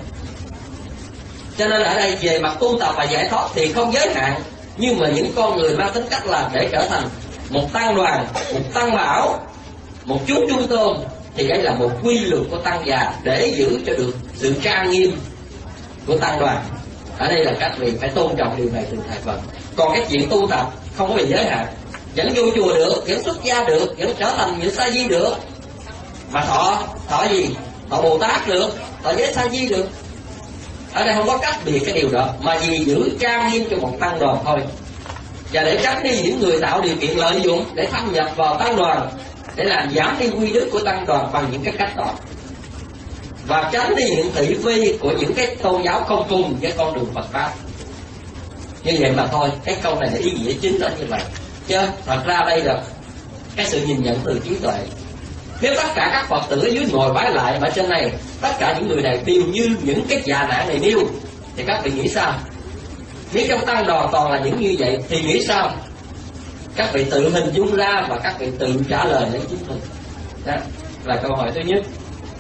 Cho nên ở đây về mặt tu tập và giải thoát thì không giới hạn, nhưng mà những con người mang tính cách là để trở thành một tăng đoàn, một tăng bảo, một chúng trung tôn, thì đây là một quy luật của tăng già để giữ cho được sự trang nghiêm của tăng đoàn. Ở đây là các vị phải tôn trọng điều này từ thầy Phật. Còn cái chuyện tu tập không có bị giới hạn, vẫn vô chùa được, vẫn xuất gia được, vẫn trở thành những sa di được, mà thọ thọ gì? Thọ Bồ Tát được, thọ giới sa di được. Ở đây không có cách biệt cái điều đó, mà vì giữ trang nghiêm cho một tăng đoàn thôi. Và để tránh đi những người tạo điều kiện lợi dụng để thâm nhập vào tăng đoàn, để làm giảm đi quy đức của tăng đoàn bằng những cái cách đó, và tránh đi những thị phi của những cái tôn giáo không cùng với con đường Phật pháp. Như vậy mà thôi. Cái câu này là ý nghĩa chính đó như vậy. Chứ thật ra đây là cái sự nhìn nhận từ trí tuệ. Nếu tất cả các Phật tử ở dưới ngồi bái lại mà trên này tất cả những người này đều như những cái già nạn này nêu, thì các vị nghĩ sao? Nếu trong tăng đoàn toàn là những như vậy thì nghĩ sao? Các vị tự hình dung ra và các vị tự trả lời lấy chính mình. Đó là câu hỏi thứ nhất.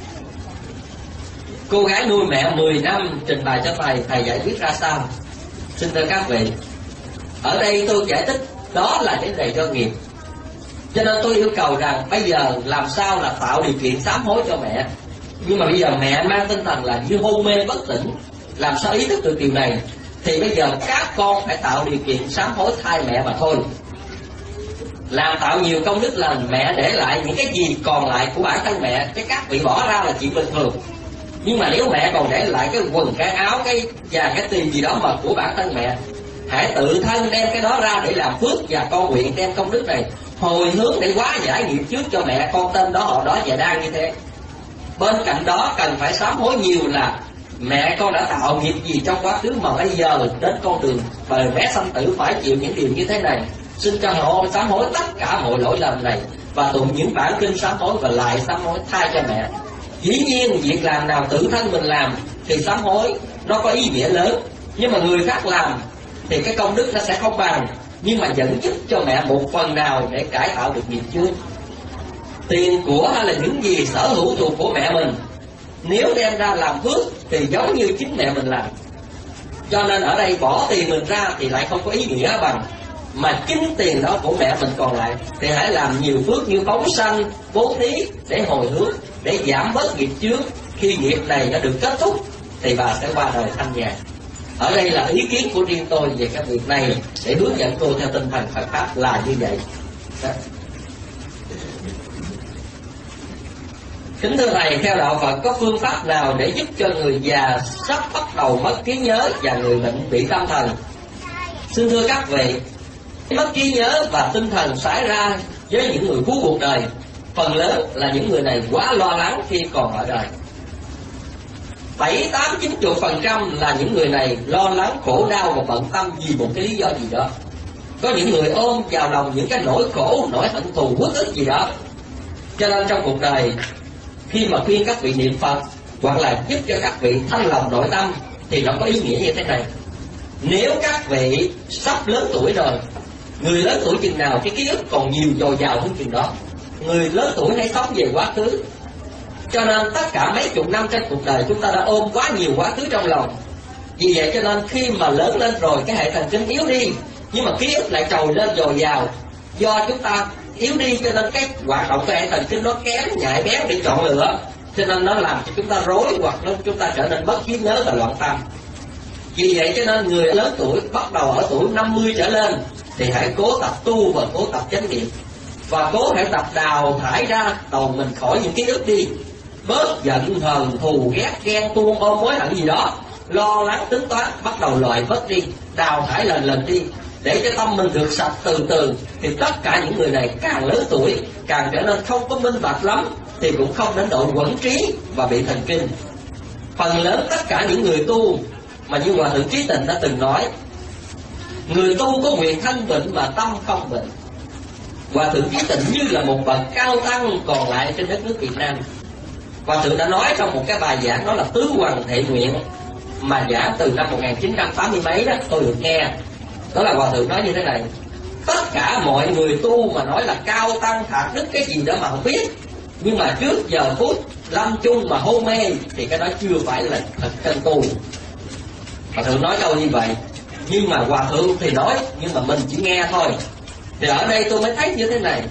Cô gái nuôi mẹ mười năm trình bày cho thầy, thầy giải quyết ra sao? Xin thưa các vị, ở đây tôi giải thích đó là vấn đề do nghiệp. Cho nên tôi yêu cầu rằng bây giờ làm sao là tạo điều kiện sám hối cho mẹ. Nhưng mà bây giờ mẹ mang tinh thần là như hôn mê bất tỉnh, làm sao ý thức được điều này? Thì bây giờ các con phải tạo điều kiện sám hối thay mẹ mà thôi. Làm tạo nhiều công đức lành, mẹ để lại những cái gì còn lại của bản thân mẹ, cái các vị bỏ ra là chuyện bình thường. Nhưng mà nếu mẹ còn để lại cái quần, cái áo, cái và cái tiền gì đó mà của bản thân mẹ, hãy tự thân đem cái đó ra để làm phước, và con nguyện đem công đức này hồi hướng để hóa giải nghiệp trước cho mẹ con tên đó họ đó và đang như thế. Bên cạnh đó cần phải sám hối nhiều là mẹ con đã tạo nghiệp gì trong quá khứ mà bây giờ đến con đường bờ mé sanh tử phải chịu những điều như thế này. Xin cho họ sám hối tất cả mọi lỗi lầm này và tụng những bản kinh sám hối và lại sám hối thay cho mẹ. Dĩ nhiên việc làm nào tự thân mình làm thì sám hối nó có ý nghĩa lớn, nhưng mà người khác làm thì cái công đức nó sẽ không bằng, nhưng mà vẫn giúp cho mẹ một phần nào để cải tạo được nghiệp trước. Tiền của hay là những gì sở hữu thuộc của mẹ mình, nếu đem ra làm phước thì giống như chính mẹ mình làm. Cho nên ở đây bỏ tiền mình ra thì lại không có ý nghĩa bằng, mà chính tiền đó của mẹ mình còn lại thì hãy làm nhiều phước như phóng sanh, bố thí để hồi hướng, để giảm bớt nghiệp trước. Khi nghiệp này đã được kết thúc thì bà sẽ qua đời thanh nhàn. Ở đây là ý kiến của riêng tôi về cái việc này, để hướng dẫn cô theo tinh thần Phật pháp là như vậy. Đó. Kính thưa thầy, theo đạo Phật có phương pháp nào để giúp cho người già sắp bắt đầu mất trí nhớ và người bệnh bị tâm thần? Xin thưa các vị, mất trí nhớ và tinh thần xảy ra với những người cuối cuộc đời, phần lớn là những người này quá lo lắng khi còn ở đời. Bảy, tám, chín mươi phần trăm là những người này lo lắng, khổ đau và bận tâm vì một cái lý do gì đó. Có những người ôm vào lòng những cái nỗi khổ, nỗi hận thù, uất ức gì đó. Cho nên trong cuộc đời, khi mà khuyên các vị niệm Phật hoặc là giúp cho các vị thanh lọc nội tâm thì nó có ý nghĩa như thế này. Nếu các vị sắp lớn tuổi rồi, người lớn tuổi chừng nào cái ký ức còn nhiều dồi dào hơn chừng đó. Người lớn tuổi hay sống về quá khứ, cho nên tất cả mấy chục năm trên cuộc đời chúng ta đã ôm quá nhiều quá khứ trong lòng. Vì vậy cho nên khi mà lớn lên rồi cái hệ thần kinh yếu đi, nhưng mà ký ức lại trồi lên dồi dào. Do chúng ta yếu đi cho nên cái hoạt động của hệ thần kinh nó kém, nhạy bén để chọn lựa, cho nên nó làm cho chúng ta rối, hoặc nó chúng ta trở nên mất trí nhớ và loạn tâm. Vì vậy cho nên người lớn tuổi bắt đầu ở tuổi năm mươi trở lên thì hãy cố tập tu và cố tập chánh niệm, và cố hãy tập đào thải ra đầu mình khỏi những ký ức đi, bớt giận hờn thù ghét ghen tuông ôm mối hận gì đó, lo lắng tính toán, bắt đầu loại bớt đi, đào thải lần lần đi, để cho tâm mình được sạch từ từ. Thì tất cả những người này càng lớn tuổi càng trở nên không có minh bạch lắm, thì cũng không đến độ quẩn trí và bị thần kinh. Phần lớn tất cả những người tu mà như Hòa Thượng Trí Tịnh đã từng nói, người tu có nguyện thanh bệnh mà tâm không bệnh. Hòa Thượng Trí Tịnh như là một bậc cao tăng còn lại trên đất nước Việt Nam. Hòa Thượng đã nói trong một cái bài giảng, đó là Tứ Hoằng Thệ Nguyện, mà giảng từ năm một nghìn chín trăm tám mươi mấy đó, tôi được nghe. Đó là Hòa Thượng nói như thế này: tất cả mọi người tu mà nói là cao tăng thạc đức cái gì đó mà không biết, nhưng mà trước giờ phút lâm chung mà hôn mê thì cái đó chưa phải là thật chân tu. Hòa Thượng nói câu như vậy, nhưng mà Hòa Thượng thì nói, nhưng mà mình chỉ nghe thôi. Thì ở đây tôi mới thấy như thế này: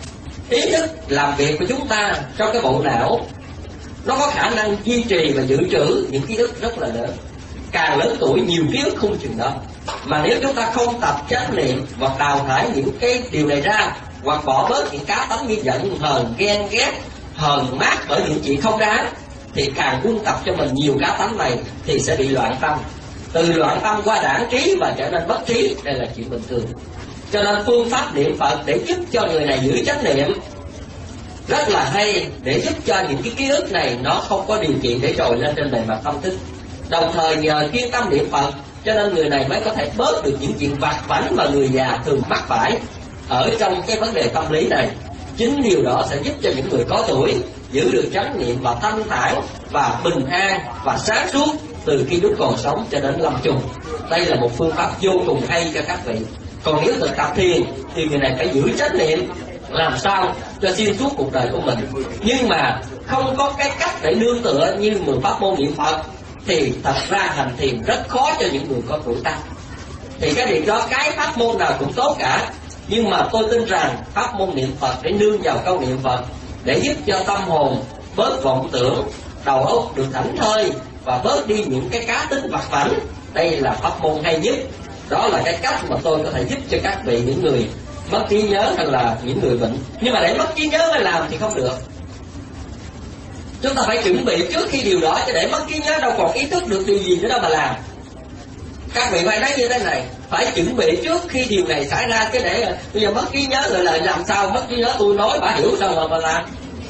ý thức làm việc của chúng ta trong cái bộ não nó có khả năng duy trì và dự trữ những ký ức rất là lớn. Càng lớn tuổi nhiều ký ức không chừng đó. Mà nếu chúng ta không tập chánh niệm hoặc đào thải những cái điều này ra, hoặc bỏ bớt những cá tánh như giận hờn ghen ghét, hờn mát bởi những chuyện không đáng, thì càng quân tập cho mình nhiều cá tánh này thì sẽ bị loạn tâm. Từ loạn tâm qua đãng trí và trở nên bất trí, đây là chuyện bình thường. Cho nên phương pháp niệm Phật để giúp cho người này giữ chánh niệm rất là hay, để giúp cho những cái ký ức này nó không có điều kiện để trồi lên trên bề mặt tâm thức. Đồng thời nhờ chuyên tâm niệm Phật cho nên người này mới có thể bớt được những chuyện vặt vãnh mà người già thường mắc phải ở trong cái vấn đề tâm lý này. Chính điều đó sẽ giúp cho những người có tuổi giữ được chánh niệm và thanh thản và bình an và sáng suốt từ khi lúc còn sống cho đến lâm chung. Đây là một phương pháp vô cùng hay cho các vị. Còn nếu thực tập thiền thì người này phải giữ chánh niệm làm sao cho xuyên suốt cuộc đời của mình. Nhưng mà không có cái cách để nương tựa như mười pháp môn niệm Phật thì thật ra hành thiền rất khó cho những người có tuổi tác. Thì cái việc đó, cái pháp môn nào cũng tốt cả, nhưng mà tôi tin rằng pháp môn niệm Phật để nương vào câu niệm Phật để giúp cho tâm hồn bớt vọng tưởng, đầu óc được thảnh thơi và bớt đi những cái cá tính vặt vãnh, đây là pháp môn hay nhất. Đó là cái cách mà tôi có thể giúp cho các vị, những người mất trí nhớ hay là những người bệnh. Nhưng mà để mất trí nhớ mới làm thì không được. Chúng ta phải chuẩn bị trước khi điều đó, chứ để mất trí nhớ đâu còn ý thức được điều gì nữa đâu mà làm. Các vị phải nói như thế này, phải chuẩn bị trước khi điều này xảy ra, chứ để bây giờ mất trí nhớ rồi lại làm sao mất trí nhớ, tôi nói bà hiểu sao mà mà làm.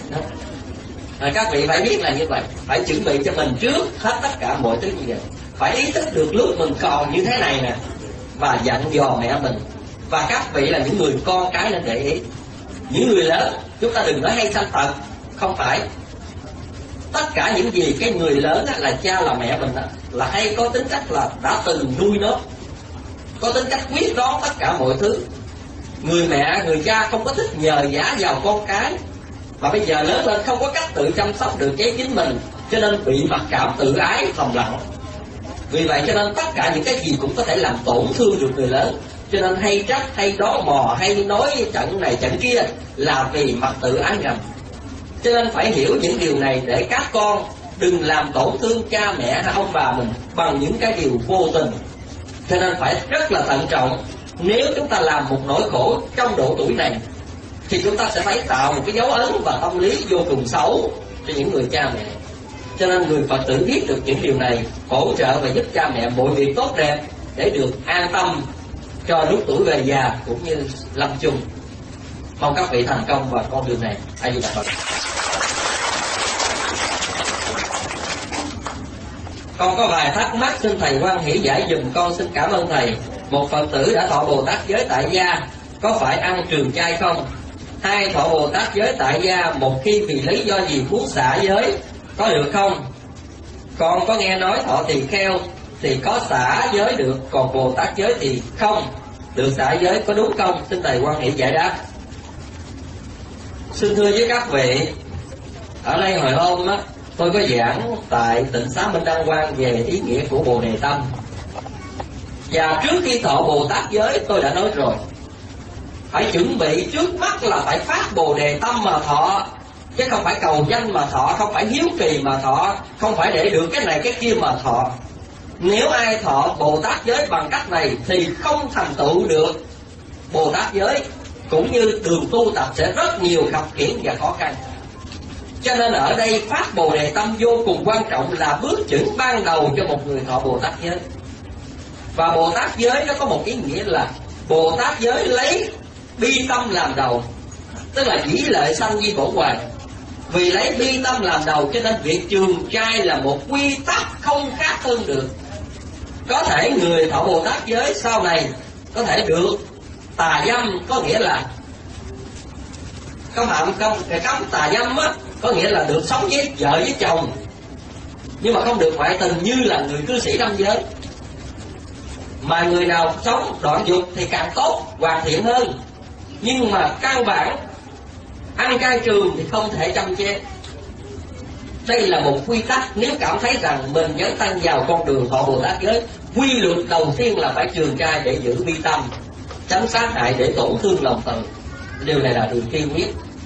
À, các vị phải biết là như vậy, phải chuẩn bị cho mình trước hết tất cả mọi thứ như vậy. Phải ý thức được lúc mình còn như thế này nè, và dặn dò mẹ mình. Và các vị là những người con cái nên để ý. Những người lớn, chúng ta đừng nói hay sanh tật, không phải. Tất cả những gì cái người lớn á, là cha là mẹ mình á, là hay có tính cách là đã từng nuôi nó, có tính cách quyết đoán tất cả mọi thứ. Người mẹ, người cha không có thích nhờ vả vào con cái, mà bây giờ lớn lên không có cách tự chăm sóc được cái chính mình, cho nên bị mặc cảm tự ái thầm lặng. Vì vậy cho nên tất cả những cái gì cũng có thể làm tổn thương được người lớn. Cho nên hay trách, hay đón mò, hay nói trận này trận kia là vì mặt tự ái ngầm. Cho nên phải hiểu những điều này để các con đừng làm tổn thương cha mẹ hay ông bà mình bằng những cái điều vô tình. Cho nên phải rất là thận trọng. Nếu chúng ta làm một nỗi khổ trong độ tuổi này thì chúng ta sẽ phải tạo một cái dấu ấn và tâm lý vô cùng xấu cho những người cha mẹ. Cho nên người Phật tử biết được những điều này, hỗ trợ và giúp cha mẹ mọi việc tốt đẹp để được an tâm cho lúc tuổi về già cũng như lâm chung. Mong các vị thành công vào con đường này. A Di Đà Phật. Con có vài thắc mắc xin thầy hoan hỷ giải dùm con, xin cảm ơn thầy. Một Phật tử đã thọ Bồ Tát giới tại gia, có phải ăn trường chay không? Hai, thọ Bồ Tát giới tại gia một khi vì lý do gì muốn xả giới, có được không? Con có nghe nói thọ tỳ kheo thì có xả giới được, còn Bồ Tát giới thì không được xả giới, có đúng không? Xin thầy hoan hỷ giải đáp. Xin thưa với các vị, ở đây hồi hôm á, tôi có giảng tại Tịnh Xá Minh Đăng Quang về ý nghĩa của Bồ Đề Tâm. Và trước khi thọ Bồ Tát giới tôi đã nói rồi, phải chuẩn bị trước mắt là phải phát Bồ Đề Tâm mà thọ, chứ không phải cầu danh mà thọ, không phải hiếu kỳ mà thọ, không phải để được cái này cái kia mà thọ. Nếu ai thọ Bồ Tát giới bằng cách này thì không thành tựu được Bồ Tát giới, cũng như đường tu tập sẽ rất nhiều khập khiễng và khó khăn. Cho nên ở đây phát Bồ Đề Tâm vô cùng quan trọng, là bước chững ban đầu cho một người thọ Bồ Tát giới. Và Bồ Tát giới nó có một ý nghĩa là Bồ Tát giới lấy bi tâm làm đầu, tức là dĩ lợi sanh di khổ hoài. Vì lấy bi tâm làm đầu cho nên việc trường trai là một quy tắc không khác hơn được. Có thể người thọ Bồ Tát giới sau này có thể được tà dâm, có nghĩa là không phạm không cái cấm tà dâm á, có nghĩa là được sống với vợ với chồng, nhưng mà không được ngoại tình như là người cư sĩ tam giới. Mà người nào sống đoạn dục thì càng tốt, hoàn thiện hơn. Nhưng mà căn bản ăn cai trường thì không thể chăm che. Đây là một quy tắc. Nếu cảm thấy rằng mình dấn thân vào con đường thọ Bồ Tát giới, quy luật đầu tiên là phải trường trai để giữ bi tâm, tránh sát hại để tổn thương lòng từ. Điều này là điều kiên quyết,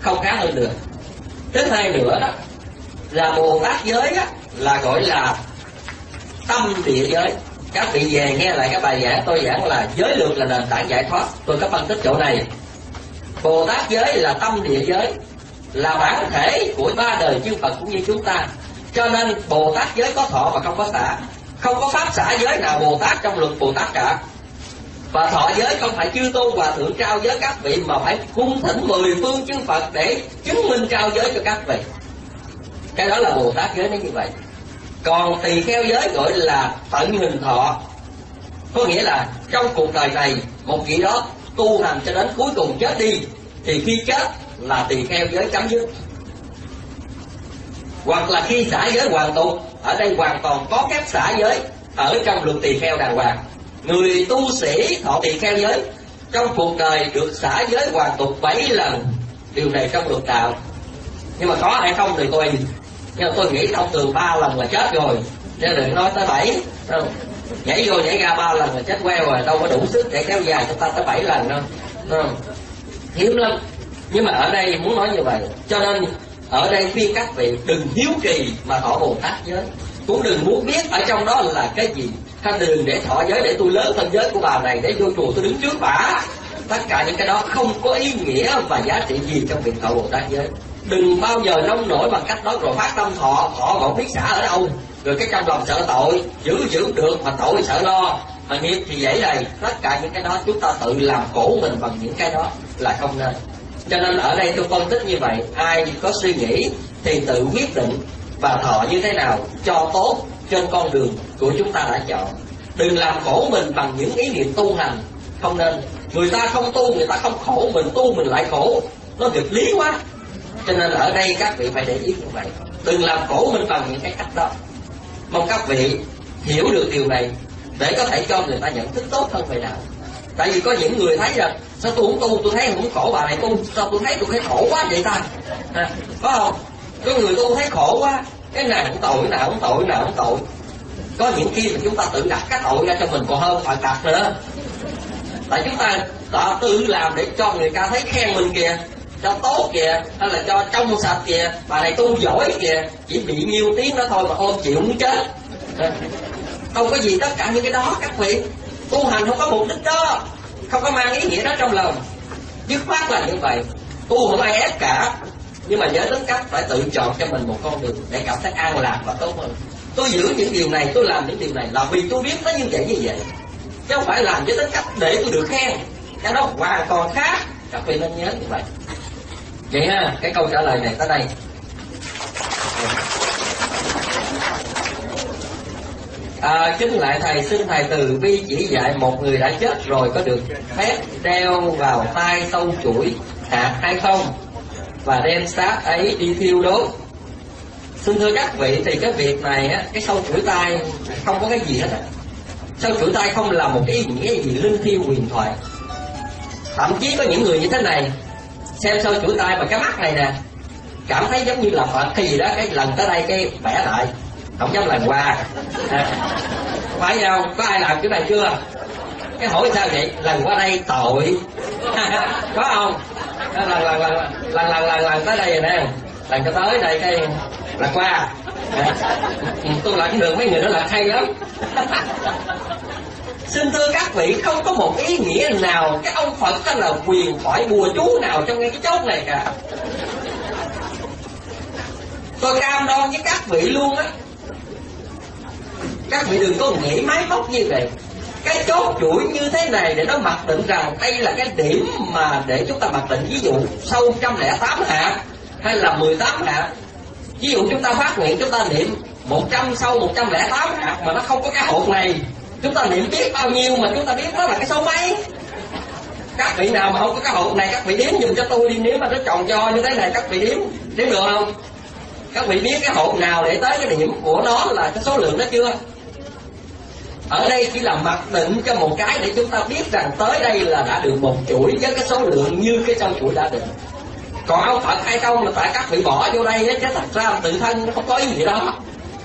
không khá hơn được. Thứ hai nữa đó là Bồ Tát giới đó, là gọi là tâm địa giới. Các vị về nghe lại cái bài giảng tôi giảng là giới luật là nền tảng giải thoát, tôi có phân tích chỗ này. Bồ Tát giới là tâm địa giới, là bản thể của ba đời chư Phật cũng như chúng ta. Cho nên Bồ Tát giới có thọ và không có xả. Không có pháp xả giới nào Bồ Tát trong luật Bồ Tát cả. Và thọ giới không phải chư tôn hòa thượng trao giới các vị, mà phải cung thỉnh mười phương chư Phật để chứng minh trao giới cho các vị. Cái đó là Bồ Tát giới nó như vậy. Còn tỳ kheo giới gọi là tận hình thọ, có nghĩa là trong cuộc đời này một vị đó tu hành cho đến cuối cùng chết đi, thì khi chết là tỳ kheo giới chấm dứt. Hoặc là khi xả giới hoàn tục, ở đây hoàn toàn có phép xả giới ở trong luật tỳ kheo đàng hoàng. Người tu sĩ thọ tỳ kheo giới trong cuộc đời được xả giới hoàn tục bảy lần. Điều này trong luật đạo, nhưng mà có hay không thì tôi nhưng mà tôi nghĩ thông thường ba lần là chết rồi, chứ đừng nói tới bảy. Nhảy vô nhảy ra ba lần là chết queo rồi, đâu có đủ sức để kéo dài chúng ta tới bảy lần đâu. Không? Hiếm lắm. Nhưng mà ở đây muốn nói như vậy, cho nên ở đây khuyên các vị đừng hiếu kỳ mà thọ Bồ Tát giới, cũng đừng muốn biết ở trong đó là cái gì. Thanh đừng để thọ giới để tôi lớn thân giới của bà này, để vô chùa tôi đứng trước bà. Tất cả những cái đó không có ý nghĩa và giá trị gì trong việc thọ Bồ Tát giới. Đừng bao giờ nông nổi bằng cách đó rồi phát tâm thọ, thọ mà không biết xả ở đâu, rồi cái trong lòng sợ tội, giữ giữ được mà tội sợ lo, mà nghiệp thì dễ đầy. Tất cả những cái đó chúng ta tự làm khổ mình bằng những cái đó là không nên. Cho nên ở đây tôi phân tích như vậy, ai có suy nghĩ thì tự quyết định và thọ như thế nào cho tốt trên con đường của chúng ta đã chọn. Đừng làm khổ mình bằng những ý niệm tu hành, không nên. Người ta không tu, người ta không khổ, mình tu mình lại khổ, nó nghịch lý quá. Cho nên ở đây các vị phải để ý như vậy, đừng làm khổ mình bằng những cái cách đó. Mong các vị hiểu được điều này để có thể cho người ta nhận thức tốt hơn về đạo. Tại vì có những người thấy là sao tôi không tu, tôi thấy không khổ, bà này tu sao tôi thấy tôi thấy khổ quá vậy ta, à, có không? Có người tu thấy khổ quá, cái nào cũng tội, nào cũng tội, nào cũng tội. Có những khi mà chúng ta tự đặt cái tội ra cho mình còn hơn phải đặt nữa. Tại chúng ta, ta tự làm để cho người ta thấy khen mình kìa, cho tốt kìa, hay là cho trong sạch kìa, bà này tu giỏi kìa, chỉ bị nhiêu tiếng đó thôi mà ôm chịu muốn chết. À, không có gì tất cả những cái đó các vị. Tu hành không có mục đích đó, không có mang ý nghĩa đó trong lòng. Dứt khoát là như vậy. Tu không ai ép cả, nhưng mà nhớ đến cách phải tự chọn cho mình một con đường để cảm thấy an lạc và tốt hơn. Tôi giữ những điều này, tôi làm những điều này là vì tôi biết nó như vậy như vậy, chứ không phải làm với tính cách để tôi được khen. Cái đó hoàn toàn khác. Các vị nên nhớ như vậy. Vậy ha, cái câu trả lời này tới đây. À, kính lại thầy, xin thầy từ bi chỉ dạy một người đã chết rồi có được phép đeo vào tay sâu chuỗi hạt hay không, và đem xác ấy đi thiêu đốt. Xin thưa các vị, thì cái việc này á, cái sâu chuỗi tay không có cái gì hết á. Sâu chuỗi tay không là một cái ý nghĩa gì linh thiêng huyền thoại. Thậm chí có những người như thế này xem sâu chuỗi tay và cái mắt này nè, cảm thấy giống như là Phật cái gì đó, cái lần tới đây cái bẻ lại, không dám lần qua. À, phải không? Có ai làm cái này chưa? Cái hỏi sao vậy? Lần qua đây tội. Có không? Lần lần lần lần lần lần lần, lần tới đây rồi nè, lần cho tới đây cái lần qua. À, tôi lần được mấy người đó là hay lắm. Xin thưa các vị, không có một ý nghĩa nào cái ông Phật đó là quyền khỏi bùa chú nào trong ngay cái chốt này cả. Tôi cam đoan với các vị luôn á, các vị đừng có nghĩ máy móc như vậy. Cái chốt chuỗi như thế này để nó mặc định rằng đây là cái điểm mà để chúng ta mặc định. Ví dụ sau một trăm lẻ tám hạt hay là mười tám hạt. Ví dụ chúng ta phát nguyện, chúng ta niệm một trăm sau một trăm lẻ tám hạt mà nó không có cái hột này, chúng ta niệm tiếp bao nhiêu mà chúng ta biết nó là cái số mấy. Các vị nào mà không có cái hột này, các vị đếm giùm cho tôi đi. Nếu mà nó tròn cho như thế này, các vị đếm đếm được không? Các vị biết cái hột nào để tới cái điểm của nó là cái số lượng đó chưa? Ở đây chỉ là mặc định cho một cái để chúng ta biết rằng tới đây là đã được một chuỗi với cái số lượng như cái trong chuỗi đã định. Còn ông Phật hay không là tại các vị bỏ vô đây chứ thật ra tự thân nó không có ý gì đó.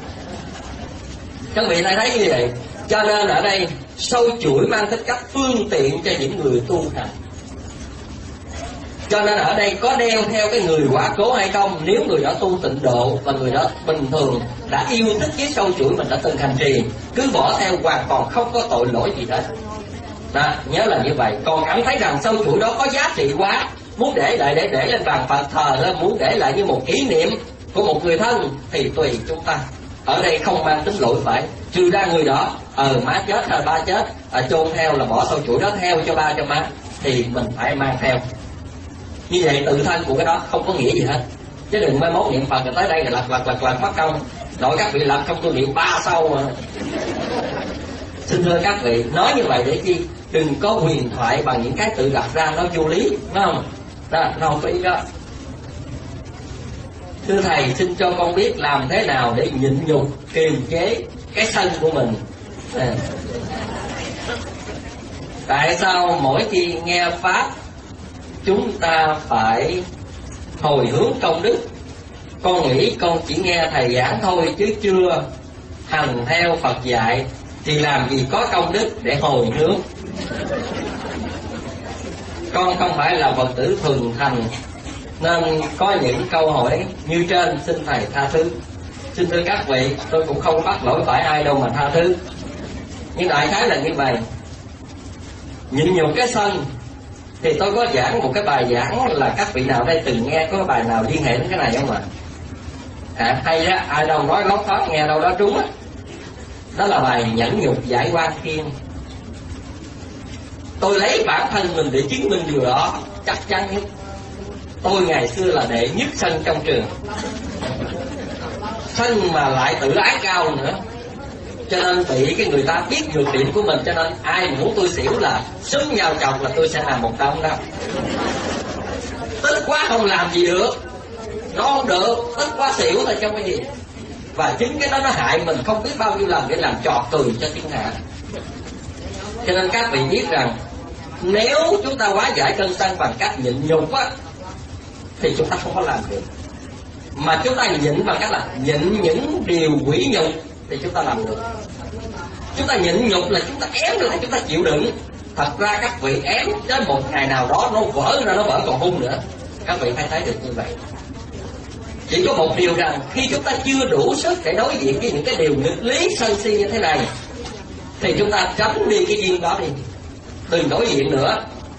Các vị thấy thấy như vậy. Cho nên ở đây sâu chuỗi mang tính cách phương tiện cho những người tu hành. Cho nên ở đây có đeo theo cái người quả cố hay không, nếu người đó tu tịnh độ và người đó bình thường đã yêu thích cái sâu chuỗi mình đã từng hành trì, cứ bỏ theo hoàn toàn không có tội lỗi gì hết. Đó, nhớ là như vậy. Còn cảm thấy rằng sâu chuỗi đó có giá trị quá, muốn để lại để để lên bàn Phật thờ lên, muốn để lại như một kỷ niệm của một người thân thì tùy chúng ta. Ở đây không mang tính lỗi phải, trừ ra người đó ờ má chết hay ba chết à, chôn theo là bỏ sâu chuỗi đó theo cho ba cho má thì mình phải mang theo. Như vậy tự thân của cái đó không có nghĩa gì hết. Chứ đừng mai mốt niệm Phật rồi tới đây là lật lật lật lật mất công. Nội các vị lật không tôi niệm ba sâu mà. Xin thưa các vị, nói như vậy để chi? Đừng có huyền thoại bằng những cái tự đặt ra nó vô lý, phải không? Đó, nó không có ý đó. Thưa Thầy, xin cho con biết làm thế nào để nhịn nhục, kiềm chế cái sân của mình. À. Tại sao mỗi khi nghe Pháp chúng ta phải hồi hướng công đức? Con nghĩ con chỉ nghe Thầy giảng thôi chứ chưa hành theo Phật dạy, thì làm gì có công đức để hồi hướng. Con không phải là Phật tử thuần thành nên có những câu hỏi như trên, xin Thầy tha thứ. Xin thưa các vị, tôi cũng không bắt lỗi phải ai đâu mà tha thứ. Nhưng đại khái là như vậy. Nhịn nhục cái sân thì tôi có giảng một cái bài giảng là các vị nào đây từng nghe, có bài nào liên hệ đến cái này không ạ? À? À, hay á, ai đâu nói lót thoát nghe đâu đó trúng á. Đó là bài nhẫn nhục giải quan thiên. Tôi lấy bản thân mình để chứng minh điều đó chắc chắn nhất. Tôi ngày xưa là đệ nhất sân trong trường, sân mà lại tự ái cao nữa, cho nên bị cái người ta biết nhược điểm của mình, cho nên ai muốn tôi xỉu là súng nhau chồng là tôi sẽ làm một đống đó. Tức quá không làm gì được, nó không được, tức quá xỉu thôi trong cái gì. Và chính cái đó nó hại mình không biết bao nhiêu lần để làm trò cười cho thiên hạ. Cho nên các vị biết rằng nếu chúng ta hóa giải cơn sân bằng cách nhịn nhục á, thì chúng ta không có làm được. Mà chúng ta nhịn bằng cách là nhịn những điều quỷ nhục thì chúng ta làm được. Chúng ta nhịn nhục là chúng ta ém lại, chúng ta chịu đựng. Thật ra các vị ém đến một ngày nào đó nó vỡ ra, nó vỡ còn hung nữa. Các vị phải thấy được như vậy. Chỉ có một điều rằng khi chúng ta chưa đủ sức để đối diện với những cái điều nghịch lý sân si như thế này, thì chúng ta tránh đi cái duyên đó đi, đừng đối diện nữa.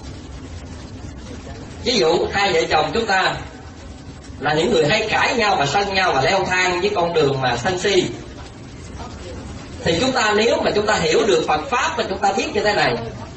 Ví dụ hai vợ chồng chúng ta là những người hay cãi nhau và sân nhau và leo thang với con đường mà sân si, thì chúng ta nếu mà chúng ta hiểu được Phật Pháp và chúng ta biết như thế này,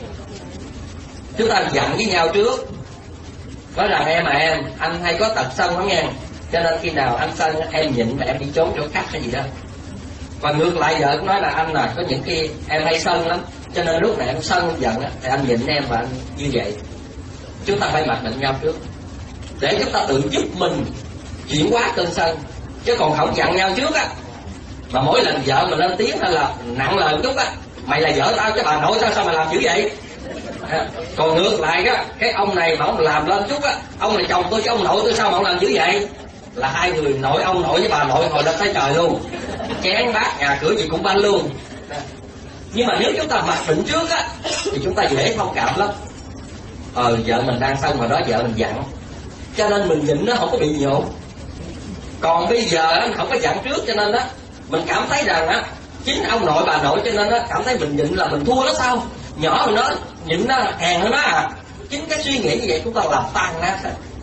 chúng ta giận với nhau trước, nói rằng em mà em, anh hay có tật sân lắm nha, cho nên khi nào anh sân em nhịn và em đi trốn chỗ khác hay gì đó. Và ngược lại vợ cũng nói là anh là có những khi em hay sân lắm, cho nên lúc này em sân giận thì anh nhịn em và anh như vậy. Chúng ta phải mặc định nhau trước để chúng ta tự giúp mình chuyển hóa cơn sân, chứ còn không giận nhau trước á, mà mỗi lần vợ mình lên tiếng hay là nặng lời chút á, mày là vợ tao chứ bà nội tao sao mà làm dữ vậy. À, còn ngược lại á, cái ông này mà ông làm lên chút á, ông là chồng tôi chứ ông nội tôi sao mà ông làm dữ vậy, là hai người nội ông nội với bà nội hồi lên tới trời luôn, chén bát nhà cửa gì cũng banh luôn. À, nhưng mà nếu chúng ta mặc định trước á thì chúng ta dễ thông cảm lắm. Ờ vợ mình đang xong rồi đó, vợ mình giận, cho nên mình nhịn nó không có bị nhộn. Còn bây giờ anh không có giận trước, cho nên á mình cảm thấy rằng á chính ông nội bà nội, cho nên á cảm thấy mình nhịn là mình thua nó sao, nhỏ hơn nó, nhịn nó hèn hơn nó à. Chính cái suy nghĩ như vậy chúng ta làm tan nát.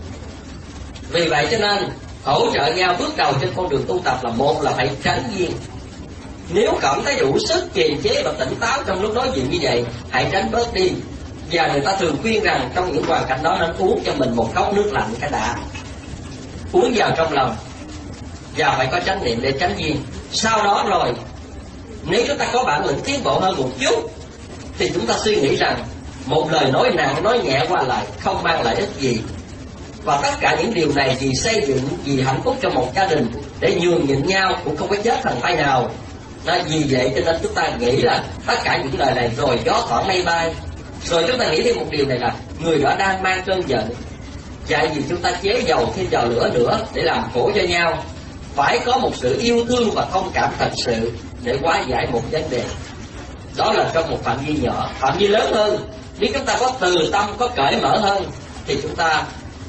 Vì vậy cho nên hỗ trợ nhau bước đầu trên con đường tu tập là một là phải tránh duyên. Nếu cảm thấy đủ sức kiềm chế và tỉnh táo trong lúc đối diện như vậy, hãy tránh bớt đi. Và người ta thường khuyên rằng trong những hoàn cảnh đó nên uống cho mình một cốc nước lạnh cái đã, uống vào trong lòng, và phải có chánh niệm để tránh duyên. Sau đó rồi nếu chúng ta có bản lĩnh tiến bộ hơn một chút thì chúng ta suy nghĩ rằng một lời nói nặng nói nhẹ qua lại không mang lợi ích gì, và tất cả những điều này vì xây dựng, vì hạnh phúc cho một gia đình, để nhường nhịn nhau cũng không có chết thành tay nào. Đó, vì vậy cho nên chúng ta nghĩ là tất cả những lời này rồi gió thoảng mây bay. Rồi chúng ta nghĩ thêm một điều này là người đó đang mang cơn giận, vậy vì chúng ta chế dầu thêm vào lửa nữa để làm khổ cho nhau. Phải có một sự yêu thương và thông cảm thật sự để hóa giải một vấn đề. Đó là trong một phạm vi nhỏ. Phạm vi lớn hơn, nếu chúng ta có từ tâm, có cởi mở hơn, thì chúng ta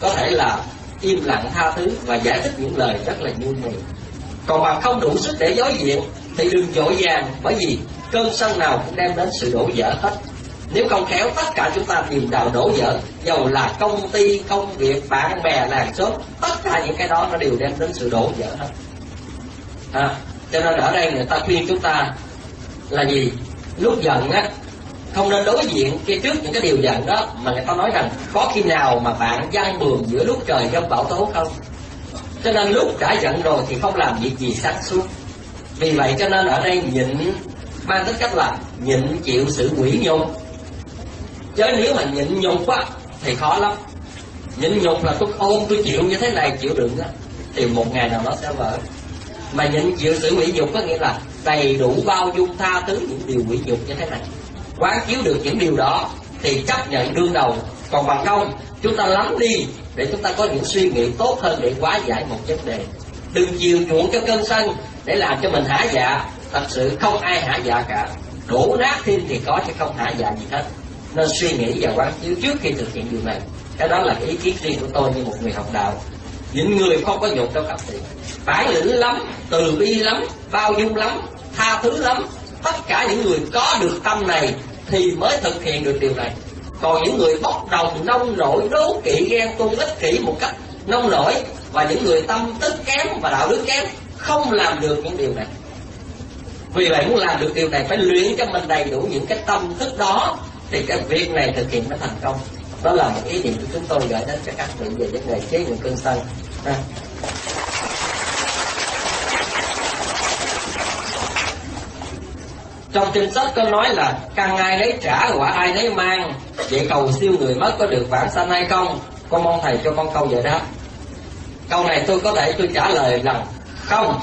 có thể là im lặng tha thứ và giải thích những lời rất là nhu mì. Còn mà không đủ sức để đối diện thì đừng vội vàng, bởi vì cơn sân nào cũng đem đến sự đổ vỡ hết. Nếu không khéo, tất cả chúng ta đều đào đổ vỡ, dầu là công ty, công việc, bạn bè, làng xóm, tất cả những cái đó nó đều đem đến sự đổ vỡ hết. À, cho nên ở đây người ta khuyên chúng ta là gì? Lúc giận á, không nên đối diện kia trước những cái điều giận đó, mà người ta nói rằng có khi nào mà bạn giăng bường giữa lúc trời giông bão tố không? Cho nên lúc đã giận rồi thì không làm việc gì sáng suốt. Vì vậy cho nên ở đây nhịn mang tính cách là nhịn chịu sự quỷ nhục. Chứ nếu mà nhịn nhục á thì khó lắm. Nhịn nhục là tôi ôm tôi chịu như thế này chịu đựng á, thì một ngày nào nó sẽ vỡ. Mà nhịn chịu sự quỷ nhục có nghĩa là đầy đủ bao dung tha thứ những điều quỷ nhục như thế này, quán chiếu được những điều đó thì chấp nhận đương đầu. Còn bằng không chúng ta lắng đi để chúng ta có những suy nghĩ tốt hơn để hóa giải một vấn đề. Đừng chiều chuộng cho cơn sân để làm cho mình hả dạ. Thật sự không ai hả dạ cả, đổ nát thêm thì có chứ không hả dạ gì hết. Nên suy nghĩ và quán chiếu trước khi thực hiện điều này. Cái đó là cái ý kiến riêng của tôi như một người học đạo. Những người không có nhục đâu các vị, bản lĩnh lắm, từ bi lắm, bao dung lắm, tha thứ lắm. Tất cả những người có được tâm này thì mới thực hiện được điều này. Còn những người bốc đồng, nông nổi, đố kỵ, ghen tuông, ích kỷ một cách nông nổi, và những người tâm tích kém và đạo đức kém không làm được những điều này. Vì vậy muốn làm được điều này phải luyện cho mình đầy đủ những cái tâm thức đó thì cái việc này thực hiện nó thành công. Đó là một ý niệm của chúng tôi gửi đến cho các vị về vấn đề chế ngự cơn sân. Ha. Trong kinh sách có nói là căn ai nấy trả, quả ai nấy mang. Vậy cầu siêu người mất có được vãng sanh hay không? Con mong thầy cho con câu giải đáp. Câu này tôi có thể tôi trả lời rằng không.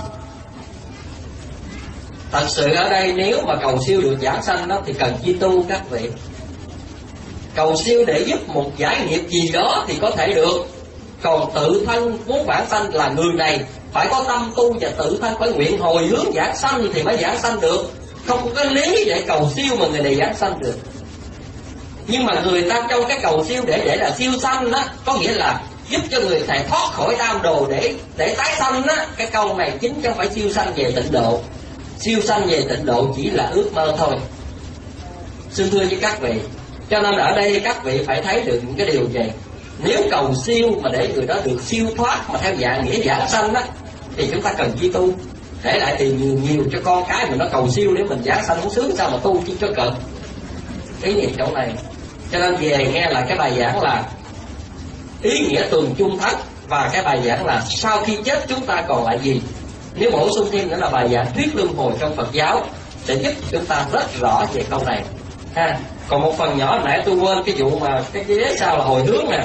Thật sự ở đây nếu mà cầu siêu được vãng sanh đó thì cần chi tu các vị. Cầu siêu để giúp một giải nghiệp gì đó thì có thể được. Còn tự thân muốn vãng sanh là người này phải có tâm tu và tự thân phải nguyện hồi hướng vãng sanh thì mới vãng sanh được. Không có lý để cầu siêu mà người này vãng sanh được. Nhưng mà người ta trong cái cầu siêu để để là siêu sanh đó, có nghĩa là giúp cho người thầy thoát khỏi tam đồ để để tái sanh đó. Cái câu này chính chứ không phải siêu sanh về tịnh độ. Siêu sanh về tịnh độ chỉ là ước mơ thôi. Xin thưa với các vị, cho nên ở đây các vị phải thấy được những cái điều gì. Nếu cầu siêu mà để người đó được siêu thoát mà theo dạng nghĩa vãng sanh đó thì chúng ta cần chi tu. Để lại tiền nhiều nhiều cho con cái mình nó cầu siêu để mình vãng sanh muốn sướng sao mà tu chi cho cận. Ý niệm chỗ này. Cho nên về nghe lại cái bài giảng là ý nghĩa tuần chung thất, và cái bài giảng là sau khi chết chúng ta còn lại gì. Nếu bổ sung thêm nữa là bài giảng thuyết luân hồi trong Phật giáo sẽ giúp chúng ta rất rõ về câu này. Ha. Còn một phần nhỏ nãy tôi quên cái vụ mà cái ghế sau là hồi hướng nè.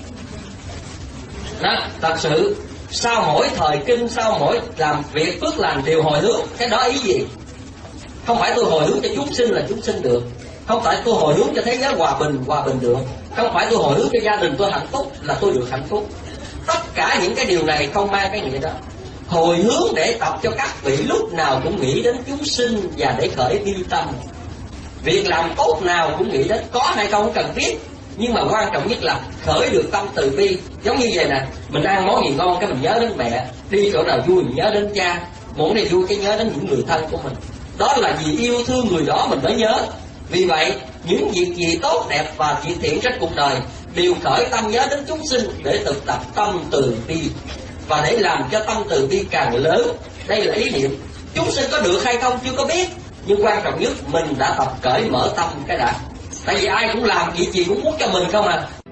Đó, thật sự sau mỗi thời kinh, sau mỗi làm việc phước lành đều hồi hướng. Cái đó ý gì? Không phải tôi hồi hướng cho chúng sinh là chúng sinh được. Không phải tôi hồi hướng cho thế giới hòa bình, hòa bình được. Không phải tôi hồi hướng cho gia đình tôi hạnh phúc là tôi được hạnh phúc. Tất cả những cái điều này không mang cái nghĩa đó. Hồi hướng để tập cho các vị lúc nào cũng nghĩ đến chúng sinh và để khởi bi tâm. Việc làm tốt nào cũng nghĩ đến, có hay không cần biết, nhưng mà quan trọng nhất là khởi được tâm từ bi. Giống như vậy nè, mình ăn món gì ngon cái mình nhớ đến mẹ, đi chỗ nào vui mình nhớ đến cha, muốn này vui cái nhớ đến những người thân của mình. Đó là vì yêu thương người đó mình mới nhớ. Vì vậy những việc gì tốt đẹp và việc thiện trong cuộc đời đều khởi tâm nhớ đến chúng sinh để thực tập tâm từ bi, và để làm cho tâm từ bi càng lớn. Đây là ý niệm. Chúng sinh có được hay không chưa có biết, nhưng quan trọng nhất mình đã tập cởi mở tâm cái đã. Tại vì ai cũng làm việc gì cũng muốn cho mình không à.